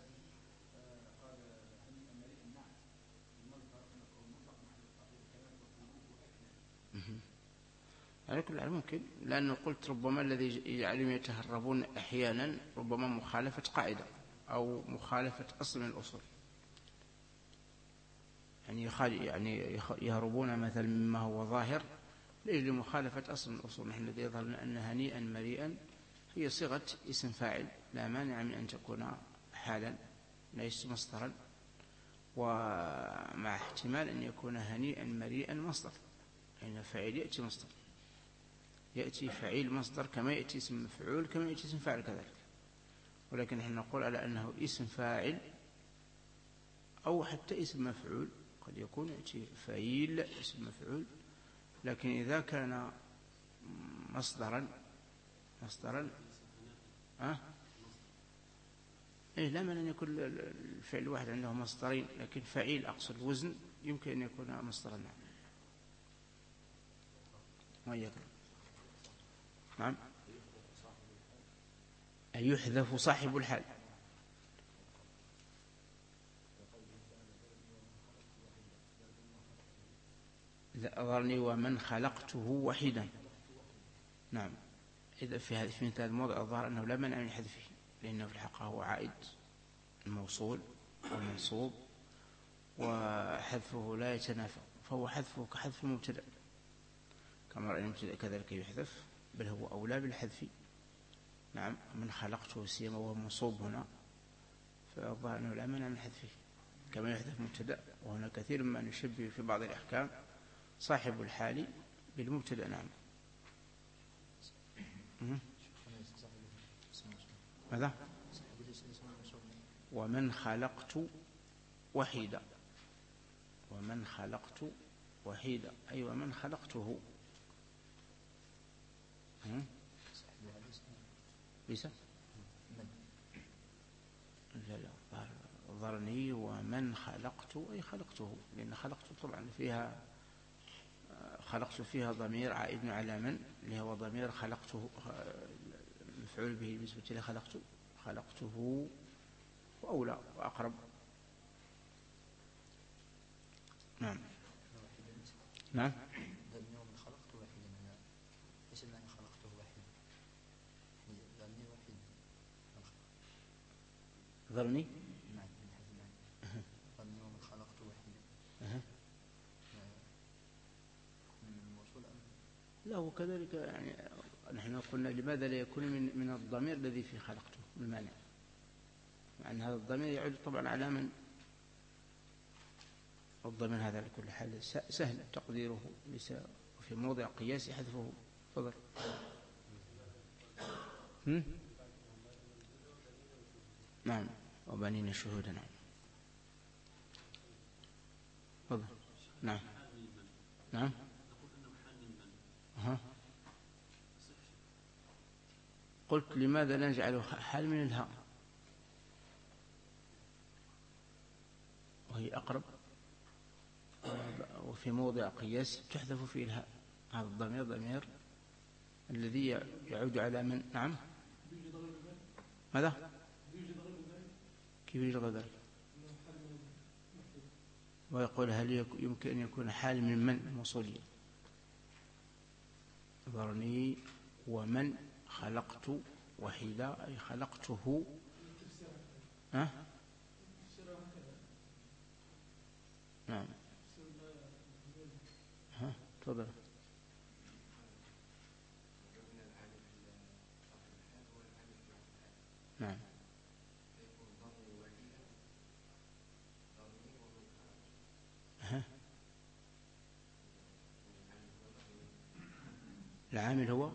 على كل حال ممكن، لأنه قلت ربما الذي يجعلهم يتهربون أحيانا ربما مخالفة قاعدة أو مخالفة أصل من الأصول، يعني يهربون مثلا مما هو ظاهر لأجل مخالفة أصل من الأصول. نحن الذي يظهر لنا أن هنيئا مريئا هي صيغة اسم فاعل لا مانع من أن تكون حالا ليس مصدرا، ومع احتمال أن يكون هنيئا مريئا مصدر، لأن فاعل يأتي مصدر، يأتي فعيل مصدر كما يأتي اسم مفعول كما يأتي اسم فاعل كذلك. ولكن نحن نقول على أنه اسم فاعل أو حتى اسم مفعول، قد يكون يأتي فعيل اسم مفعول، لكن إذا كان مصدرا لا مانع أن يكون الفعل واحد عنده مصدرين، لكن فعيل أقصد الوزن يمكن أن يكون مصدرا. نعم. أن يحذف صاحب الحال. ذرني ومن خلقته وحيدا. نعم. إذا في مثال الموضع الظاهر أنه لا مانع من حذفه، لأنه في الحقيقة هو عائد الموصول والمنصوب، وحذفه لا يتنافى، فهو حذفه كحذف المبتدأ، كما رأينا المبتدأ كذلك يحذف، بل هو أولى بالحذف. نعم. من خلقته سيما وهو منصوب هنا، فالظاهر أنه لا مانع من حذفه كما يحذف مبتدأ. وهنا كثير ما نشبه في بعض الأحكام صاحب الحال بالمبتدأ. نعم. ماذا؟ ومن خلقت وحيدا. ومن خلقت وحيدا أي ومن خلقته. ليس لا ظرني ومن خلقت أي خلقته، لأن خلقت طبعا فيها خلقت فيها ضمير عائد على من، اللي هو ضمير خلقته مفعول به بالنسبة لي خلقته وأولى وأقرب. نعم. نعم. ذرني ظني خلقت وحيدا. لا هو كذلك، يعني نحن قلنا لماذا لا يكون من الضمير الذي في خلقته المانع، مع أن هذا الضمير يعود طبعا على من، الضمير هذا لكل حال سهل تقديره، ليس في موضع قياس حذفه. تفضل. نعم. وبنينا شهودا. نعم. تفضل. نعم. نعم. قلت لماذا لا نجعله حال من الهاء وهي أقرب، وفي موضع قياس تحذف فيه الهاء. هذا الضمير ضمير الذي يعود على من. نعم. ماذا؟ كيف يجرى ذلك؟ ويقول هل يمكن أن يكون حال من الموصولية. ذرني ومن خلقت وحيدا أي خلقته. ها؟ نعم. ها تفضل. نعم. ها؟ العامل هو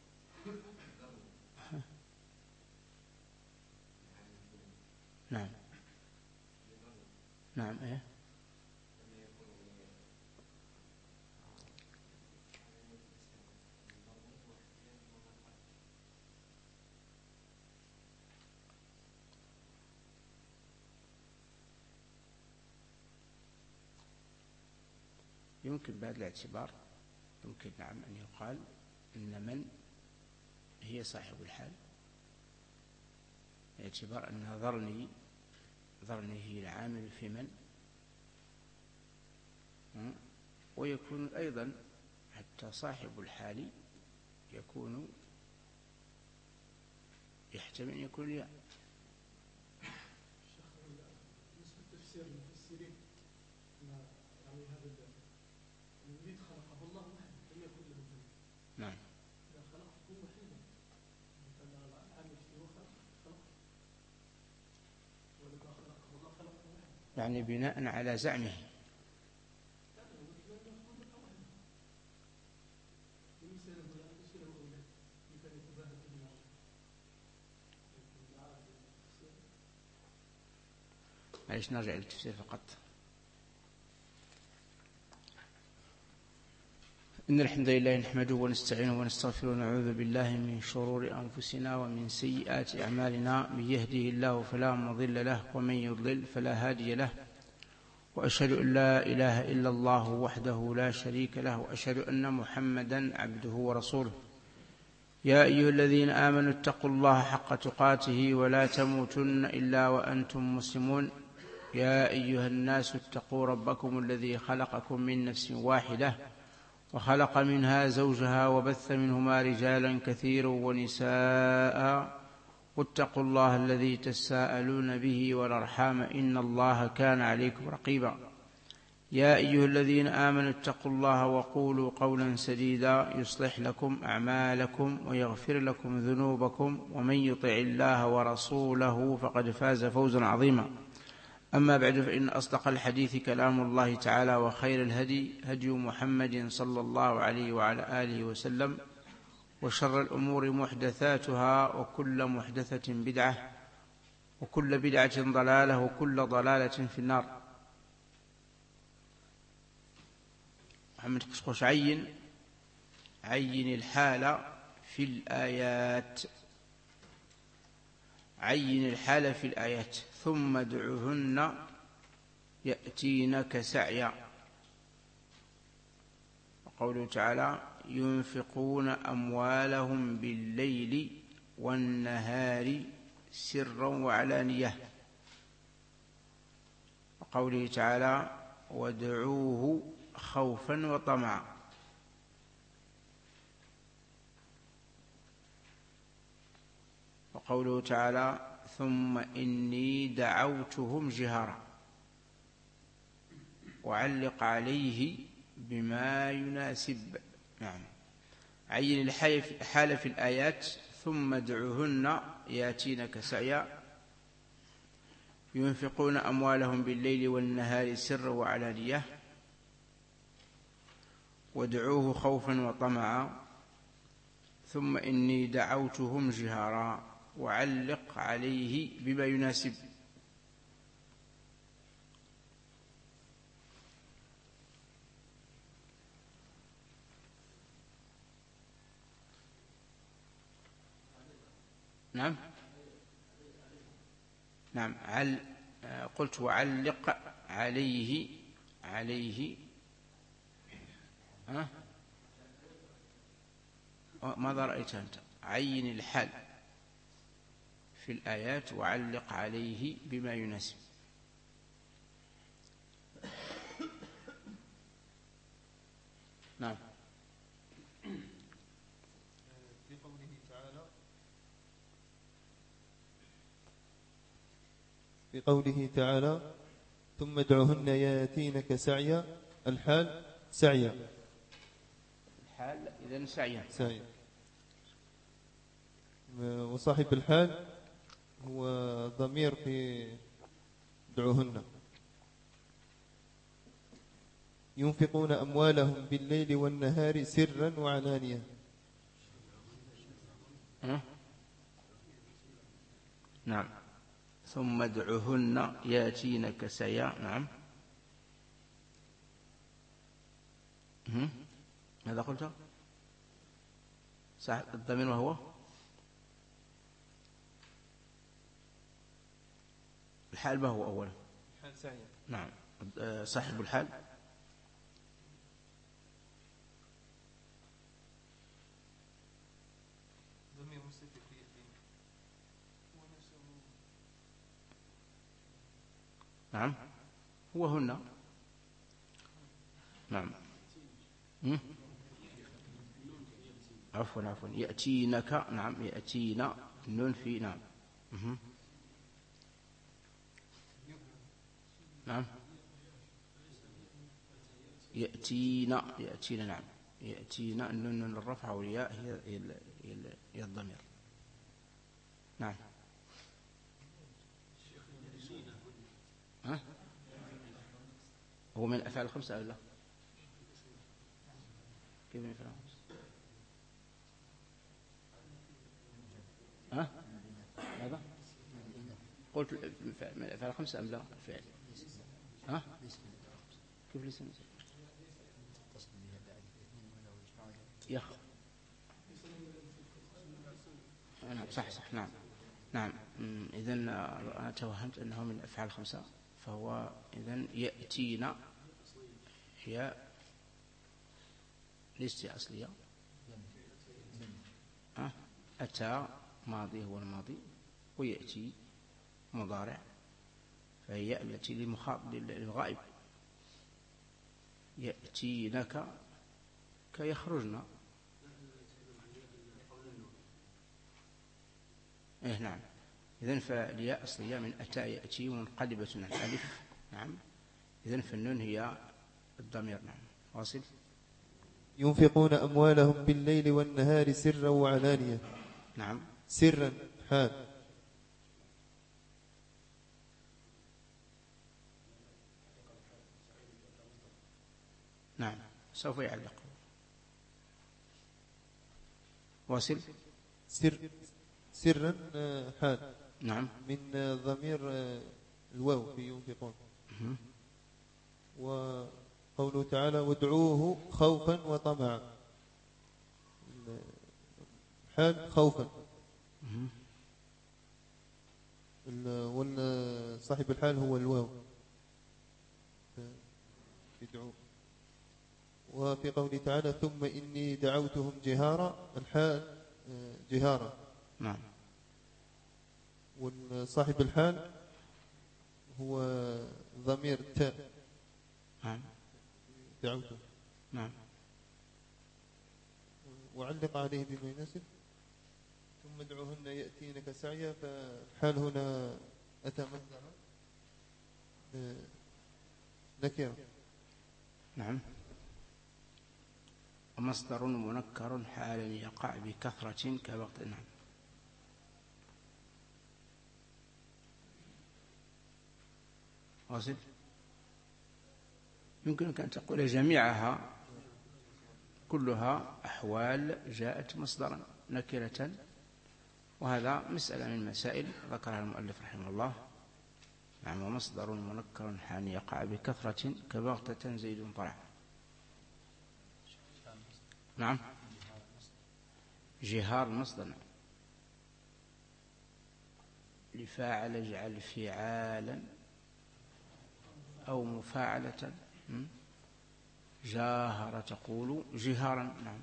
ها؟ نعم نعم. ايه يمكن بعد الاعتبار يمكن نعم أن يقال إن من هي صاحب الحال، باعتبار أن ظرني هي العامل في من، ويكون أيضا حتى صاحب الحال يكون يحتمل أن يكون الياء. بالنسبة لتفسير المفسرين يعني هذا الذي خلقه الله وحده لم يكن له ذنب. نعم. إذا خلقه وحده فالعامل فيه خلقه ولما خلقه الله خلقه وحده. يعني بناء على زعمه. معليش نرجع للتفسير فقط. إن الحمد لله نحمده ونستعينه ونستغفره ونعوذ بالله من شرور أنفسنا ومن سيئات أعمالنا. من يهده الله فلا مضل له ومن يضلل فلا هادي له، وأشهد أن لا إله إلا الله وحده لا شريك له، وأشهد أن محمدا عبده ورسوله. يا أيها الذين آمنوا اتقوا الله حق تقاته ولا تموتن إلا وأنتم مسلمون. يا أيها الناس اتقوا ربكم الذي خلقكم من نفس واحدة وخلق منها زوجها وبث منهما رجالا كثيرا ونساء، واتقوا الله الذي تساءلون به والأرحام إن الله كان عليكم رقيبا. يا أيها الذين آمنوا اتقوا الله وقولوا قولا سديدا يصلح لكم أعمالكم ويغفر لكم ذنوبكم، ومن يطع الله ورسوله فقد فاز فوزا عظيما. أما بعد، فإن أصدق الحديث كلام الله تعالى، وخير الهدي هدي محمد صلى الله عليه وعلى آله وسلم، وشر الأمور محدثاتها، وكل محدثة بدعة، وكل بدعة ضلالة، وكل ضلالة في النار. محمد قشقش عين الحال في الآيات، عين الحال في الآيات. ثم ادعهن يأتينك سعيا. وقوله تعالى ينفقون أموالهم بالليل والنهار سرا وعلانية. وقوله تعالى وادعوه خوفا وطمعا. وقوله تعالى ثم إني دعوتهم جهارا. وعلق عليه بما يناسب. نعم. عين الحال في الآيات. ثم ادعهن ياتينك سعيا. ينفقون أموالهم بالليل والنهار سرا وعلانية. وادعوه خوفا وطمعا. ثم إني دعوتهم جهارا. وعلق عليه بما يناسب. نعم نعم. قلت وعلق عليه ها؟ ماذا رأيت أنت؟ عين الحال في الآيات وعلق عليه بما يناسب. نعم. في قوله تعالى قوله تعالى ثم ادعهن ياتينك سعيا، الحال سعيا، الحال إذن سعيا. وصاحب الحال هو ضمير في ادعوهن. ينفقون أموالهم بالليل والنهار سرا وعلانية. نعم. ثم ادعهن ياتينك سعيا. نعم. ماذا قلت؟ صاحب الضمير وهو الحال، ما هو أولا؟ الحال سعيا. نعم. صاحب الحال ضمير مستتر في ياتينك. نعم هو هن. نعم. عفوا يأتينك. نعم يأتينا النون في. نعم. نعم يأتينا. نعم يأتينا النون الرفع والياء هي الضمير. نعم. هو من الأفعال الخمسة أو لا؟ كيف من الأفعال الخمسة؟ ماذا؟ قلت من الأفعال الخمسة أم لا؟ الفعل كيف الاسم؟ نعم صح. نعم. إذن أنا توهمت أنه من الأفعال الخمسة، فهو إذن يأتينا هي ليست أصلية. أتى ماضي هو الماضي، ويأتي مضارع، فهي التي للغائب. يأتينك كيخرجنا. نعم. إذن فالياء أصلية من أتى يأتي منقلبة عن الألف. نعم. إذن فالنون هي الضمير. نعم. واصل. ينفقون أموالهم بالليل والنهار سرا وعلانية. نعم. سرا حال. نعم سوف يعلق. واصل. سرا حال. نعم. من ضمير الواو في ينفقون. وقوله تعالى وادعوه خوفا وطمعا، حال خوفا. صاحب الحال هو الواو يدعوه. وفي قوله تعالى ثم إني دعوتهم جهارا، الحال جهارا. نعم. والصاحب الحال هو ضمير تاء. نعم. دعوته. نعم. وعلق عليه بما يناسب. ثم ادعوهن يأتينك سعيا، فحال هنا أتى مصدرا نكرة. نعم. مصدر منكر حالا يقع بكثرة كوقت. نعم. واصل. يمكنك أن تقول جميعها كلها أحوال جاءت مصدرا نكرة، وهذا مسألة من مسائل ذكرها المؤلف رحمه الله. نعم. ومصدر منكر حال يقع بكثرة كبغتة زيد طلع. نعم. جهار مصدر. لفاعل اجعل فعالا أو مفاعلة. جاهر تقول جهارا. نعم.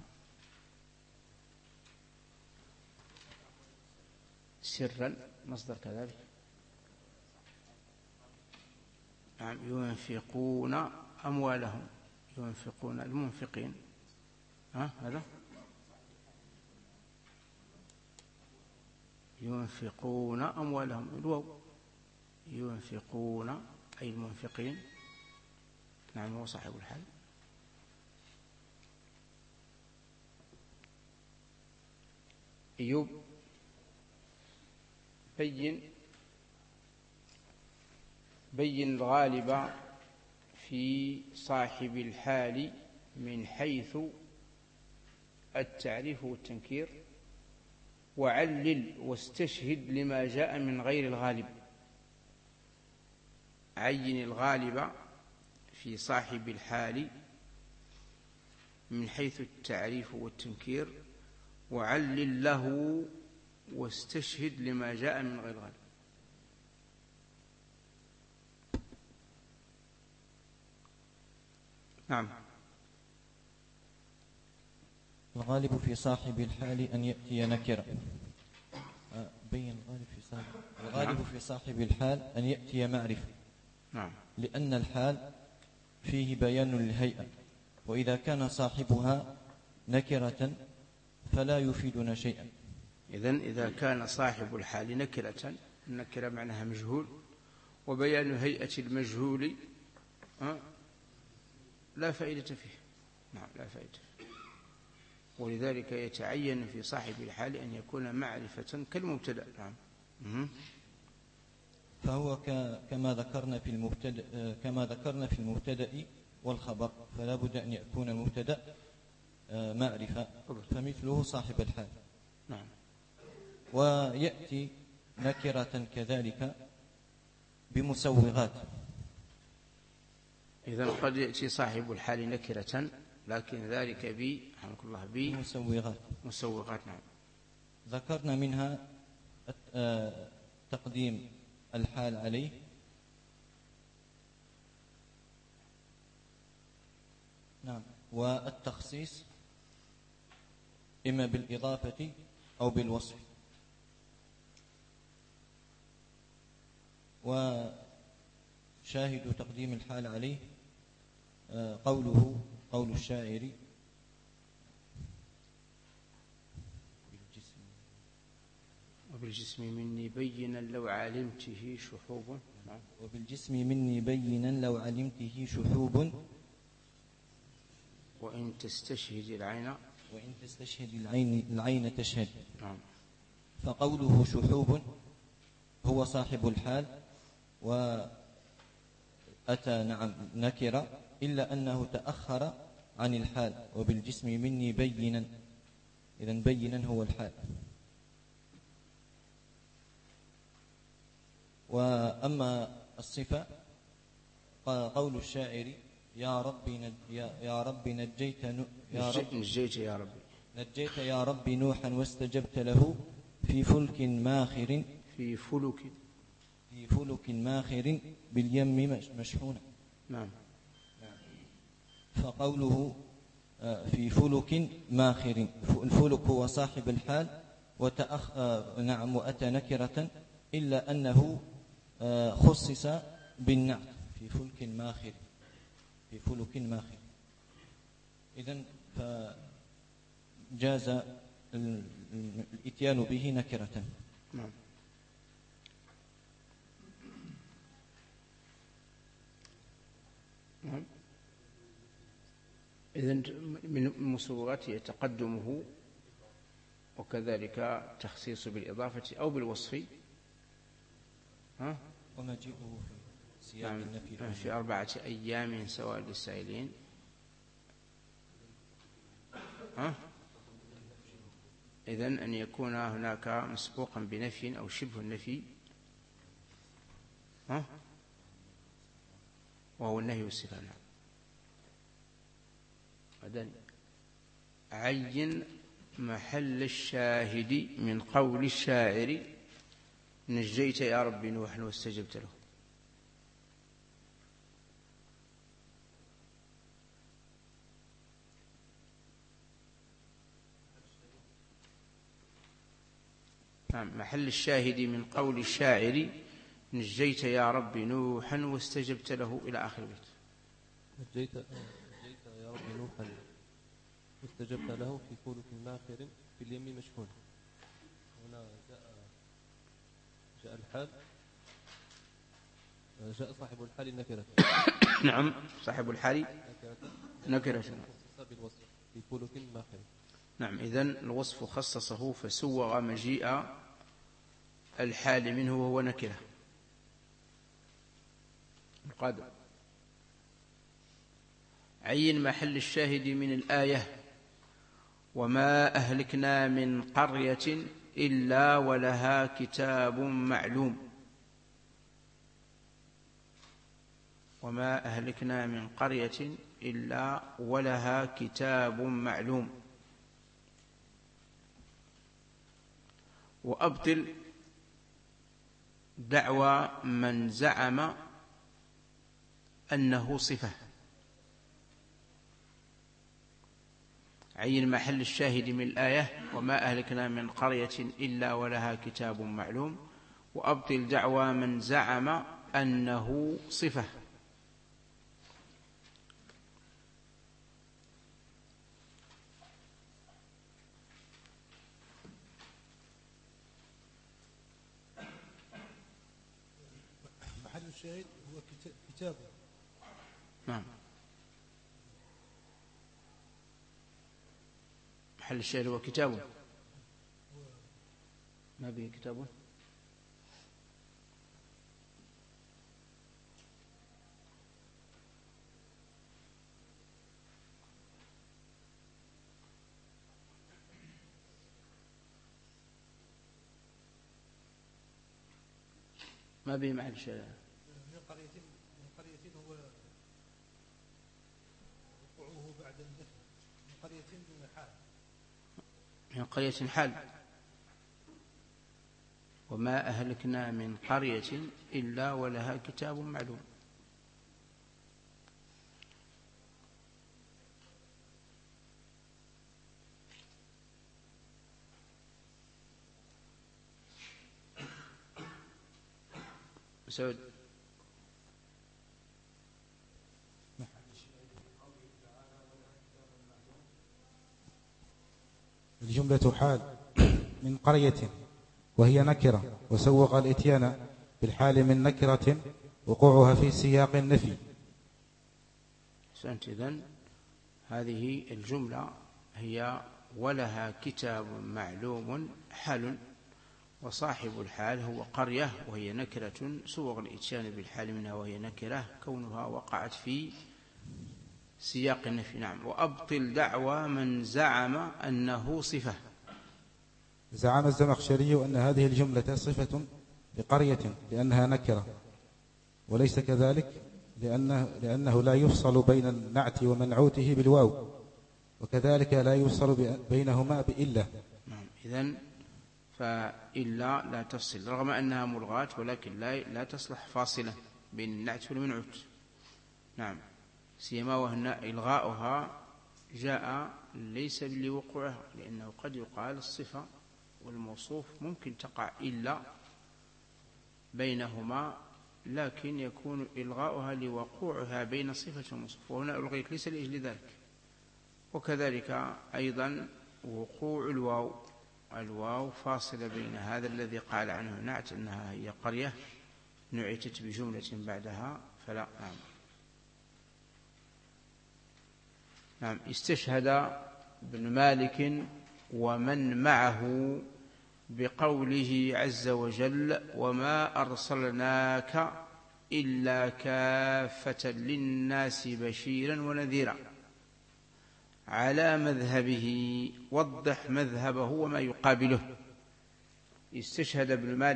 سرا مصدر كذلك. نعم. ينفقون أموالهم. ينفقون المنفقين. هذا ينفقون أموالهم الواو. ينفقون أي المنفقين. نعم هو صاحب الحال. أيوب بين الغالب في صاحب الحال من حيث التعريف والتنكير، وعلل واستشهد لما جاء من غير الغالب. عين الغالب في صاحب الحال من حيث التعريف والتنكير، وعلل له واستشهد لما جاء من غير الغالب. نعم. الغالب في صاحب الحال أن يأتي نكرة. بين الغالب في صاحب الحال أن يأتي معرفة. نعم. لأن الحال فيه بيان للهيئة، وإذا كان صاحبها نكرة فلا يفيدنا شيئا. إذا كان صاحب الحال نكرة، النكرة معناها مجهول، وبيان هيئة المجهول لا فائدة فيه. نعم لا فائدة فيه. ولذلك يتعين في صاحب الحال أن يكون معرفة كالمبتدأ. نعم. فهو كما ذكرنا في المبتدأ والخبر، فلا بد أن يكون المبتدأ معرفة، فمثله صاحب الحال. نعم. ويأتي نكرة كذلك بمسوغات. إذن قد يأتي صاحب الحال نكرة، لكن ذلك بمسوغات. نعم. ذكرنا منها تقديم الحال عليه، نعم، والتخصيص إما بالإضافة أو بالوصف. وشاهد تقديم الحال عليه قول الشاعر: وبالجسم مني بينا لو علمته شحوب. وبالجسم مني بينا لو علمته شحوب، وإن تستشهد العين تشهد. نعم. فقوله شحوب هو صاحب الحال، وأتى نعم نكرة، إلا أنه تأخر عن الحال. وبالجسم مني بينا، إذن بينا هو الحال. وأما الصفة قول الشاعر: يا ربي نجيت يا ربي نوحا واستجبت له في فلك ماخر باليم مشحونا. نعم. فقوله في فلك ماخر، الفلك هو صاحب الحال، نعم، وأتى نكرة، إلا أنه خصص بالنعت في فلك ماخر. إذن فجاز الإتيان به نكرة. نعم. نعم. إذن من مسوغاته تقدمه، وكذلك تخصيص بالإضافة أو بالوصف. ومجيئه في سياق النفي في 4 أيام سواء للسائلين. إذن أن يكون هناك مسبوقا بنفي أو شبه النفي، وهو النهي والاستفهام. بعدين عين محل الشاهد من قول الشاعر: نجيت يا ربي نوحا واستجبت له. نعم. محل الشاهد من قول الشاعر: نجيت يا ربي نوحا واستجبت له، إلى آخر البيت. نجيت يا ربي نوحا واستجبت له في فلك ماخر في اليم مشحون. هنا جاء الحال جاء صاحب الحال نكرة. نعم صاحب الحال نكرة في فلك ماخر. نعم إذن الوصف خصصه فسوغ مجيء الحال منه وهو نكرة. القادم عين محل الشاهد من الآية وما أهلكنا من قرية إلا ولها كتاب معلوم. وما أهلكنا من قرية إلا ولها كتاب معلوم. وأبطل دعوى من زعم أنه صفة. عين محل الشاهد من الآية وما أهلكنا من قرية إلا ولها كتاب معلوم. وأبطل دعوى من زعم أنه صفة. محل الشاهد هو كتاب. نعم محل الشاهد هو كتابه. ما به كتابه. ما به محل الشاهد. من قرية هو وقوعه بعد النفي. من قرية دون حال. من قرية حال. وما أهلكنا من قرية إلا ولها كتاب معلوم. سعود الجملة حال من قرية وهي نكرة وسوغ الإتيان بالحال من نكرة وقوعها في سياق النفي. أحسنت. إذن هذه الجملة هي ولها كتاب معلوم حال. وصاحب الحال هو قرية وهي نكرة سوغ الإتيان بالحال منها وهي نكرة كونها وقعت في سياق النفي. نعم. وأبطل دعوى من زعم أنه صفة. زعم الزمخشري أن هذه الجملة صفة لقرية لأنها نكرة وليس كذلك لأنه لا يفصل بين النعت ومنعوته بالواو وكذلك لا يفصل بينهما بإلا. نعم. إذن فإلا لا تفصل رغم أنها ملغاة ولكن لا تصلح فاصلة بين النعت والمنعوت. نعم. سيما وأن إلغاؤها جاء ليس لوقوعها لأنه قد يقال الصفة والموصوف ممكن تقع إلا بينهما لكن يكون إلغاؤها لوقوعها بين صفة وموصوف وهنا ألغيت ليس لأجل ذلك. وكذلك أيضا وقوع الواو فاصلة بين هذا الذي قال عنه نعت أنها هي قرية نعتت بجملة بعدها فلا. نعم. نعم. استشهد ابن مالك ومن معه بقوله عز وجل وما أرسلناك إلا كافة للناس بشيرا ونذيرا على مذهبه. وضح مذهبه وما يقابله. استشهد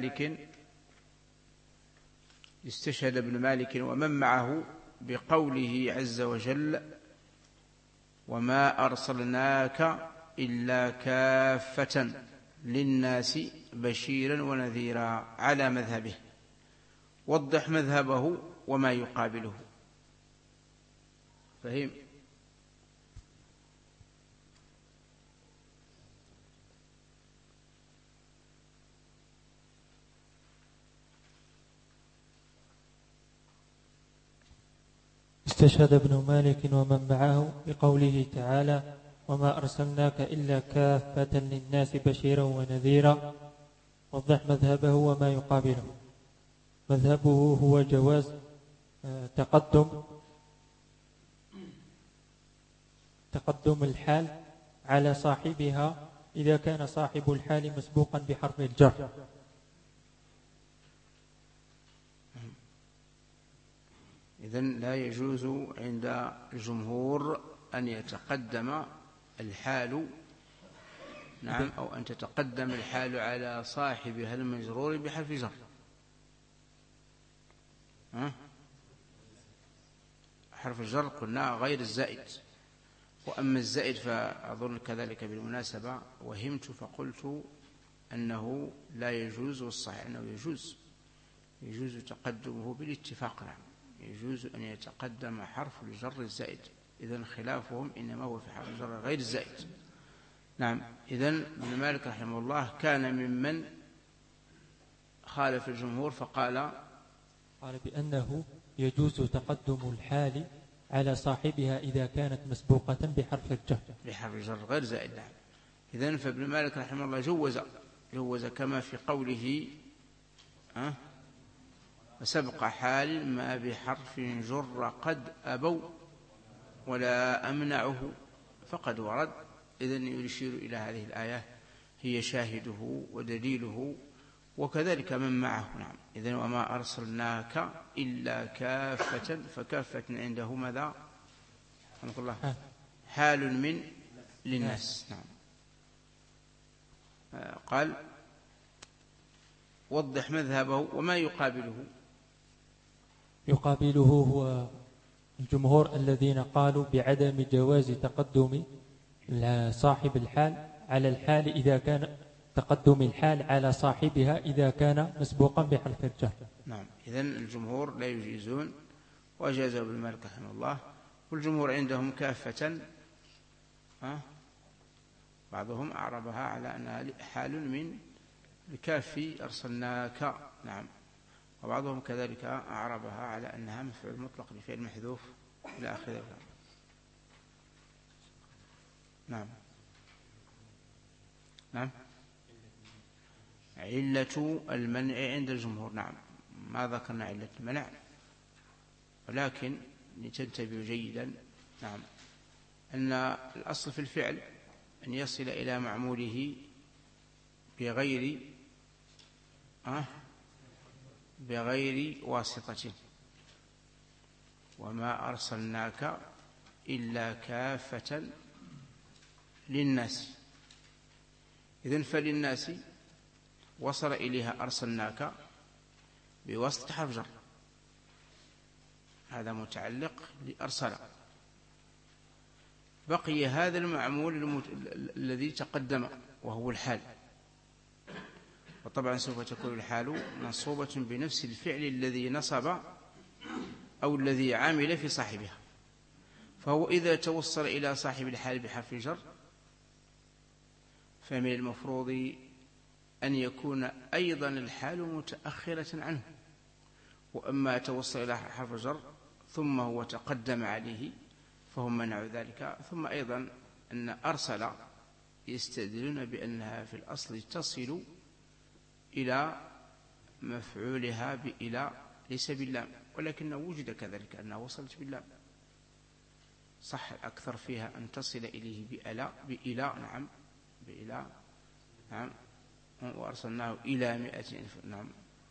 ابن مالك ومن معه بقوله عز وجل وما أرسلناك إلا كافة للناس بشيرا ونذيرا على مذهبه. وضح مذهبه وما يقابله. فهم؟ استشهد ابن مالك ومن معه بقوله تعالى وما أرسلناك إلا كافة للناس بشيرا ونذيرا. وضح مذهبه وما يقابله. مذهبه هو جواز تقدم الحال على صاحبها إذا كان صاحب الحال مسبوقا بحرف الجر. إذن لا يجوز عند الجمهور أن يتقدم الحال، نعم، أو أن تتقدم الحال على صاحبها المجرور بحرف جر. حرف الجر قلنا غير الزائد، وأما الزائد فأظن كذلك بالمناسبة وهمت فقلت أنه لا يجوز، والصحيح أنه يجوز تقدمه بالاتفاق. نعم، يجوز أن يتقدم حرف الجر الزائد، إذن خلافهم إنما هو في حرف الجر غير الزائد. نعم، إذن ابن مالك رحمه الله كان ممن خالف الجمهور فقال بأنه يجوز تقدم الحال على صاحبها إذا كانت مسبوقة بحرف الجر غير زائد. نعم، إذن فابن مالك رحمه الله جوز كما في قوله وسبق حال ما بحرف جر قد أبوا ولا أمنعه فقد ورد. إذن يشير إلى هذه الآية هي شاهده ودليله، وكذلك من معه. نعم، إذن وما أرسلناك إلا كافة، فكافة عنده ماذا؟ رحمك الله حال من للناس. نعم. قال وضح مذهبه وما يقابله هو الجمهور الذين قالوا بعدم جواز تقدم صاحب الحال على الحال إذا كان تقدم الحال على صاحبها إذا كان مسبوقا بحرف الجر. نعم، إذن الجمهور لا يجيزون، وأجازه ابن مالك رحمه الله. والجمهور عندهم كافة، بعضهم أعربها على أنها حال من الكافي أرسلناك. نعم، وبعضهم كذلك أعربها على أنها مفعول مطلق لفعل محذوف إلى آخره. نعم. نعم، علة المنع عند الجمهور. نعم، ما ذكرنا علة المنع، ولكن لتنتبهوا جيدا. نعم، أن الأصل في الفعل أن يصل إلى معموله بغير واسطة. وما أرسلناك إلا كافة للناس. إذن فللناس وصل إليها أرسلناك بواسطة حرف جر، هذا متعلق لأرسل. بقي هذا المعمول الذي تقدم وهو الحال، وطبعا سوف تكون الحال منصوبة بنفس الفعل الذي نصب أو الذي عامل في صاحبها. فهو إذا توصل إلى صاحب الحال بحرف جر فمن المفروض أن يكون أيضا الحال متأخرة عنه. وأما توصل إلى حرف جر ثم هو تقدم عليه فهم منعوا ذلك. ثم أيضا أن أرسل يستدلون بأنها في الأصل تصل إلى مفعولها بإلى ليس باللام، ولكنه وجد كذلك أنها وصلت باللام. صح الأكثر فيها أن تصل إليه بإلى. نعم، بإلى. نعم، وأرسلناه إلى 100 ألف. نعم،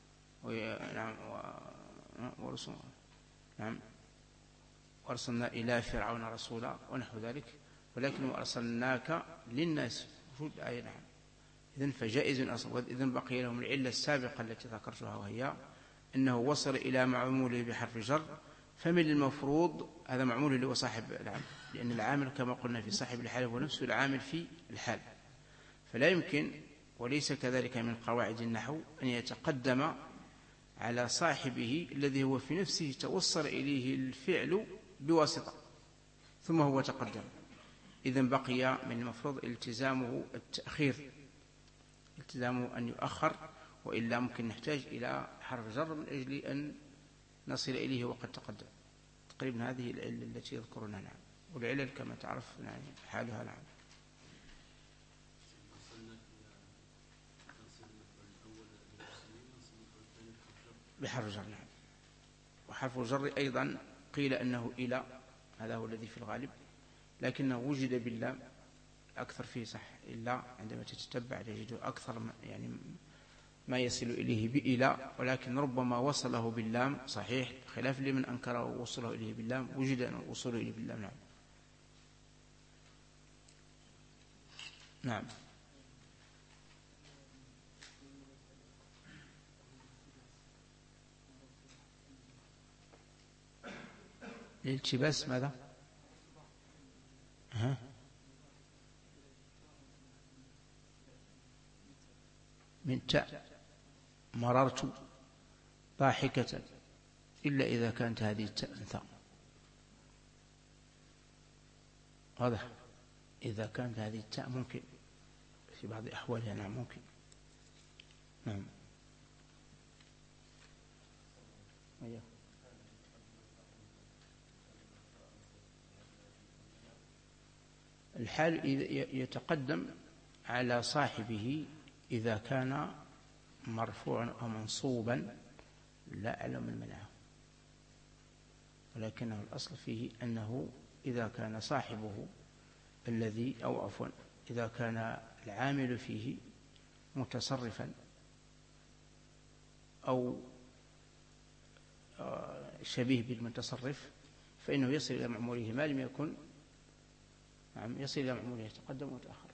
ورسول. نعم، وأرسلنا إلى فرعون رسولا ونحو ذلك. ولكن وأرسلناك للناس وجود آية. نعم، إذن فجائز أصلا. إذن بقي لهم العلة السابقة التي ذكرتها، وهي أنه وصل إلى معموله بحرف جر، فمن المفروض هذا معمول اللي هو صاحب العامل، لأن العامل كما قلنا في صاحب الحال هو نفسه العامل في الحال، فلا يمكن وليس كذلك من قواعد النحو أن يتقدم على صاحبه الذي هو في نفسه توصل إليه الفعل بواسطة ثم هو تقدم. إذن بقي من المفروض التزامه التأخير، التزامه أن يؤخر، وإلا ممكن نحتاج إلى حرف جر من أجل أن نصل إليه وقد تقدم. تقريبا هذه العلة التي يذكرونها. نعم، والعلل كما تعرف يعني حالها. نعم. بحرف جر. نعم. وحرف الجر أيضا قيل أنه إلى، هذا هو الذي في الغالب، لكنه وجد باللام أكثر فيه صح. إلا عندما تتتبع تجد أكثر يعني ما يصل إليه بإلى، ولكن ربما وصله باللام صحيح، خلاف لمن أنكره وصله إليه باللام، وجد أن وصله إليه باللام. نعم. نعم. الالتباس ماذا؟ من تاء مررت ضاحكة، إلا إذا كانت هذه التاء أنثى. واضح؟ إذا كانت هذه التاء ممكن في بعض أحوالها. نعم ممكن. نعم. الحال يتقدم على صاحبه إذا كان مرفوعا أو منصوبا، لا أعلم من منعه، ولكنه الأصل فيه أنه إذا كان صاحبه الذي، أو عفوا إذا كان العامل فيه متصرفا أو شبيه بالمتصرف، فإنه يصل إلى معموله ما لم يكن. نعم يصل إلى معموله، يتقدم ويتأخر.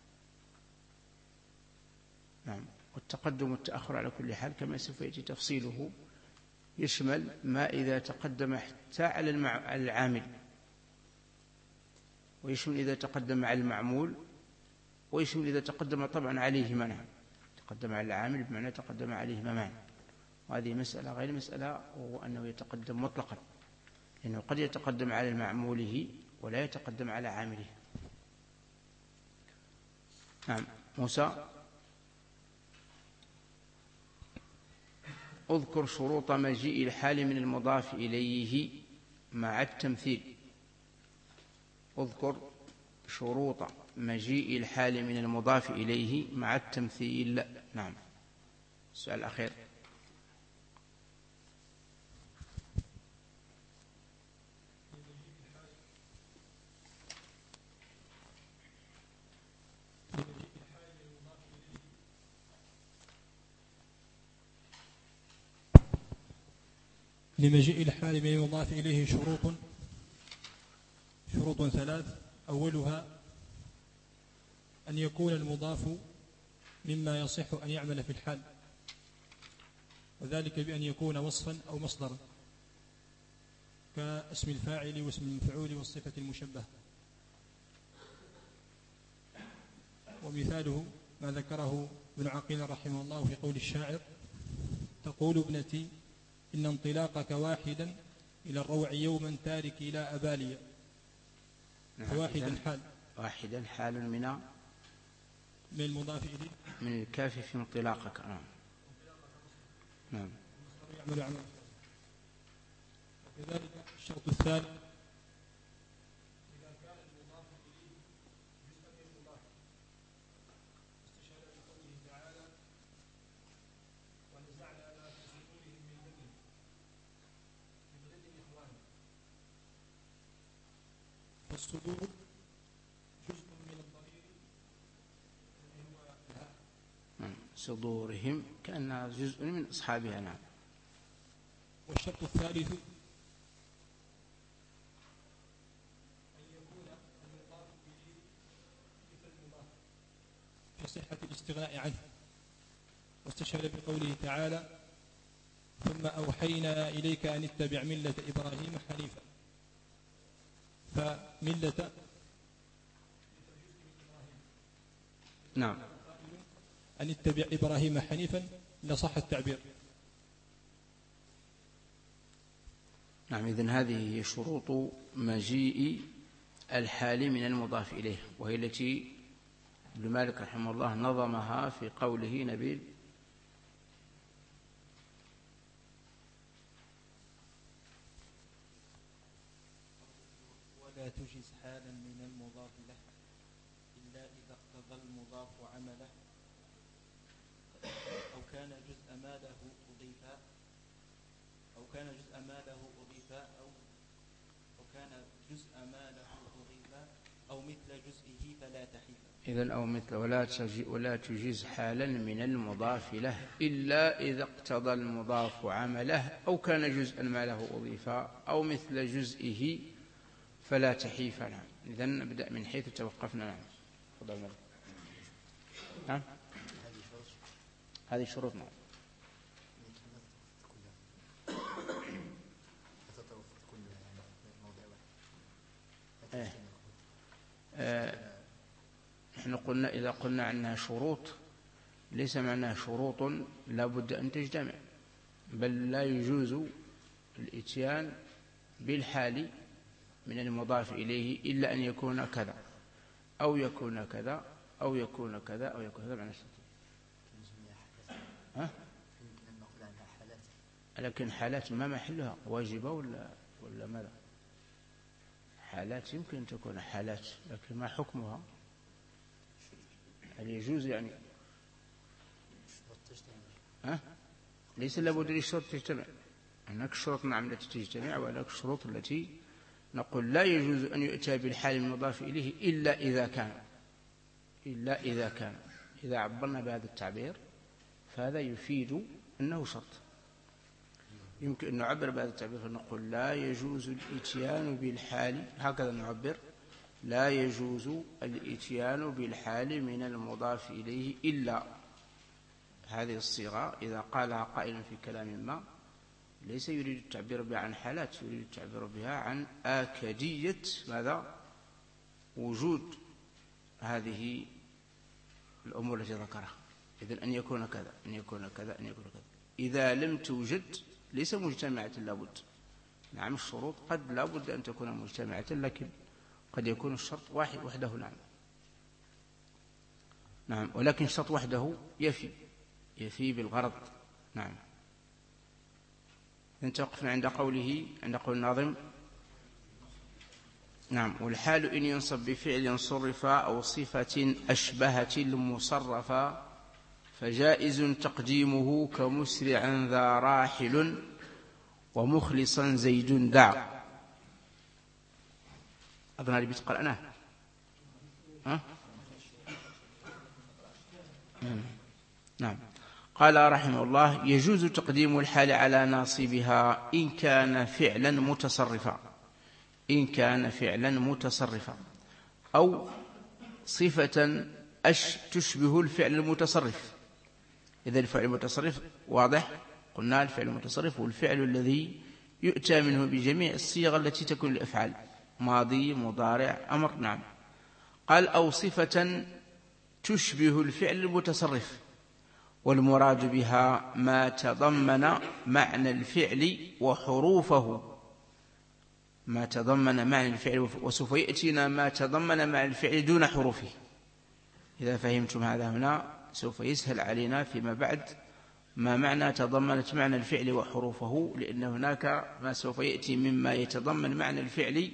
نعم. والتقدم والتأخر على كل حال كما سوف يأتي تفصيله يشمل ما إذا تقدم حتى على العامل، ويشمل إذا تقدم على المعمول، ويشمل إذا تقدم طبعا عليه منع. تقدم على العامل بمعنى تقدم عليه منع، وهذه مسألة غير مسألة، وهو أنه يتقدم مطلقا، لأنه قد يتقدم على معموله ولا يتقدم على عامله. نعم. موسى، اذكر شروط مجيء الحال من المضاف إليه مع التمثيل. اذكر شروط مجيء الحال من المضاف إليه مع التمثيل. نعم. السؤال الأخير. لمجيء الحال من المضاف إليه شروط ثلاث. أولها أن يكون المضاف مما يصح أن يعمل في الحال، وذلك بأن يكون وصفا أو مصدرا، كاسم الفاعل واسم المفعول والصفة المشبهة. ومثاله ما ذكره ابن عقيل رحمه الله في قول الشاعر: تقول ابنتي إن انطلاقك واحدا إلى الروع يوما تارك لا أبالي. واحدا حال. واحدا حال من المضاف إليه، من الكاف في انطلاقك. نعم. يعمل عمل. وكذلك الشرط الثاني إذا كان المضاف إليه جزءا من المضاف، استشهد بقوله تعالى: ونزعنا ما في صدورهم من غل إخوانهم. فالصدور جزء من الضمير الذي هو الها. صدورهم كأنها جزء من أصحابها. نعم. والشرط الثالث أن يكون المضاف إليه مثل المضاف في صحة الاستغناء عنه، واستشهد بقوله تعالى: ثم أوحينا إليك أن اتبع ملة إبراهيم حنيفا. فملة نعم أن اتبع إبراهيم حنيفا لصح التعبير. نعم. إذن هذه هي شروط مجيء الحال من المضاف إليه، وهي التي ابن مالك رحمه الله نظمها في قوله: نبيل ولا تجز حالا من المضاف له إلا إذا اقتضى المضاف عمله، أو كان جزء ما له أضيفا، أو كان جزء ما له أضيف أو كان جزء ما له أضيف أو مثل جزئه فلا تحيف. إذن أو مثل ولا تجيز حالا من المضاف له إلا إذا اقتضى المضاف عمله أو كان جزءا ما له أضيف أو مثل جزئه فلا تحيف. نعم. إذن نبدأ من حيث توقفنا. نعم. تفضل مالك. نعم. هذه شروط. نعم. نحن قلنا إذا قلنا عنها شروط ليس معناها شروط لا بد أن تجتمع، بل لا يجوز الإتيان بالحال من المضاف إليه إلا أن يكون كذا أو يكون كذا أو يكون كذا أو يكون كذا. معنى لكن حالات ما محلها واجبة ولا ماذا؟ حالات يمكن أن تكون حالات لكن ما حكمها؟ هل يجوز يعني ليس لابد للشروط تجتمع. هناك شروط نعم التي تجتمع وهناك الشروط التي نقول لا يجوز أن يؤتى بالحال المضاف إليه إلا إذا كان إذا عبرنا بهذا التعبير فهذا يفيد أنه شرط. يمكن أن نعبر بهذا التعبير فنقول لا يجوز الإتيان بالحال، هكذا نعبر، لا يجوز الإتيان بالحال من المضاف إليه إلا. هذه الصيغة إذا قالها قائل في كلام ما ليس يريد التعبير بها عن حالات، يريد التعبير بها عن آكدية ماذا؟ وجود هذه الأمور التي ذكرها. إذن أن يكون كذا أن يكون كذا أن يكون كذا. إذا لم توجد ليس مجتمعة لابد. نعم الشروط قد لابد أن تكون مجتمعة لكن قد يكون الشرط واحد وحده. نعم ولكن الشرط وحده يفي بالغرض. نعم. انتقفنا عند قول الناظم. نعم. والحال إن ينصب بفعل صرف أو صفة أشبهت المصرفة فجائز تقديمه كمسرعا ذا راحل ومخلصا زيد دع. أظن هذه بيتقال أنا نعم. قال رحمه الله يجوز تقديم الحال على ناصبها إن كان فعلا متصرفا أو صفة تشبه الفعل المتصرف. إذا الفعل المتصرف واضح، قلنا الفعل المتصرف هو الفعل الذي يؤتى منه بجميع الصيغ التي تكون الأفعال ماضي مضارع أمر. نعم. قال أو صفة تشبه الفعل المتصرف والمراد بها ما تضمن معنى الفعل وحروفه. ما تضمن معنى الفعل وسوف يأتينا ما تضمن معنى الفعل دون حروفه. إذا فهمتم هذا هنا سوف يسهل علينا فيما بعد ما معنى تضمنت معنى الفعل وحروفه، لأن هناك ما سوف يأتي مما يتضمن معنى الفعل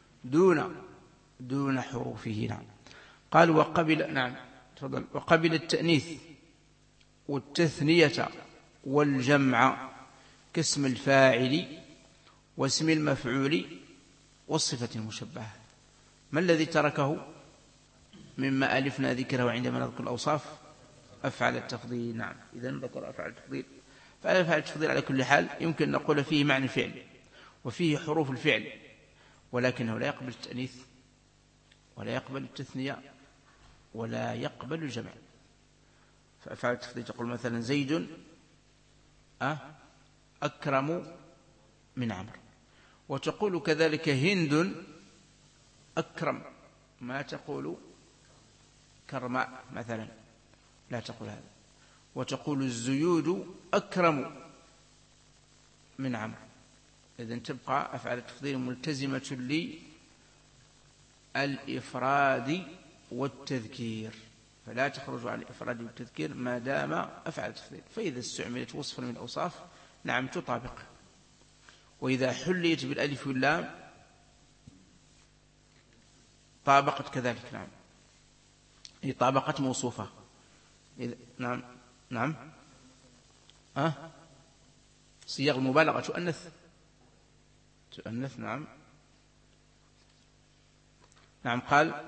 دون حروفه. نعم. قال وقبل التأنيث والتثنية والجمع كاسم الفاعل واسم المفعول والصفة المشبهة. ما الذي تركه مما ألفنا ذكره عندما نذكر الأوصاف؟ أفعل التفضيل. نعم. إذا ذكر أفعل التفضيل. فأفعل التفضيل على كل حال يمكن نقول فيه معنى الفعل وفيه حروف الفعل، ولكنه لا يقبل التأنيث ولا يقبل التثنية ولا يقبل الجمع. فأفعل التفضيل تقول مثلا زيد أكرم من عمرو، وتقول كذلك هند أكرم، ما تقول كرماء مثلا، لا تقول هذا. وتقول الزيود أكرم من عمرو. إذن تبقى أفعال التفضيل ملتزمة للإفراد والتذكير، فلا تخرج عن الإفراد والتذكير ما دام أفعال التفضيل. فإذا استعملت وصفا من الأوصاف نعم تطابق، وإذا حليت بالألف واللام طابقت كذلك. نعم. هي طابقت موصوفة. نعم. صيغ المبالغة تؤنث. نعم.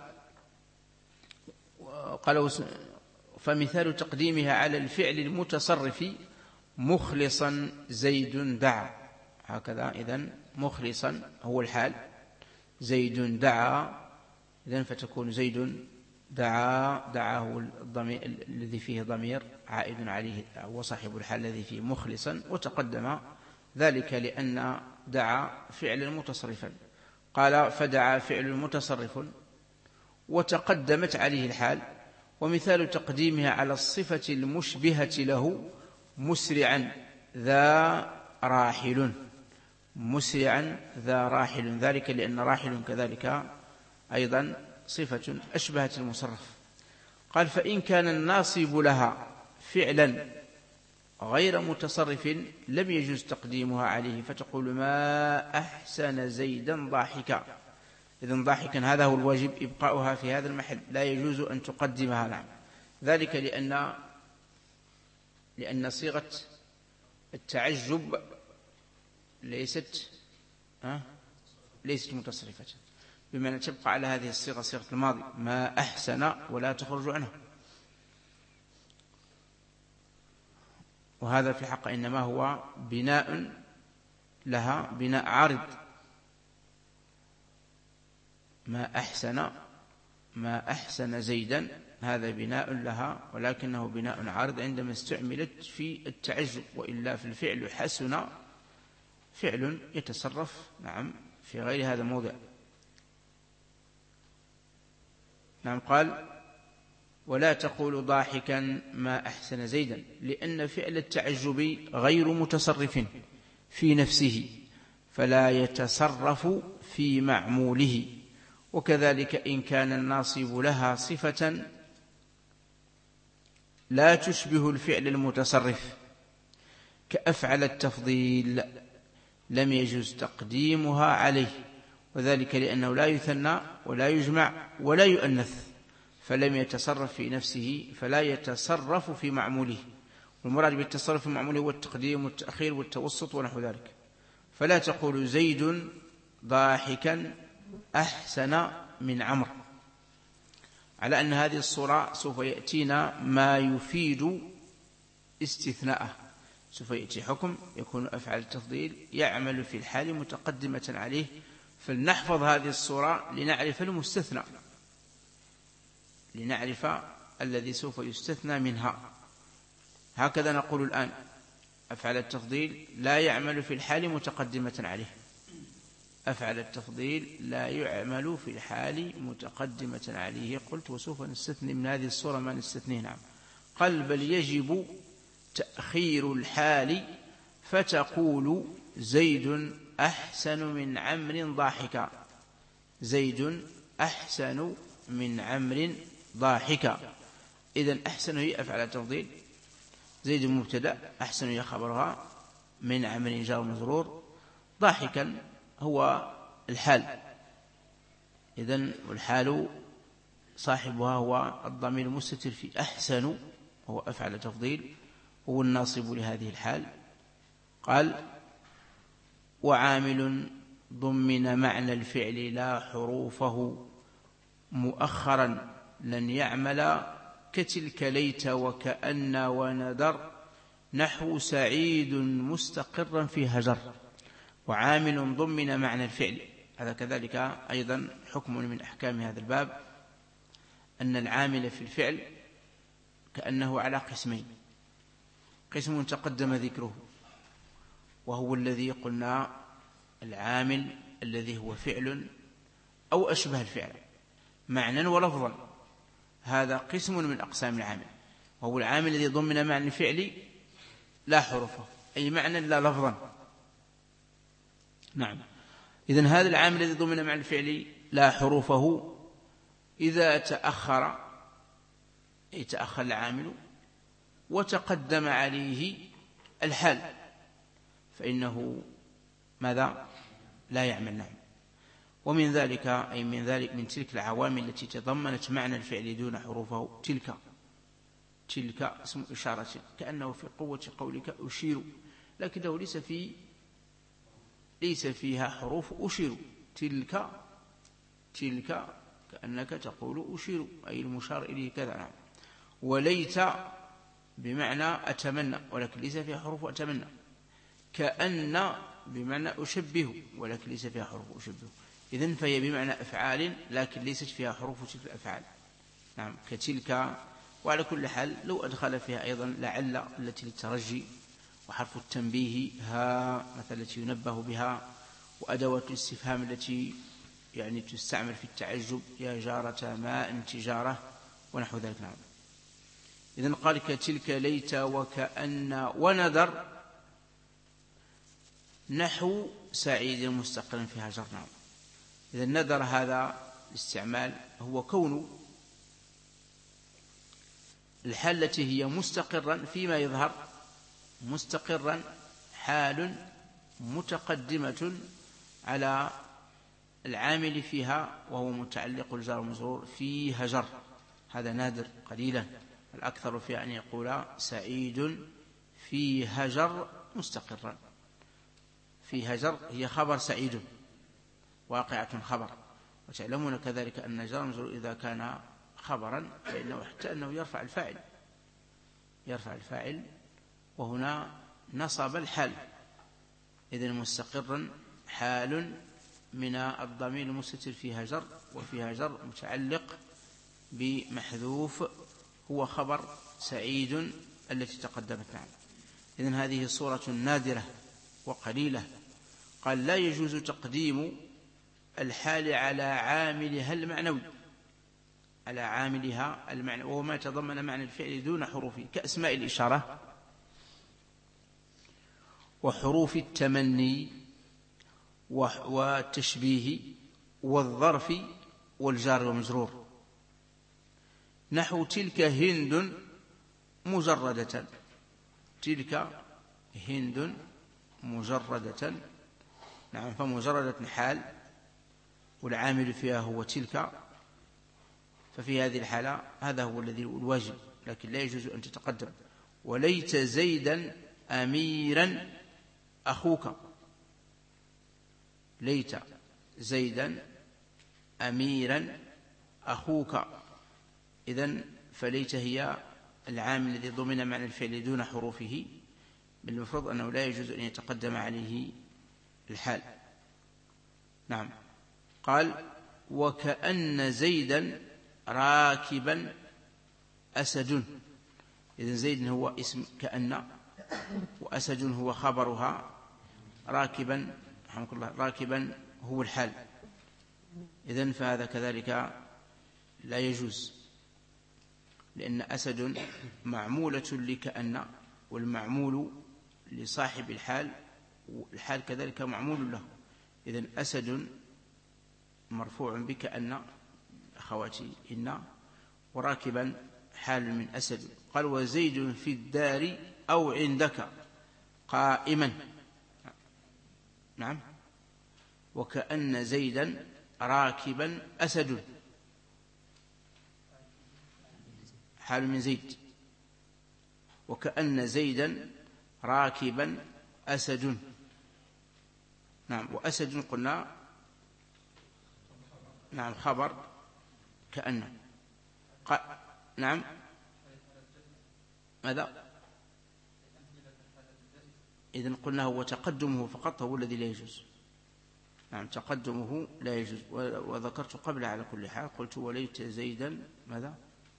قال فمثال تقديمها على الفعل المتصرف مخلصا زيد دعا، هكذا. إذن مخلصا هو الحال، زيد دعا، إذن فتكون زيد دعاه الضمير الذي فيه ضمير عائد عليه وصاحب الحال الذي فيه مخلصا، وتقدم ذلك لأن دعا فعلا متصرفا. قال فدعا فعل متصرف وتقدمت عليه الحال. ومثال تقديمها على الصفة المشبهة له مسرعا ذا راحل، مسرعا ذا راحل، ذلك لأن راحل كذلك أيضا صفة أشبهت المصرف. قال فإن كان الناصب لها فعلا غير متصرف لم يجوز تقديمها عليه، فتقول ما أحسن زيدا ضاحكا. إذن ضاحكا هذا هو الواجب، إبقاؤها في هذا المحل، لا يجوز أن تقدمها. نعم. ذلك لأن صيغة التعجب ليست متصرفة، بمعنى تبقى على هذه الصيغة، صيغة الماضي، ما أحسن، ولا تخرج عنها. وهذا في الحق إنما هو بناء لها، بناء عارض. ما أحسن زيدا، هذا بناء لها، ولكنه بناء عارض عندما استعملت في التعجب، وإلا في الفعل حسن فعل يتصرف نعم في غير هذا الموضع. نعم. قال ولا تقول ضاحكا ما أحسن زيدا، لأن فعل التعجب غير متصرف في نفسه فلا يتصرف في معموله. وكذلك إن كان الناصب لها صفة لا تشبه الفعل المتصرف كأفعل التفضيل لم يجوز تقديمها عليه، وذلك لأنه لا يثنى ولا يجمع ولا يؤنث، فلم يتصرف في نفسه فلا يتصرف في معموله. والمراد بالتصرف في معموله هو التقديم والتأخير والتوسط ونحو ذلك. فلا تقول زيد ضاحكا أحسن من عمرو، على أن هذه الصورة سوف يأتينا ما يفيد استثناءه. سوف يأتي حكم يكون أفعل التفضيل يعمل في الحال متقدمة عليه، فلنحفظ هذه الصورة لنعرف المستثنى، لنعرف الذي سوف يستثنى منها. هكذا نقول الآن أفعل التفضيل لا يعمل في الحال متقدمة عليه، أفعل التفضيل لا يعمل في الحال متقدمة عليه. قلت وسوف نستثني من هذه الصورة ما نستثنيه. نعم. قال بل يجب تأخير الحال فتقول زيد أحسن من عمرو ضاحكا، زيد أحسن من عمرو ضاحكا. إذن أحسن هي أفعل التفضيل، زيد مبتدأ، أحسن هي خبرها، من عمرو جار مجرور، ضاحكا هو الحال. إذن والحال صاحبها هو الضمير المستتر في أحسن، هو أفعل التفضيل، هو الناصب لهذه الحال. قال وعامل ضمن معنى الفعل لا حروفه مؤخرا لن يعمل كتلك ليت وكأن وندر نحو سعيد مستقرا في هجر. وعامل ضمن معنى الفعل، هذا كذلك أيضا حكم من أحكام هذا الباب، أن العامل في الفعل كأنه على قسمين. قسم تقدم ذكره وهو الذي قلنا العامل الذي هو فعل أو أشبه الفعل معنى ولفظا، هذا قسم من أقسام العامل، وهو العامل الذي ضمن معنى الفعل لا حروفه، أي معنى لا لفظا. نعم. إذن هذا العامل الذي ضمن معنى الفعل لا حروفه إذا تأخر العامل وتقدم عليه الحال فإنه ماذا؟ لا يعمل. نعم. ومن ذلك أي من تلك العوامل التي تضمنت معنى الفعل دون حروفه تلك اسم إشارة، كأنه في قوة قولك أشير، لكنه ليس فيها حروف أشير. تلك كأنك تقول أشير، أي المشار إليه كذا. نعم. وليت بمعنى أتمنى، ولكن ليس فيها حروف أتمنى. كأن بمعنى أشبه، ولكن ليس فيها حروف أشبه. إذن فهي بمعنى أفعال، لكن ليست فيها حروف تلك الأفعال. نعم. كتلك. وعلى كل حال لو أدخل فيها أيضا لعل التي للترجي، وحرف التنبيه ها مثلا التي ينبه بها، وأدوات الاستفهام التي يعني تستعمل في التعجب، يا جارة ماء تجارة ونحو ذلك. نعم. إذن قال كتلك ليت وكأن ونذر نحو سعيد مستقر في هجر. نعم. إذن نذر هذا الاستعمال هو كون الحال التي هي مستقرا فيما يظهر، مستقرا حال متقدمة على العامل فيها، وهو متعلق الجار والمجرور في هجر. هذا نادر قليلا، الأكثر في أن يقول سعيد في هجر مستقرا. في هجر هي خبر سعيد، واقعة خبر. وتعلمون كذلك أن الجار والمجرور إذا كان خبرا فإنه حتى أنه يرفع الفاعل، وهنا نصب الحال. إذن مستقرا حال من الضمير المستتر في هجر، وفي هجر متعلق بمحذوف هو خبر سعيد التي تقدمت معنا. إذن هذه صورة نادرة وقليلة. قال لا يجوز تقديم الحال على عاملها المعنوي، على عاملها المعنى، وهو ما تضمن معنى الفعل دون حروفه، كأسماء الإشارة وحروف التمني والتشبيه والظرف والجار والمجرور. نحو تلك هند مجردة. تلك هند مجردة. نعم. فمجردة حال والعامل فيها هو تلك، ففي هذه الحالة هذا هو الذي الواجب، لكن لا يجوز أن تتقدم. وليت زيدا أميرا أخوك. ليت زيدا أميرا أخوك. إذن فليت هي العامل الذي ضمن معنى الفعل دون حروفه، بالمفروض أنه لا يجوز أن يتقدم عليه الحال. نعم. قال وكأن زيدا راكبا أسد. إذن زيد هو اسم كأن، وأسد هو خبرها، راكبا رحمك الله راكبا هو الحال. إذن فهذا كذلك لا يجوز، لأن أسد معمولة لكأن، والمعمول لصاحب الحال، والحال كذلك معمول له. إذن أسد مرفوع بكأن أخواتي إن، وراكبا حال من أسد. قال وزيد في الدار أو عندك قائما. نعم. وكأن زيدا راكبا أسد، حال من زيد. وكأن زيدا راكبا أسد. نعم. وأسد قلنا نعم خبر كأن. نعم. ماذا؟ إذن قلنا هو تقدمه فقط هو الذي لا يجوز. نعم. تقدمه لا يجوز. وذكرت قبل على كل حال قلت وليت زيدا ماذا؟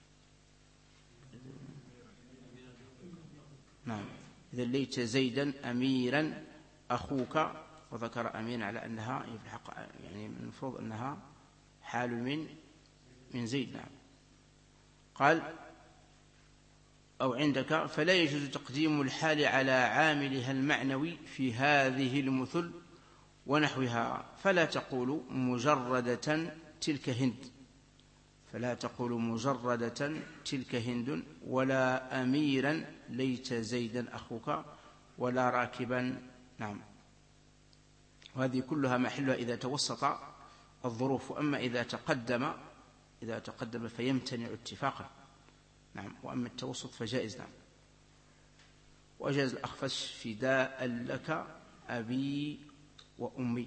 نعم. إذن ليت زيدا أميرا أخوك، وذكر أمين على أنها في الحق يعني المفروض أنها حال من زيد. نعم. قال أو عندك فلا يجوز تقديم الحال على عاملها المعنوي في هذه المثل ونحوها. فلا تقول مجردة تلك هند، فلا تقول مجردة تلك هند، ولا أميرا ليت زيدا أخوك، ولا راكبا. نعم. وهذه كلها محلها إذا توسط الظروف، وأما إذا تقدم فيمتنع اتفاقا. نعم. وأما التوسط فجائز. نعم. وأجاز الأخفش فداء لك أبي وأمي.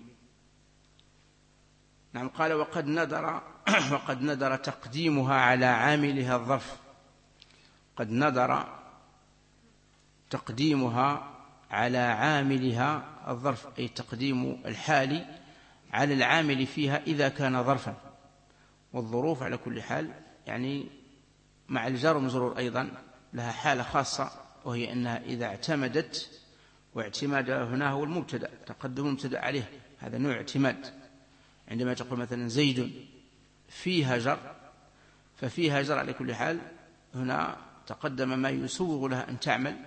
نعم. قال وقد ندر تقديمها على عاملها الظرف. قد ندر تقديمها على عاملها الظرف، أي تقديم الحال على العامل فيها إذا كان ظرفا. والظروف على كل حال يعني مع الجار والمجرور أيضا لها حالة خاصة، وهي أنها إذا اعتمدت، واعتماد هنا هو المبتدأ، تقدم المبتدأ عليه، هذا نوع اعتماد. عندما تقول مثلا زيد فيها جر، ففيها جر على كل حال هنا تقدم ما يسوغ لها أن تعمل،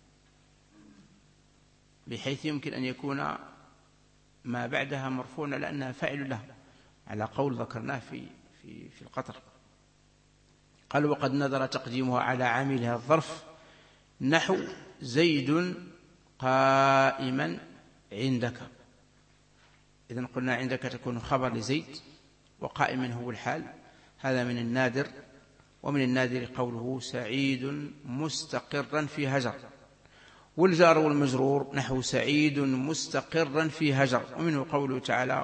بحيث يمكن أن يكون ما بعدها مرفوعا لأنها فاعل له، على قول ذكرناه في القطر. قال وقد نظر تقديمها على عاملها الظرف نحو زيد قائما عندك. إذن قلنا عندك تكون خبر لزيد، وقائما هو الحال، هذا من النادر. ومن النادر قوله سعيد مستقرا في هجر، والجار والمجرور نحو سعيد مستقرا في هجر. ومنه قوله تعالى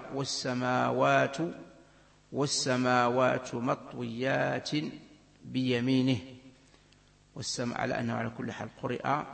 والسماوات مطويات بيمينه. والسماء على أنه على كل حال قرئ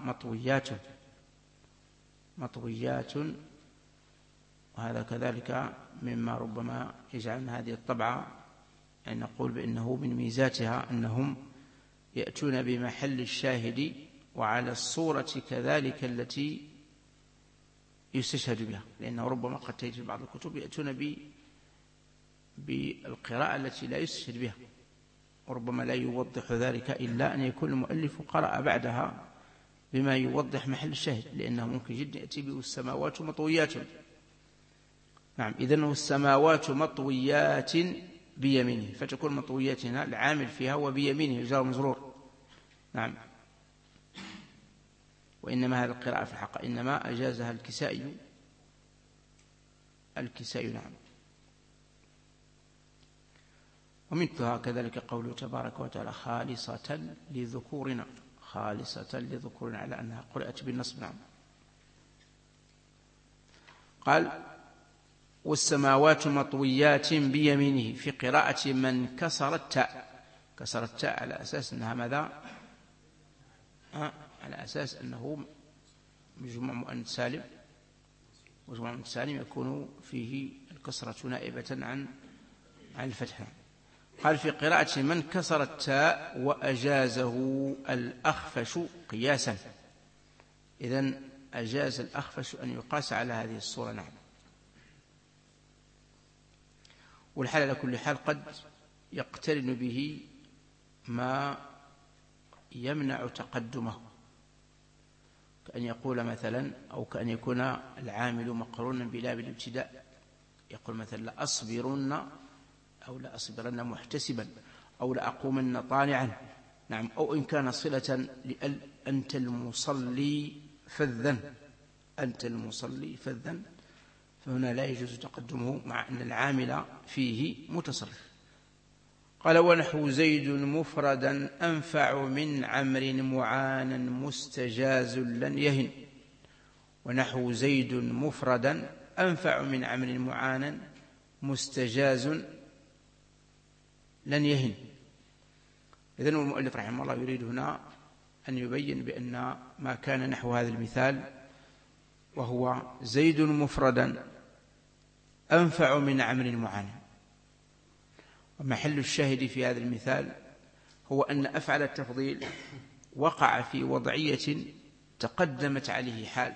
مطويات، وهذا كذلك مما ربما يجعل هذه الطبعة أن نقول بأنه من ميزاتها أنهم يأتون بمحل الشاهد وعلى الصورة كذلك التي يستشهد بها، لأنه ربما قد تجد في بعض الكتب يأتون بالقراءة التي لا يستشهد بها، وربما لا يوضح ذلك إلا أن يكون المؤلف قرأ بعدها بما يوضح محل الشاهد، لأنه ممكن جدا يأتي به السماوات مطويات. نعم. إذن السماوات مطويات بيمينه، فتكون مطويات هنا العامل فيها وبيمينه جار مجرور. نعم. وإنما هذه القراءة في الحق إنما أجازها الكسائي. نعم. ومثلها كذلك قوله تبارك وتعالى خالصة لذكورنا على أنها قرأت بالنصب. نعم. قال والسماوات مطويات بيمينه في قراءة من كسر التاء على أساس أنها ماذا؟ على أساس أنه مجموع مؤنث سالم، ومجموع مؤنث سالم يكون فيه الكسرة نائبة عن الفتحة. قال في قراءة من كسر التاء وأجازه الأخفش قياسا. إذن أجاز الأخفش أن يقاس على هذه الصورة. نعم. والحال على كل حال قد يقترن به ما يمنع تقدمه، كأن يقول مثلا، أو كأن يكون العامل مقرونا بلا بالابتداء، يقول مثلا لأصبرن أو لأصبرن محتسبا أو لأقومن طانعا. نعم. أو إن كان صلة أنت المصلي فذا، فهنا لا يجوز تقدمه مع أن العامل فيه متصرف. قال ونحو زيد مفردا أنفع من عمر معانا مستجاز لن يهن. ونحو زيد مفردا أنفع من عمر معانا مستجاز لن يهن. إذن المؤلف رحمه الله يريد هنا أن يبين بأن ما كان نحو هذا المثال، وهو زيد مفردا أنفع من عمر معانا، ومحل الشاهد في هذا المثال هو أن أفعل التفضيل وقع في وضعية تقدمت عليه حال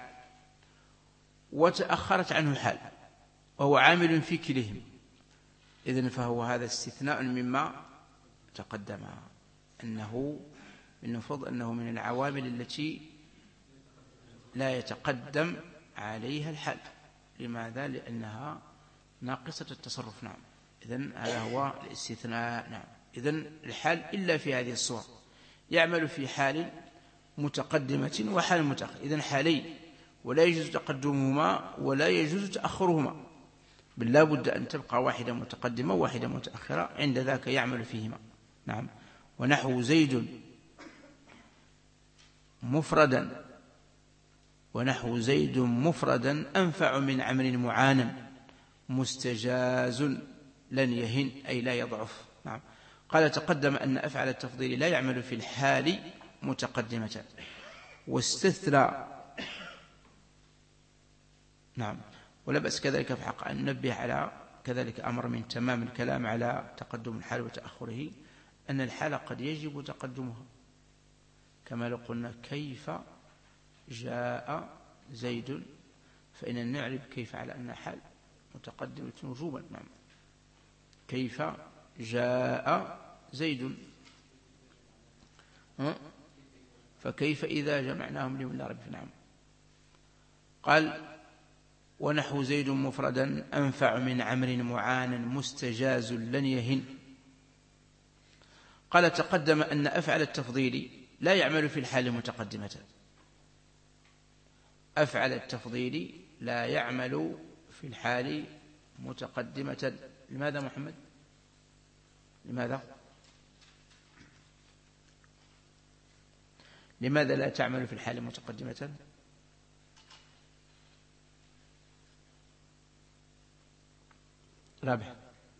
وتأخرت عنه حال، وهو عامل في كلهم. إذن فهو هذا استثناء مما تقدم، أنه المفروض أنه من العوامل التي لا يتقدم عليها الحال. لماذا؟ لأنها ناقصة التصرف. نعم. إذن هذا هو الاستثناء. نعم. إذن الحال إلا في هذه الصورة يعمل في حال متقدمة وحال متأخر. إذن حالين، ولا يجوز تقدمهما ولا يجوز تأخرهما، بل لا بد أن تبقى واحدة متقدمة وواحدة متأخرة، عند ذاك يعمل فيهما. نعم. ونحو زيد مفردا ونحو زيد مفردا أنفع من عمرو معانا مستجاز لن يهن أي لا يضعف. نعم. قال تقدم أن أفعل التفضيل لا يعمل في الحال متقدمة، واستثنى. نعم. ولا بأس كذلك في حق أن ننبه على كذلك أمر من تمام الكلام على تقدم الحال وتأخره، أن الحال قد يجب تقدمها، كما لو قلنا كيف جاء زيد، فإن نعرف كيف على أن حال متقدمة وجوبا. نعم. كيف جاء زيد، فكيف إذا جمعناهم لمن لا ريب فيه. نعم. قال ونحو زيد مفردا أنفع من عمرو معانا مستجاز لن يهن. قال تقدم أن أفعل التفضيل لا يعمل في الحال متقدمة. أفعل التفضيل لا يعمل في الحال متقدمة. لماذا محمد؟ لماذا لا تعمل في الحال متقدمة؟ رابح.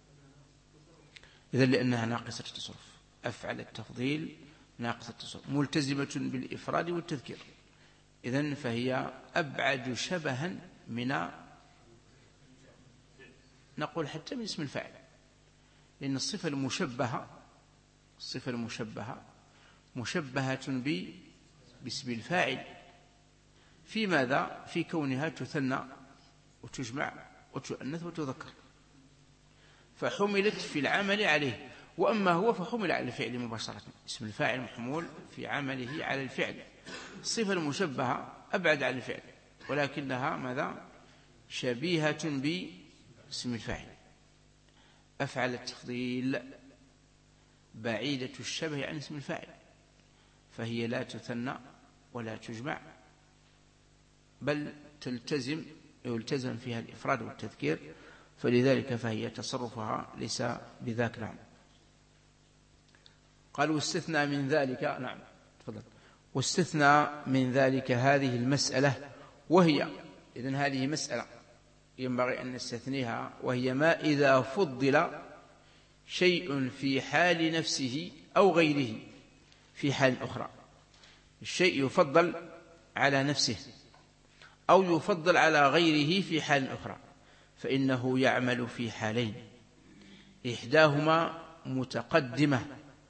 إذن لأنها ناقصة التصرف. أفعل التفضيل ناقصة التصرف ملتزمة بالإفراد والتذكير، إذن فهي أبعد شبها من، نقول حتى من اسم الفاعل، لأن الصفة المشبهة مشبهة باسم الفاعل في ماذا؟ في كونها تثنى وتجمع وتؤنث وتذكر، فحملت في العمل عليه. وأما هو فحمل على الفعل مباشرة، اسم الفاعل محمول في عمله على الفعل. الصفة المشبهة أبعد عن الفعل، ولكنها ماذا؟ شبيهة باسم الفاعل. أفعل التفضيل بعيدة الشبه عن اسم الفاعل، فهي لا تثنى ولا تجمع، بل يلتزم فيها الإفراد والتذكير، فلذلك فهي تصرفها ليس بذاك. نعم. قال واستثنى من ذلك. نعم تفضل. واستثنى من ذلك هذه المسألة، وهي إذن هذه مسألة ينبغي أن نستثنيها، وهي ما إذا فضل شيء في حال نفسه أو غيره في حال أخرى. الشيء يفضل على نفسه أو يفضل على غيره في حال أخرى، فإنه يعمل في حالين، إحداهما متقدمة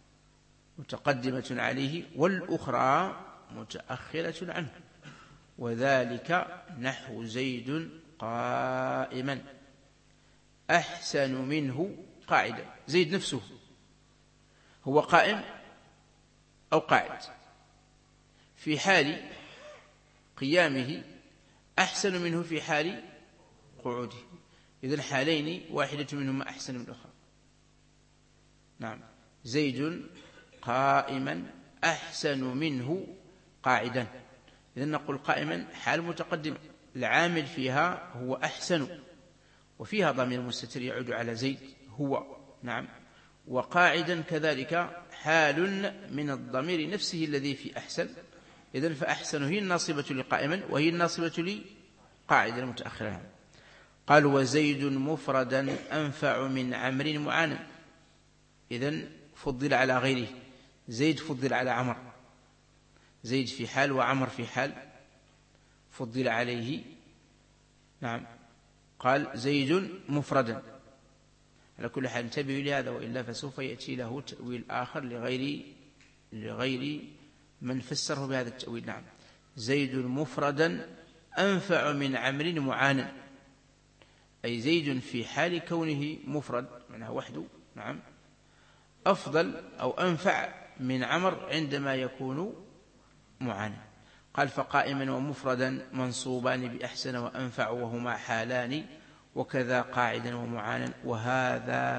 عليه، والأخرى متأخرة عنه. وذلك نحو زيد قائما أحسن منه قاعدا. زيد نفسه هو قائم أو قاعد، في حال قيامه أحسن منه في حال قعوده. إذن حالين واحدة منهما أحسن من الأخرى. نعم. زيد قائما أحسن منه قاعدا. إذن نقول قائما حال متقدمة، العامل فيها هو أحسن، وفيها ضمير مستتر يعود على زيد هو. نعم. وقاعدا كذلك حال من الضمير نفسه الذي في أحسن. إذن فأحسن هي الناصبة لقائما، وهي الناصبة لقاعدا المتأخرة. قال وزيد مفردا أنفع من عمرو معانا. إذن فضل على غيره، زيد فضل على عمر، زيد في حال وعمر في حال فضل عليه. نعم. قال زيد مفردا. على كل حال انتبهوا لهذا، وإلا فسوف يأتي له تأويل آخر لغير من فسره بهذا التأويل. نعم. زيد مفردا أنفع من عمرو معانا، أي زيد في حال كونه مفرد معناه وحده. نعم. أفضل أو أنفع من عمر عندما يكون معانا. قال فقائما ومفردا منصوبان بأحسن وأنفع، وهما حالان، وكذا قاعدا ومعانا. وهذا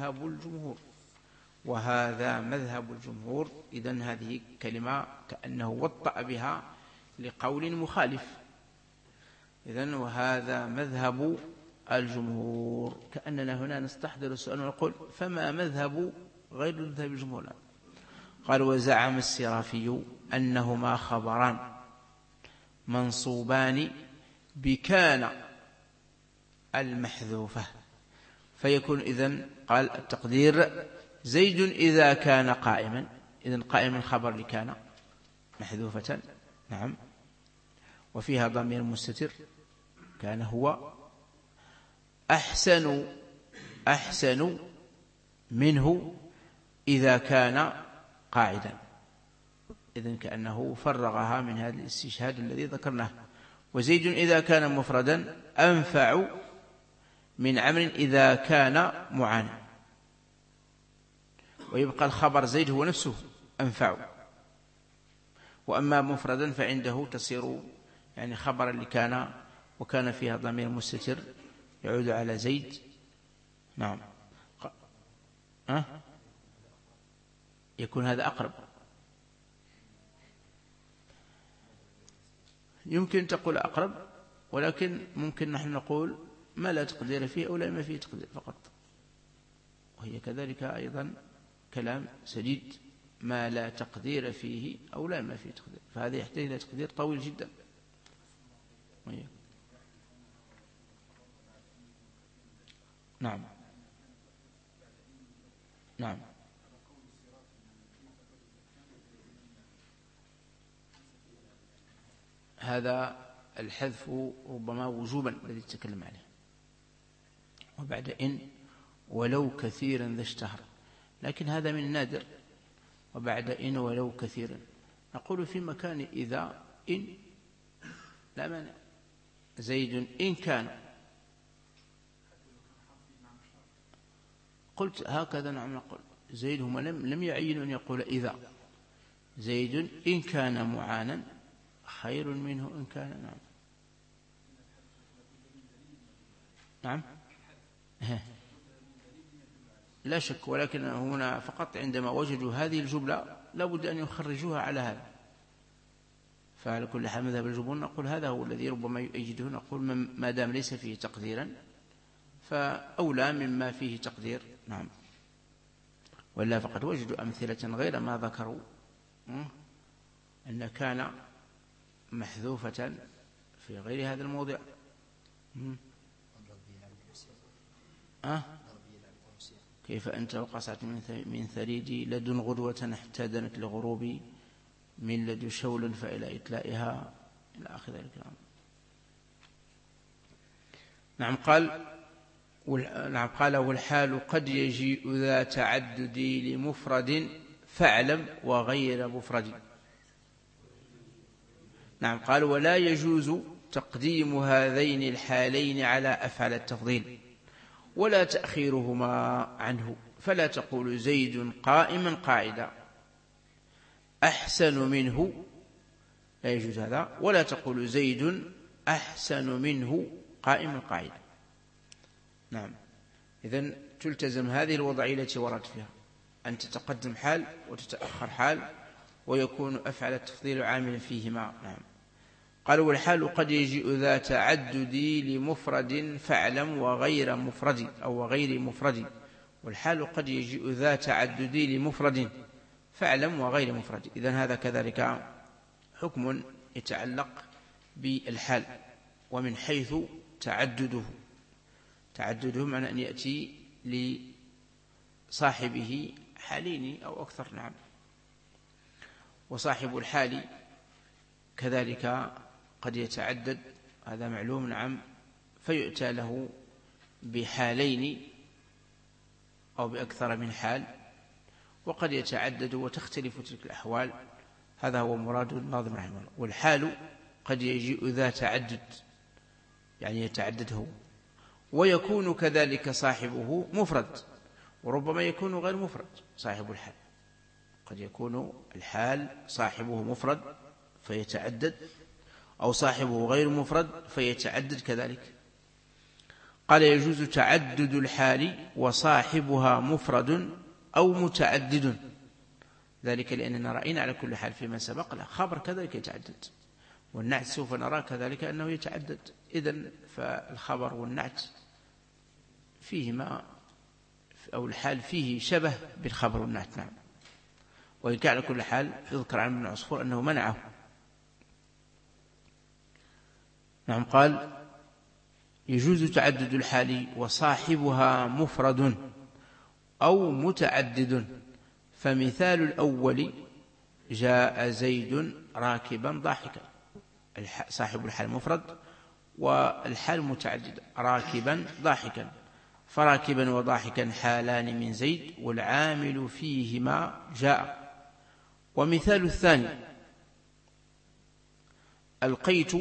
مذهب الجمهور. إذن هذه كلمة كأنه وطأ بها لقول مخالف. إذن وهذا مذهب الجمهور، كأننا هنا نستحضر السؤال ونقول فما مذهب غير مذهب الجمهور؟ قال وزعم السرافي أنهما خبران منصوبان بكان المحذوفة، فيكون إذن قال التقدير زيد إذا كان قائما، إذن قائما خبر لكان محذوفة. نعم. وفيها ضمير مستتر كان هو أحسن منه إذا كان قاعدا، إذن كأنه فرغها من هذا الاستشهاد الذي ذكرناه. وزيد إذا كان مفردا أنفع من عمرو إذا كان معانا، ويبقى الخبر زيد هو نفسه أنفع. وأما مفردا فعنده تصير يعني خبرا لكان، وكان فيها ضمير مستتر يعود على زيد. نعم. يكون هذا أقرب. يمكن تقول أقرب، ولكن ممكن نحن نقول ما لا تقدير فيه أو لا ما فيه تقدير فقط، وهي كذلك أيضا كلام سديد، ما لا تقدير فيه أو لا ما فيه تقدير، فهذا يحتاج إلى تقدير طويل جدا. نعم. نعم. هذا الحذف ربما وجوبا الذي تكلم عليه، وبعد إن ولو كثيرا ذا اشتهر، لكن هذا من النادر. وبعد إن ولو كثيرا نقول في مكان إذا إن لا مانع، زيد إن كان، قلت هكذا. نعم نقول زيد هم لم يعين أن يقول إذا، زيد إن كان معانا خير منه إن كان. نعم. نعم. لا شك، ولكن هنا فقط عندما وجدوا هذه الجملة لابد أن يخرجوها على هذا، فعلى كل حال مذهب الجمهور نقول هذا هو الذي ربما يؤيده، نقول ما دام ليس فيه تقديرا فأولى مما فيه تقدير. نعم. ولا فقد وجدوا أمثلة غير ما ذكروا أن كان محذوفة في غير هذا الموضع. كيف أنت وقصعت من ثريدي لدن غدوة احتدنت لغروبي من لد شول فإلى إتلائها إلى آخر ذلك. نعم. قال والحال قد يجيء ذا تعدد لمفرد فاعلم وغير مفرد. نعم. قال ولا يجوز تقديم هذين الحالين على أفعل التفضيل ولا تأخيرهما عنه، فلا تقول زيد قائما قاعدا أحسن منه، لا يجوز هذا، ولا تقول زيد أحسن منه قائما قاعدا. نعم. إذن تلتزم هذه الوضعية التي ورد فيها، أن تتقدم حال وتتأخر حال، ويكون أفعل التفضيل عاملا فيهما. نعم. قال والحال قد يجيء ذا تعدد لمفرد فاعلم وغير مفرد أو وغير مفرد. والحال قد يجيء ذا تعدد لمفرد فاعلم وغير مفرد. إذن هذا كذلك حكم يتعلق بالحال، ومن حيث تعدده معنى أن يأتي لصاحبه حالين أو أكثر. نعم. وصاحب الحال كذلك قد يتعدد، هذا معلوم. نعم. فيؤتى له بحالين أو بأكثر من حال، وقد يتعدد وتختلف تلك الأحوال. هذا هو مراد الناظم رحمه الله. والحال قد يجيء ذا تعدد، يعني يتعدده، ويكون كذلك صاحبه مفرد، وربما يكون غير مفرد صاحب الحال. قد يكون الحال صاحبه مفرد فيتعدد، أو صاحبه غير مفرد فيتعدد كذلك. قال يجوز تعدد الحال وصاحبها مفرد أو متعدد، ذلك لأننا رأينا على كل حال فيما سبق له خبر كذلك يتعدد، والنعت سوف نرى كذلك أنه يتعدد. إذن فالخبر والنعت فيهما أو الحال فيه شبه بالخبر والنعت. نعم. وإن كان على كل حال يذكر عن ابن عصفور أنه منعه، نعم. قال يجوز تعدد الحال وصاحبها مفرد أو متعدد، فمثال الأول جاء زيد راكبا ضاحكا، صاحب الحال مفرد والحال متعدد، راكبا ضاحكا، فراكبا وضاحكا حالان من زيد والعامل فيهما جاء. ومثال الثاني لقيت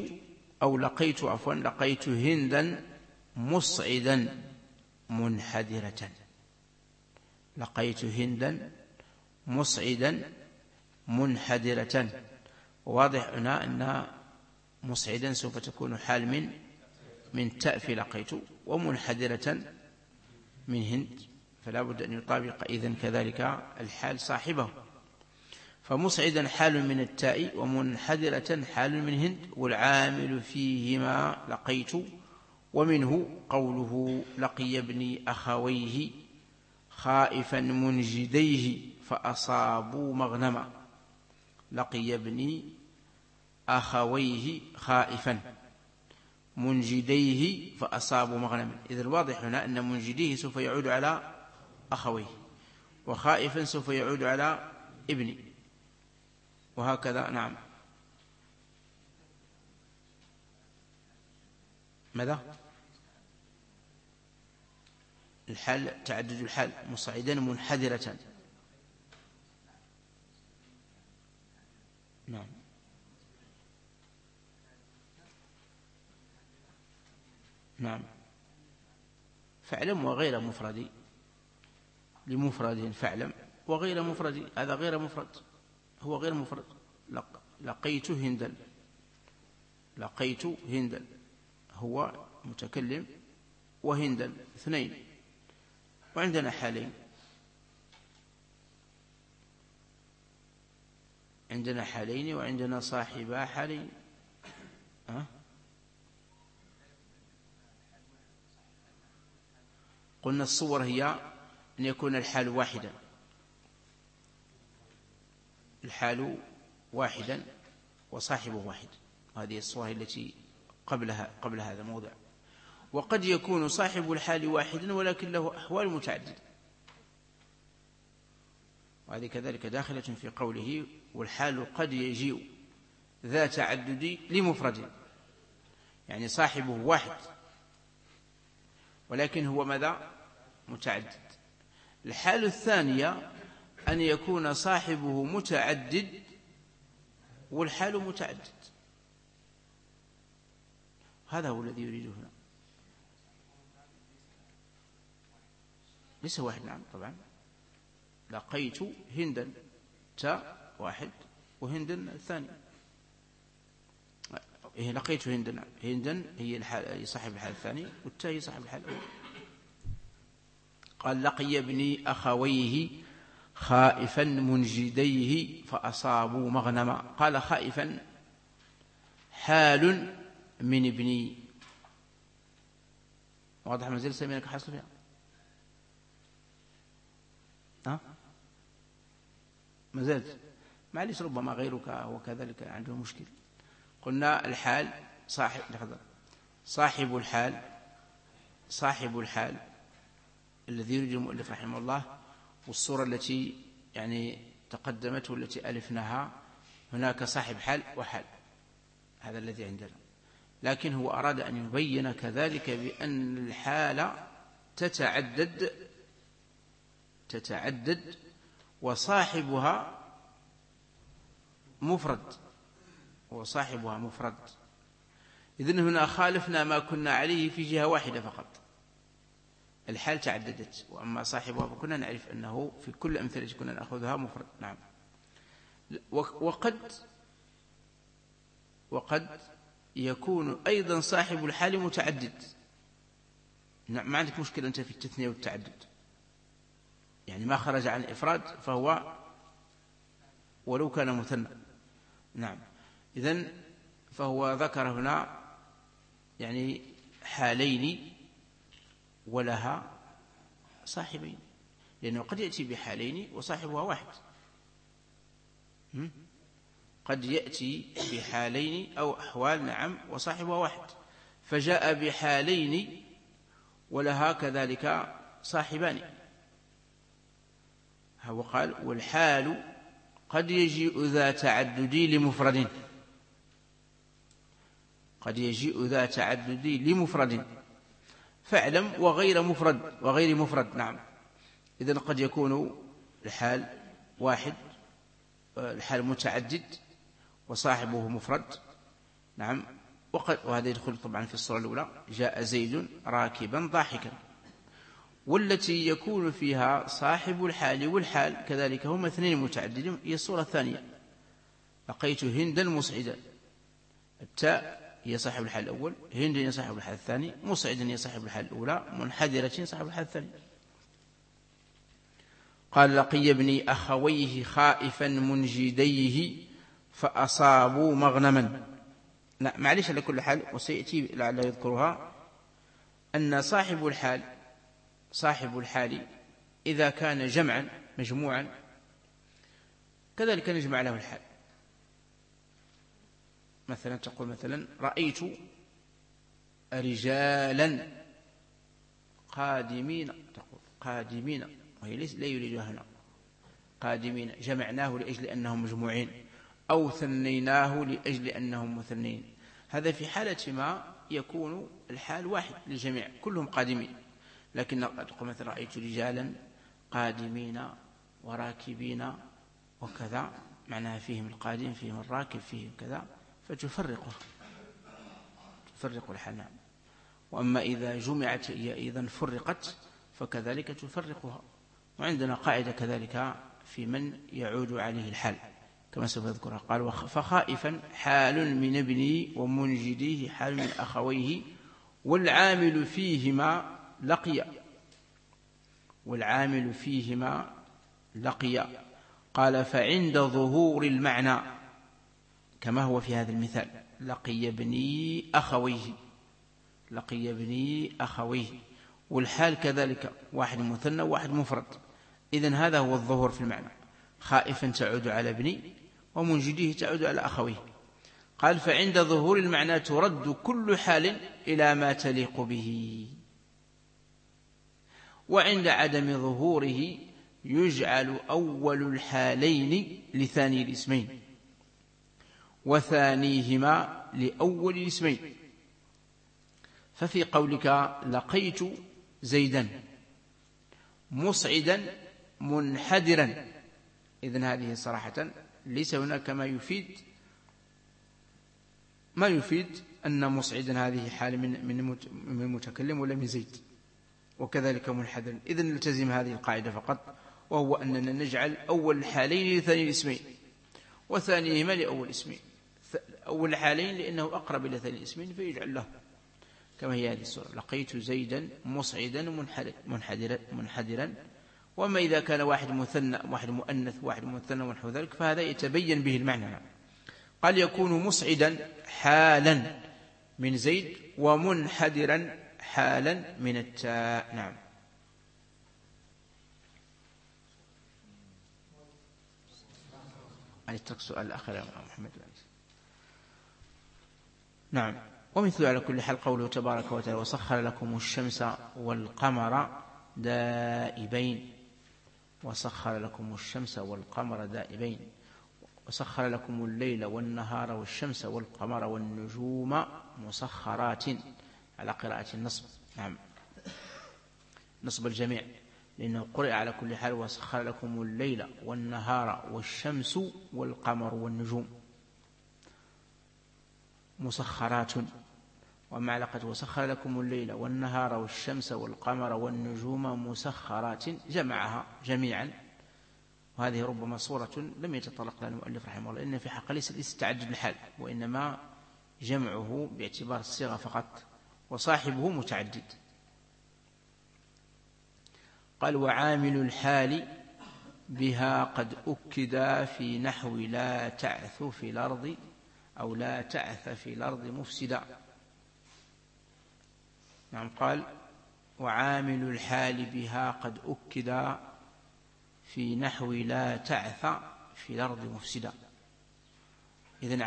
هندا مصعدا منحدرة، لقيت هندا مصعدا منحدرة. واضح هنا أن مصعدا سوف تكون حال من تاء في لقيت، ومنحدرة من هند، فلا بد أن يطابق إذن كذلك الحال صاحبه. فمصعدا حال من التاء، ومنحدرة حال من هند، والعامل فيهما لقيت. ومنه قوله لقي ابني أخويه خائفا منجديه فأصابوا مغنما، لقي ابني أخويه خائفا منجديه فأصابوا مغنما. إذن واضح هنا أن منجديه سوف يعود على أخويه، وخائفا سوف يعود على ابني، وهكذا. نعم. ماذا؟ الحال تعدد الحال، مصعدا منحدرة. نعم. نعم. فاعلم وغير مفرد، لمفرد فاعلم وغير مفرد، هذا غير مفرد، هو غير مفرد. لقيت هندا، لقيت هندا هو متكلم وهندا اثنين، وعندنا حالين، عندنا حالين وعندنا صاحبا حالين. قلنا الصور هي أن يكون الحال واحدا، الحال واحدا وصاحبه واحد، هذه الصور التي قبل هذا الموضع. وقد يكون صاحب الحال واحدا ولكن له أحوال متعددة، وهذه كذلك داخلة في قوله والحال قد يجيء ذا تعدد لمفرد، يعني صاحبه واحد ولكن هو ماذا؟ متعدد. الحال الثانية أن يكون صاحبه متعدد والحال متعدد، هذا هو الذي يريده هنا، ليس واحد. نعم طبعا. لقيت هندا تاء واحد وهندا الثاني، لقيت هندا، هندا هي صاحب الحال الثاني والتاء هي صاحب الحال الأول. قال لقي ابني أخويه خائفا منجديه فأصابوا مغنما. قال خائفا حال من ابني، واضح ما زال سيمينك حصل فيها؟ ما زالت؟ معليش، ربما غيرك وكذلك عنده مشكل. قلنا الحال صاحب الحال الذي يريد المؤلف رحمه الله، والصورة التي يعني تقدمت والتي ألفناها، هناك صاحب حال وحال، هذا الذي عندنا. لكن هو أراد أن يبين كذلك بأن الحال تتعدد وصاحبها مفرد، إذن هنا خالفنا ما كنا عليه في جهة واحدة فقط، الحال تعددت، وأما صاحبها فكنا نعرف أنه في كل أمثلة كنا نأخذها مفرد. نعم. وقد يكون أيضا صاحب الحال متعدد. نعم. ما عندك مشكلة أنت في التثنية والتعدد، يعني ما خرج عن الإفراد فهو ولو كان مثنى. نعم. إذن فهو ذكر هنا يعني حالين ولها صاحبين، لأنه قد يأتي بحالين وصاحبها واحد، قد يأتي بحالين أو أحوال، نعم، وصاحبها واحد، فجاء بحالين ولها كذلك صاحبان. هو قال والحال قد يجيء ذا تعدد لمفرد، قد يجيء ذا تعدد لمفرد، فاعلم وغير مفرد، نعم. إذن قد يكون الحال واحد، الحال متعدد وصاحبه مفرد، نعم. وهذا يدخل طبعا في الصورة الأولى، جاء زيد راكبا ضاحكا. والتي يكون فيها صاحب الحال والحال كذلك هما اثنين متعددين، هي الصورة الثانية، لقيت هندا مسعدا. التاء هي صاحب الحال الأول، هند هي صاحب الحال الثاني، مسعدا هي صاحب الحال الأولى، منحدرة صاحب الحال الثاني. قال لقي ابني أخويه خائفا منجديه فأصابوا مغنما. لا معلش، على كل حال وسيأتي لعله يذكرها، أن صاحب الحال إذا كان جمعا مجموعا كذلك نجمع له الحال. مثلا تقول مثلا رأيت رجالا قادمين، تقول قادمين، وهي لا يريدها هنا، قادمين جمعناه لأجل أنهم مجموعين، أو ثنيناه لأجل أنهم مثنين. هذا في حالة ما يكون الحال واحد للجميع كلهم قادمين. لكن تقول مثلا رأيت رجالا قادمين وراكبين وكذا، معناها فيهم القادم فيهم الراكب فيهم كذا، فتفرق الحال، نعم. وأما إذا جمعت هي أيضا فرقت فكذلك تفرقها. وعندنا قاعدة كذلك في من يعود عليه الحال كما سوف يذكرها. قال فخائفا حال من ابني ومنجديه حال من أخويه والعامل فيهما لقي. قال فعند ظهور المعنى كما هو في هذا المثال لقي ابني أخويه، والحال كذلك واحد مثنى وواحد مفرد. إذن هذا هو الظهور في المعنى، خائفا تعود على ابني ومنجديه تعود على أخويه. قال فعند ظهور المعنى ترد كل حال إلى ما تليق به، وعند عدم ظهوره يجعل أول الحالين لثاني الاسمين وثانيهما لأول الاسمين. ففي قولك لقيت زيدا مصعدا منحدرا، إذن هذه صراحة ليس هناك ما يفيد أن مصعدا هذه حال من المتكلم ولا من زيد، وكذلك منحدرا. إذن نلتزم هذه القاعدة فقط، وهو أننا نجعل أول الحالين لثاني الاسمين وثانيهما لأول اسمين. أول الحالين لأنه أقرب إلى ثاني الاسمين فيجعل له كما هي هذه السورة لقيت زيدا مصعدا منحدرا. وما إذا كان واحد مثنى واحد مؤنث واحد مثنى ونحو ذلك فهذا يتبين به المعنى. قال يكون مصعدا حالا من زيد ومنحدرا حالا من التاء، نعم. اترك سؤال الأخير يا محمد. نعم. ومثل على كل حال قوله تبارك وتعالى وسخر لكم الشمس والقمر دائبين، وسخر لكم الشمس والقمر دائبين، وسخر لكم الليل والنهار والشمس والقمر والنجوم مسخرات على قراءة النصب، نعم، نصب الجميع، لأنه قرئ على كل حال وسخر لكم الليل والنهار والشمس والقمر والنجوم مسخرات. ومع علاقة وسخر لكم الليل والنهار والشمس والقمر والنجوم مسخرات جمعها جميعا. وهذه ربما صورة لم يتطرق لها المؤلف رحمه الله، إن في حق ليس تعدد الحال، وإنما جمعه باعتبار الصيغة فقط، وصاحبه متعدد. قال وعامل الحال بها قد أكد في نحو لا تعث في الأرض أو لا تعث في الأرض مفسدا. نعم. قال وعامل الحال بها قد أكد في نحو لا تعث في الأرض مفسدا. إذن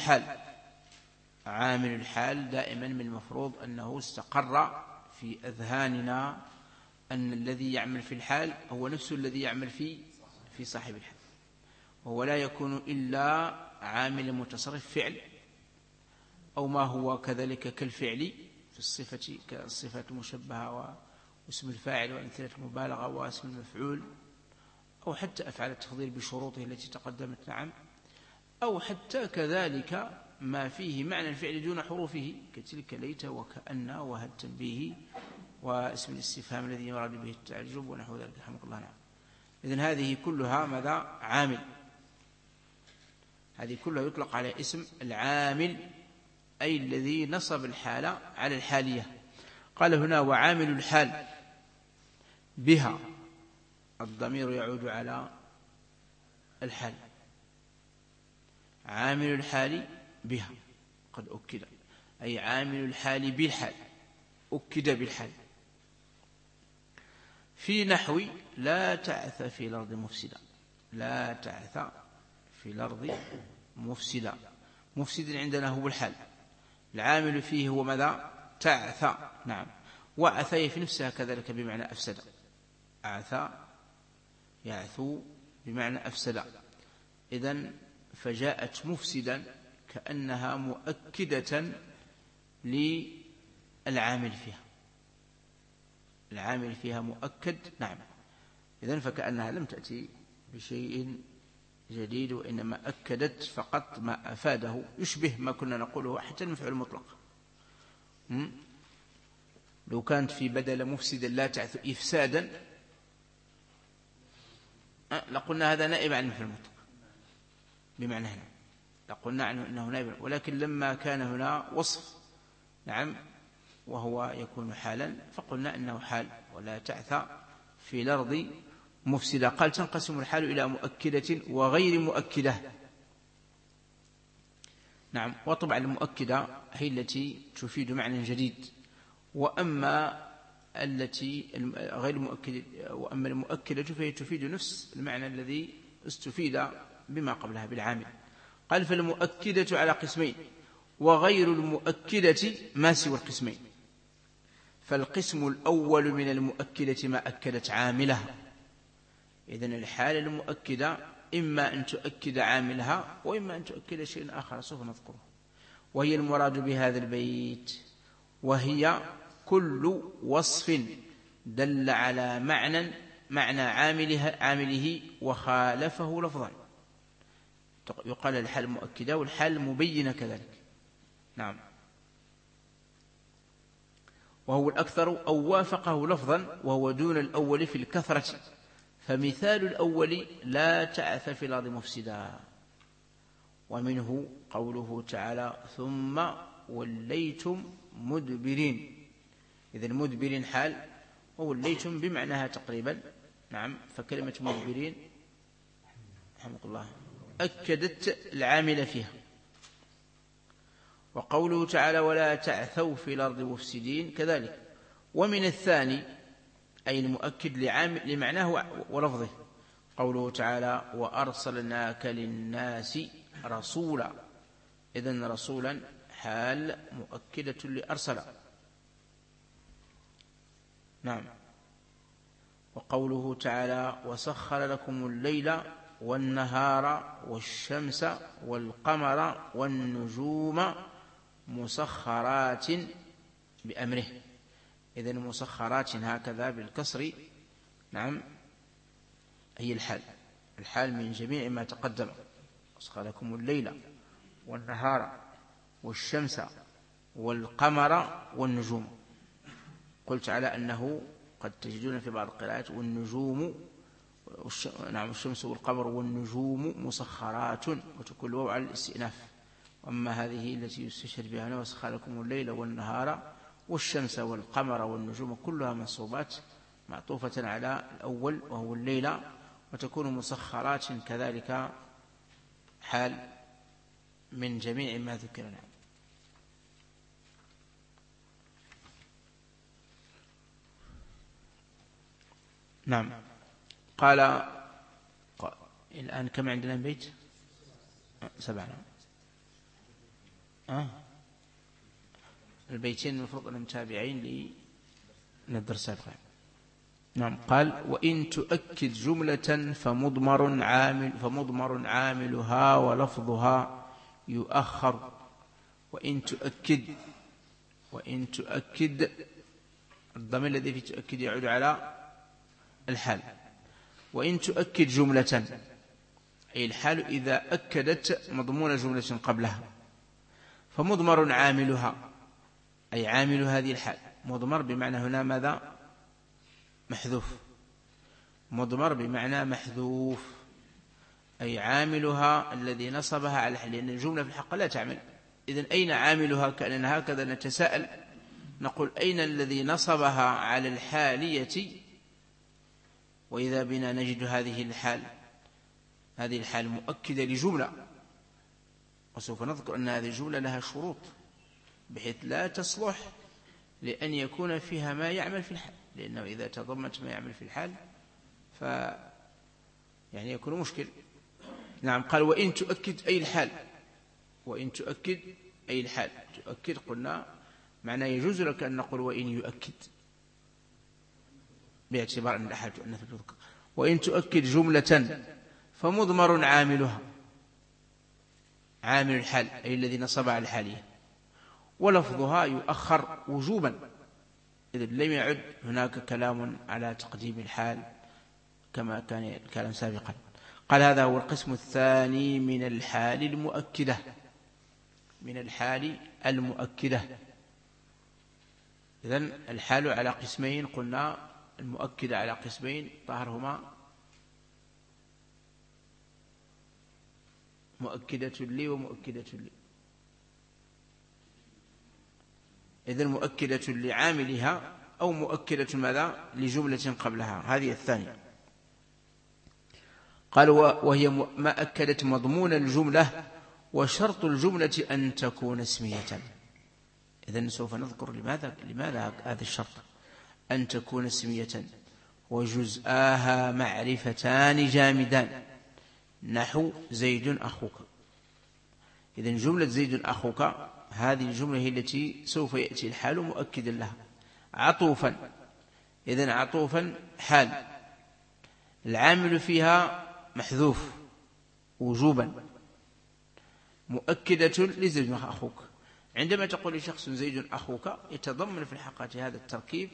عامل الحال دائما من المفروض أنه استقر في أذهاننا أن الذي يعمل في الحال هو نفسه الذي يعمل في صاحب الحال، وهو لا يكون إلا عامل متصرف فعل أو ما هو كذلك كالفعل في الصفة كالصفة المشبهة واسم الفاعل وأمثلة المبالغة واسم المفعول، أو حتى أفعال التفضيل بشروطه التي تقدمت، نعم، أو حتى كذلك ما فيه معنى الفعل دون حروفه كتلك ليت وكأن وهل تنبيه واسم الاستفهام الذي يراد به التعجب ونحو ذلك، رحمك الله. نعم. إذن هذه كلها ماذا؟ عامل. هذه كلها يطلق على اسم العامل، أي الذي نصب الحال على الحالية. قال هنا وعامل الحال بها، الضمير يعود على الحال. عامل الحال بها قد أكد، أي عامل الحال بالحال، أكد بالحال. في نحو لا تعث في الأرض مفسدا، لا تعث في الأرض مفسدا، مفسد عندنا هو الحال، العامل فيه هو ماذا؟ تعث. نعم. وعثي في نفسها كذلك بمعنى أفسد، أعثى يعثو بمعنى أفسد. إذن فجاءت مفسدا كأنها مؤكدة للعامل فيها، العامل فيها مؤكد. نعم. إذن فكأنها لم تأتي بشيء جديد، وإنما أكدت فقط ما أفاده، يشبه ما كنا نقوله حتى المفعول المطلق. لو كانت في بدل مفسدا لا تعث إفسادا لقلنا هذا نائب عن المفعول المطلق بمعنى هنا، لقلنا عنه أنه نائب، ولكن لما كان هنا وصف، نعم، وهو يكون حالا، فقلنا أنه حال ولا تعث في الأرض مفسدة. قال تنقسم الحال إلى مؤكدة وغير مؤكدة. نعم. وطبعا المؤكدة هي التي تفيد معنى جديد، وأما التي غير مؤكدة، وأما المؤكدة فهي تفيد نفس المعنى الذي استفيد بما قبلها بالعامل. قال فالمؤكدة على قسمين، وغير المؤكدة ما سوى القسمين. فالقسم الأول من المؤكدة ما أكدت عاملها. إذن الحالة المؤكدة إما أن تؤكد عاملها وإما أن تؤكد شيء آخر سوف نذكره، وهي المراد بهذا البيت، وهي كل وصف دل على معنى عامله وخالفه لفظا، يقال الحال مؤكدة والحال مبينة كذلك. نعم. وهو الأكثر أو وافقه لفظا، وهو دون الأول في الكثرة. فمثال الأول لا تعث في الأرض مفسدا، ومنه قوله تعالى ثم وليتم مدبرين. إذن مدبرين حال، ووليتم بمعناها تقريبا. نعم. فكلمة مدبرين رحمه الله أكدت العامل فيها. وقوله تعالى ولا تعثوا في الأرض مفسدين كذلك. ومن الثاني أي المؤكد لمعناه ولفظه قوله تعالى وأرسلناك للناس رسولا. إذن رسولا حال مؤكدة لأرسل. نعم. وقوله تعالى وسخر لكم الليل والنهار والشمس والقمر والنجوم مسخرات بأمره. إذن مسخرات هكذا بالكسر. نعم. هي الحال من جميع ما تقدم. سخر لكم الليل والنهار والشمس والقمر والنجوم. قلت على أنه قد تجدون في بعض القراءات والنجوم، نعم، الشمس والقمر والنجوم مسخرات، وتكون الواو على الاستئناف. وأما هذه التي يستشهد بها هنا وسخر لكم الليل والنهار والشمس والقمر والنجوم كلها منصوبات معطوفة على الأول وهو الليل، وتكون مسخرات كذلك حال من جميع ما ذكرنا. نعم. قال الآن كم عندنا بيت؟ 7. البيتين المفروض أنهم تابعين للدرس السابق. نعم. قال وإن تؤكد جملة فمضمر عاملها ولفظها يؤخر. وإن تؤكد الضمير الذي في تؤكد يعود على الحال. وإن تؤكد جملة أي الحال إذا أكدت مضمون جملة قبلها، فمضمر عاملها أي عامل هذه الحال. مضمر بمعنى هنا ماذا؟ محذوف. مضمر بمعنى محذوف أي عاملها الذي نصبها على الحال، لأن الجملة في الحق لا تعمل. إذن أين عاملها؟ كأننا هكذا نتساءل نقول أين الذي نصبها على الحالية؟ وإذا بنا نجد هذه الحال مؤكدة لجملة، وسوف نذكر أن هذه الجملة لها شروط بحيث لا تصلح لأن يكون فيها ما يعمل في الحال، لأنه إذا تضمنت ما يعمل في الحال يعني يكون مشكل. نعم. قال وإن تؤكد أي الحال. وإن تؤكد أي الحال. تؤكد قلنا معنى يجوز لك أن نقول وإن يؤكد باعتبار أن الأحد تؤنث بالذكر. وإن تؤكد جملة فمضمر عاملها عامل الحال أي الذي نصب على الحالية، ولفظها يؤخر وجوبا إذن لم يعد هناك كلام على تقديم الحال كما كان الكلام سابقا. قال هذا هو القسم الثاني من الحال المؤكدة. إذن الحال على قسمين، قلنا المؤكدة على قسمين ظاهرهما مؤكدة لي ومؤكدة لي. إذن مؤكدة لعاملها أو مؤكدة ماذا؟ لجملة قبلها، هذه الثانية. قال وهي ما أكدت مضمون الجملة، وشرط الجملة أن تكون اسمية. إذن سوف نذكر لماذا هذا الشرط، أن تكون اسمية وجزءاها معرفتان جامدان نحو زيد أخوك. إذن جملة زيد أخوك هذه الجملة هي التي سوف يأتي الحال مؤكدا لها عطوفا. إذن عطوفا حال العامل فيها محذوف وجوبا، مؤكدة لزيد أخوك. عندما تقول لشخص زيد أخوك يتضمن في الحقيقة هذا التركيب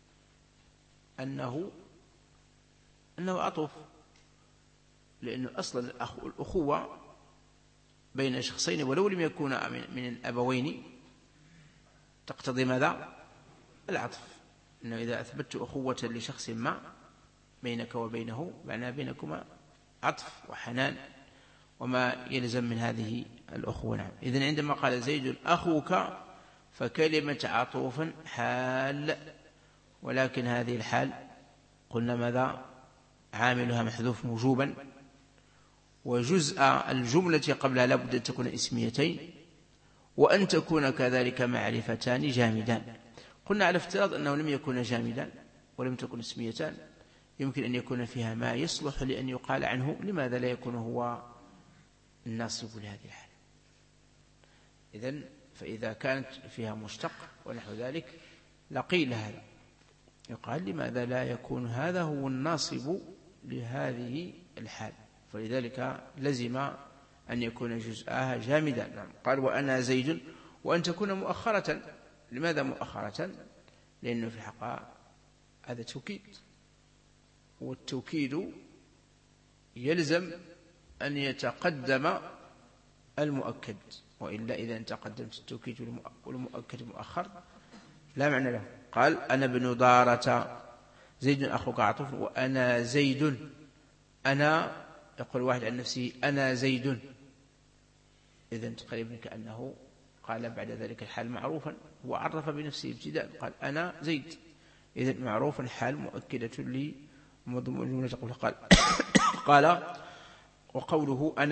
أنه عطوف، لأنه أصلا الأخوة بين شخصين ولو لم يكونا من الأبوين تقتضي ماذا؟ العطف. إنه إذا أثبت أخوة لشخص ما بينك وبينه معناه بينكما عطف وحنان وما يلزم من هذه الأخوة. نعم. إذن عندما قال زيد أخوك فكلمة عطوفا حال، ولكن هذه الحال قلنا ماذا؟ عاملها محذوف وجوبا، وجزء الجملة قبلها لابد أن تكون اسميتين، وأن تكون كذلك معرفتان جامدان. قلنا على افتراض أنه لم يكون جامدان ولم تكن اسميتان يمكن أن يكون فيها ما يصلح لأن يقال عنه لماذا لا يكون هو الناصب لهذه الحالة. إذن فإذا كانت فيها مشتق ونحو ذلك لقيل هذا، يقال لماذا لا يكون هذا هو الناصب لهذه الحال، فلذلك لزم أن يكون جزءها جامدا. نعم. قال وأنا زيد، وأن تكون مؤخرة. لماذا مؤخرة؟ لأنه في الحقيقة هذا توكيد، والتوكيد يلزم أن يتقدم المؤكد، وإلا إذا تقدمت التوكيد والمؤكد مؤخر لا معنى له. قال أنا ابن دارة زيد أخوك عطوف، وأنا زيد. أنا يقول واحد عن نفسه أنا زيد، إذن تقريبا كأنه قال بعد ذلك الحال معروفا وعرف بنفسه ابتداء قال أنا زيد، إذن معروفا حال مؤكدة لمضمون الجملة. قال وقوله أنا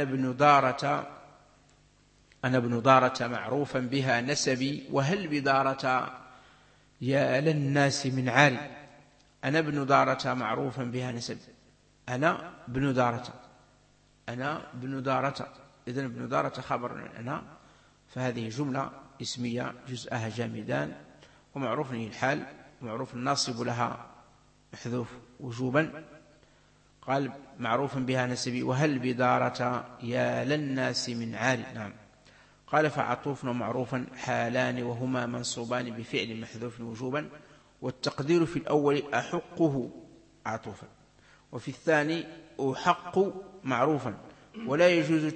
ابن دارة معروفا بها نسبي، وهل بدارة يا للناس من عاري. أنا ابن دارة معروفا بها نسبي، أنا ابن دارة، إذن ابن دارة خبر عن أنا فهذه جملة اسمية جزءها جامدان، ومعروف هي الحال، ومعروف الناصب لها محذوف وجوبا. قال معروف بها نسبي وهل بدارة يا للناس من عاري. نعم. قال فعطوفنا معروفا حالان وهما منصوبان بفعل محذوف وجوبا، والتقدير في الأول أحقه عطوفا، وفي الثاني أحق معروفا، ولا يجوز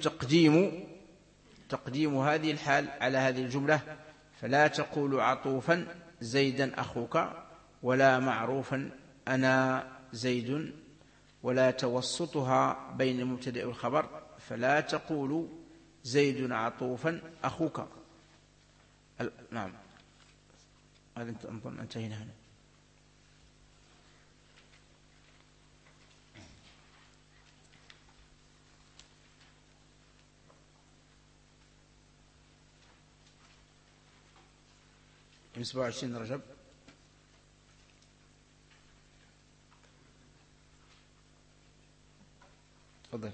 تقديم هذه الحال على هذه الجملة، فلا تقول عطوفا زيدا أخوك، ولا معروفا أنا زيد، ولا توسطها بين المبتدأ والخبر، فلا تقول زيد عطوفا أخوك. نعم. هذا أظن انتهينا هنا. من 27 رجب. تفضل.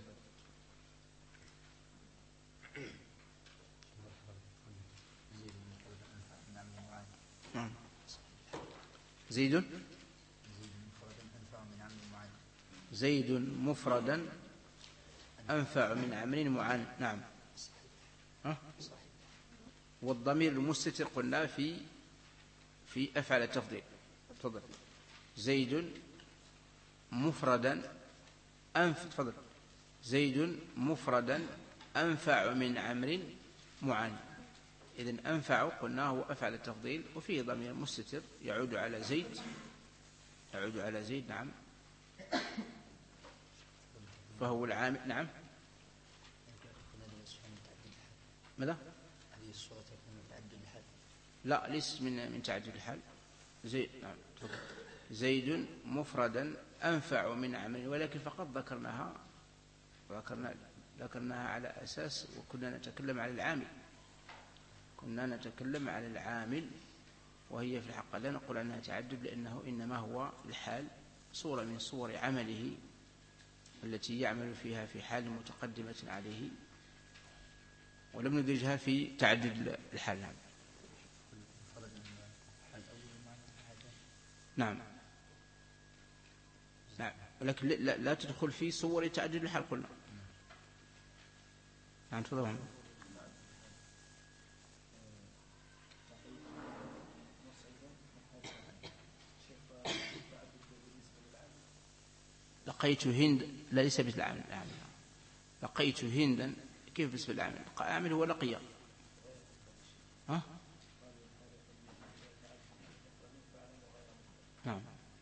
زيد مفردا أنفع من عمل معان. نعم. والضمير المستتر قلنا في أفعل التفضيل. تفضل. زيد مفردا تفضل. زيد مفردا أنفع من عمرو معان. إذن أنفع قلنا هو أفعل التفضيل، وفيه ضمير مستتر يعود على زيد. نعم. فهو العامل. نعم. ماذا؟ هذه الصورة تكون من تعدد الحال؟ لا، ليس من تعدد الحال. زيد. نعم. زيد مفردا أنفع من عمل، ولكن فقط ذكرناها على أساس، وكنا نتكلم على العامل، وهي في الحق لا نقول عنها تعدد، لأنه إنما هو الحال صورة من صور عمله التي يعمل فيها في حال متقدمة عليه، ولم ندرجها في تعدد الحال. نعم. ولكن لا تدخل في صور تعدد الحال قلنا. نعم. تفضل. لقيت هند ليس مثل العامل. لقيت هندا كيف بالنسبة للعامل؟ العامل هو لقيا. نعم.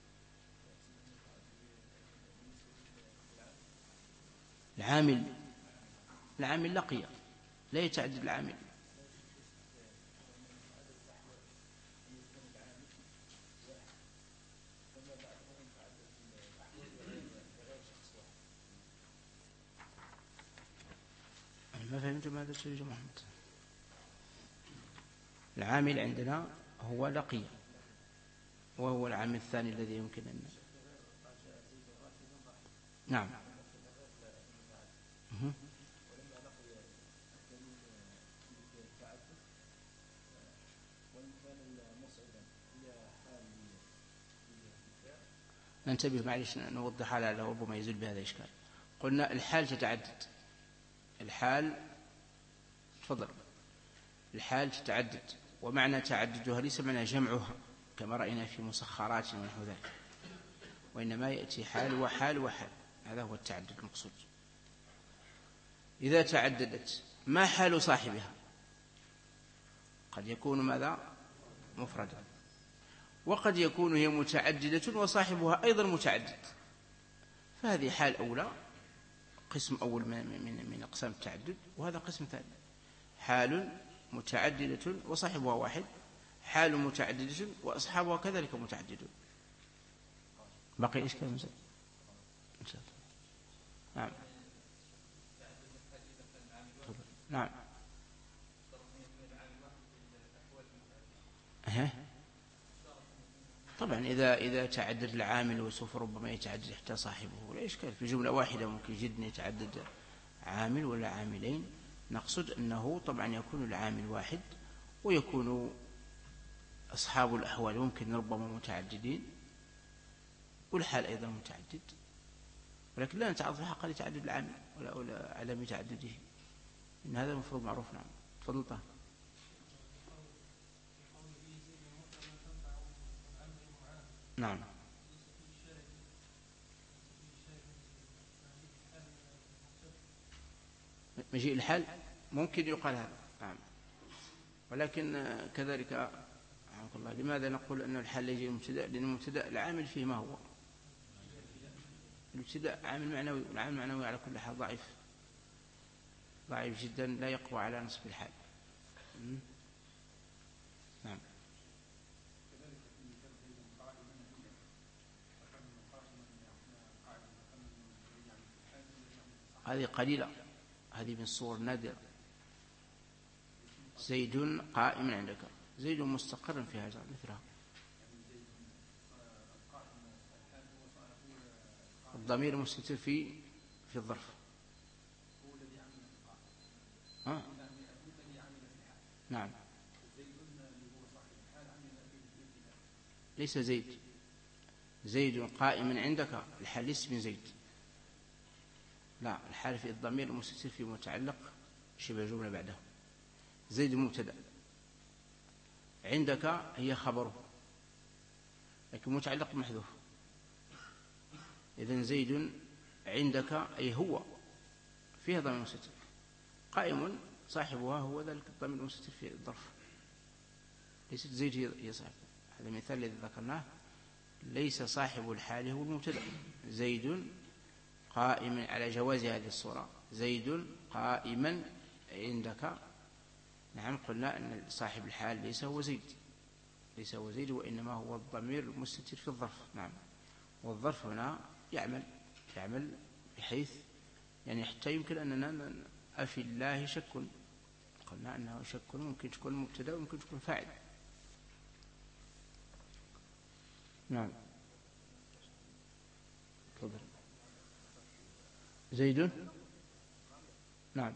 العامل لقيا لا يتعدد العامل. ما فهمت ماذا تريد محمد؟ العامل عندنا هو لقي، وهو العامل الثاني الذي يمكن أن. نعم. ننتبه معلش نوضح على ربما يزول بهذا إشكال. قلنا الحال تتعدد. تفضل. الحال تتعدد، ومعنى تعددها ليس معنى جمعها كما رأينا في مسخرات ونحو ذلك، وإنما يأتي حال وحال. هذا هو التعدد المقصود. إذا تعددت ما حال صاحبها؟ قد يكون ماذا؟ مفردا، وقد يكون هي متعددة وصاحبها أيضا متعدد، فهذه حال أولى، قسم أول من أقسام التعدد، وهذا قسم ثاني. حال متعددة وصاحبها واحد، حال متعددة وأصحابها كذلك متعددون. بقي إشكال مثلا إن شاء الله. نعم. نعم. طبعا إذا تعدد العامل وسوف ربما يتعدد حتى صاحبه، لا إشكال. في جملة واحدة ممكن جدا يتعدد عامل ولا عاملين، نقصد أنه طبعا يكون العامل واحد، ويكون أصحاب الأحوال ممكن ربما متعددين، والحال أيضا متعدد، ولكن لا نتعرض في الحقيقة لتعدد العامل ولا عدم تعدده، إن هذا المفروض معروف. نعم تفضل طه. نعم مجيء الحال ممكن يقال هذا، نعم، ولكن كذلك رحمك الله لماذا نقول أن الحال يجي المبتدأ؟ لأن المبتدأ العامل فيه ما هو الابتداء عامل معنوي، والعامل المعنوي على كل حال ضعيف جدا، لا يقوى على نصب الحال. نعم هذه قليلة، هذه من الصور النادرة. زيد قائم عندك، زيد مستقر في هذا مثلها. الضمير مستتر في الظرف. نعم ليس زيد قائم عندك، الحال اسم زيد، لا، الحال في الضمير المستتر في متعلق شبه جملة بعده. زيد مبتدأ، عندك هي خبره لكن متعلق محذوف، إذن زيد عندك أي هو فيها ضمير مستتر، قائم صاحبها هو ذلك الضمير المستتر في الظرف، ليست زيد هي صاحب. هذا المثال الذي ذكرناه ليس صاحب الحال هو المبتدأ. زيد قائم على جواز هذه الصورة، زيد قائما عندك. نعم قلنا أن صاحب الحال ليس هو زيد، وإنما هو الضمير المستتر في الظرف. نعم، والظرف هنا يعمل بحيث يعني حتى يمكن أننا أفي الله شك، قلنا أنه شك ممكن تكون مبتدأ وممكن تكون فاعل. نعم تفضل. زيد نعم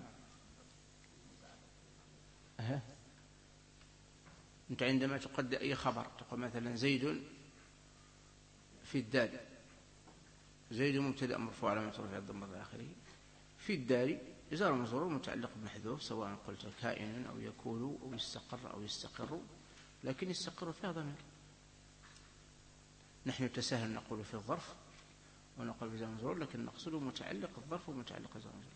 أنت عندما تقدر أي خبر تقول مثلا زيد في الدار، زيد مبتدأ مرفوع علامة رفعه الضمة إلى آخره، في الدار جار ومجرور متعلق بمحذوف، سواء قلت كائن أو يكون أو يستقر أو يستقر، لكن يستقر فيها ضمير. نحن نتساهل نقول في الظرف ونقول في جار ومجرور، لكن نقصد متعلق الظرف ومتعلق جار ومجرور.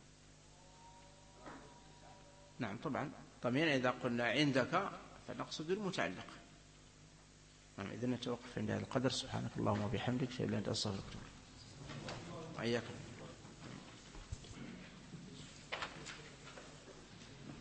نعم طبعا ضمير إذا قلنا عندك فنقصد المتعلق. نعم إذن نتوقف عند هذا القدر. سبحانك اللهم وبحمدك، أشهد أن لا إله إلا أنت أستغفرك وأتوب إليك. وإياكم.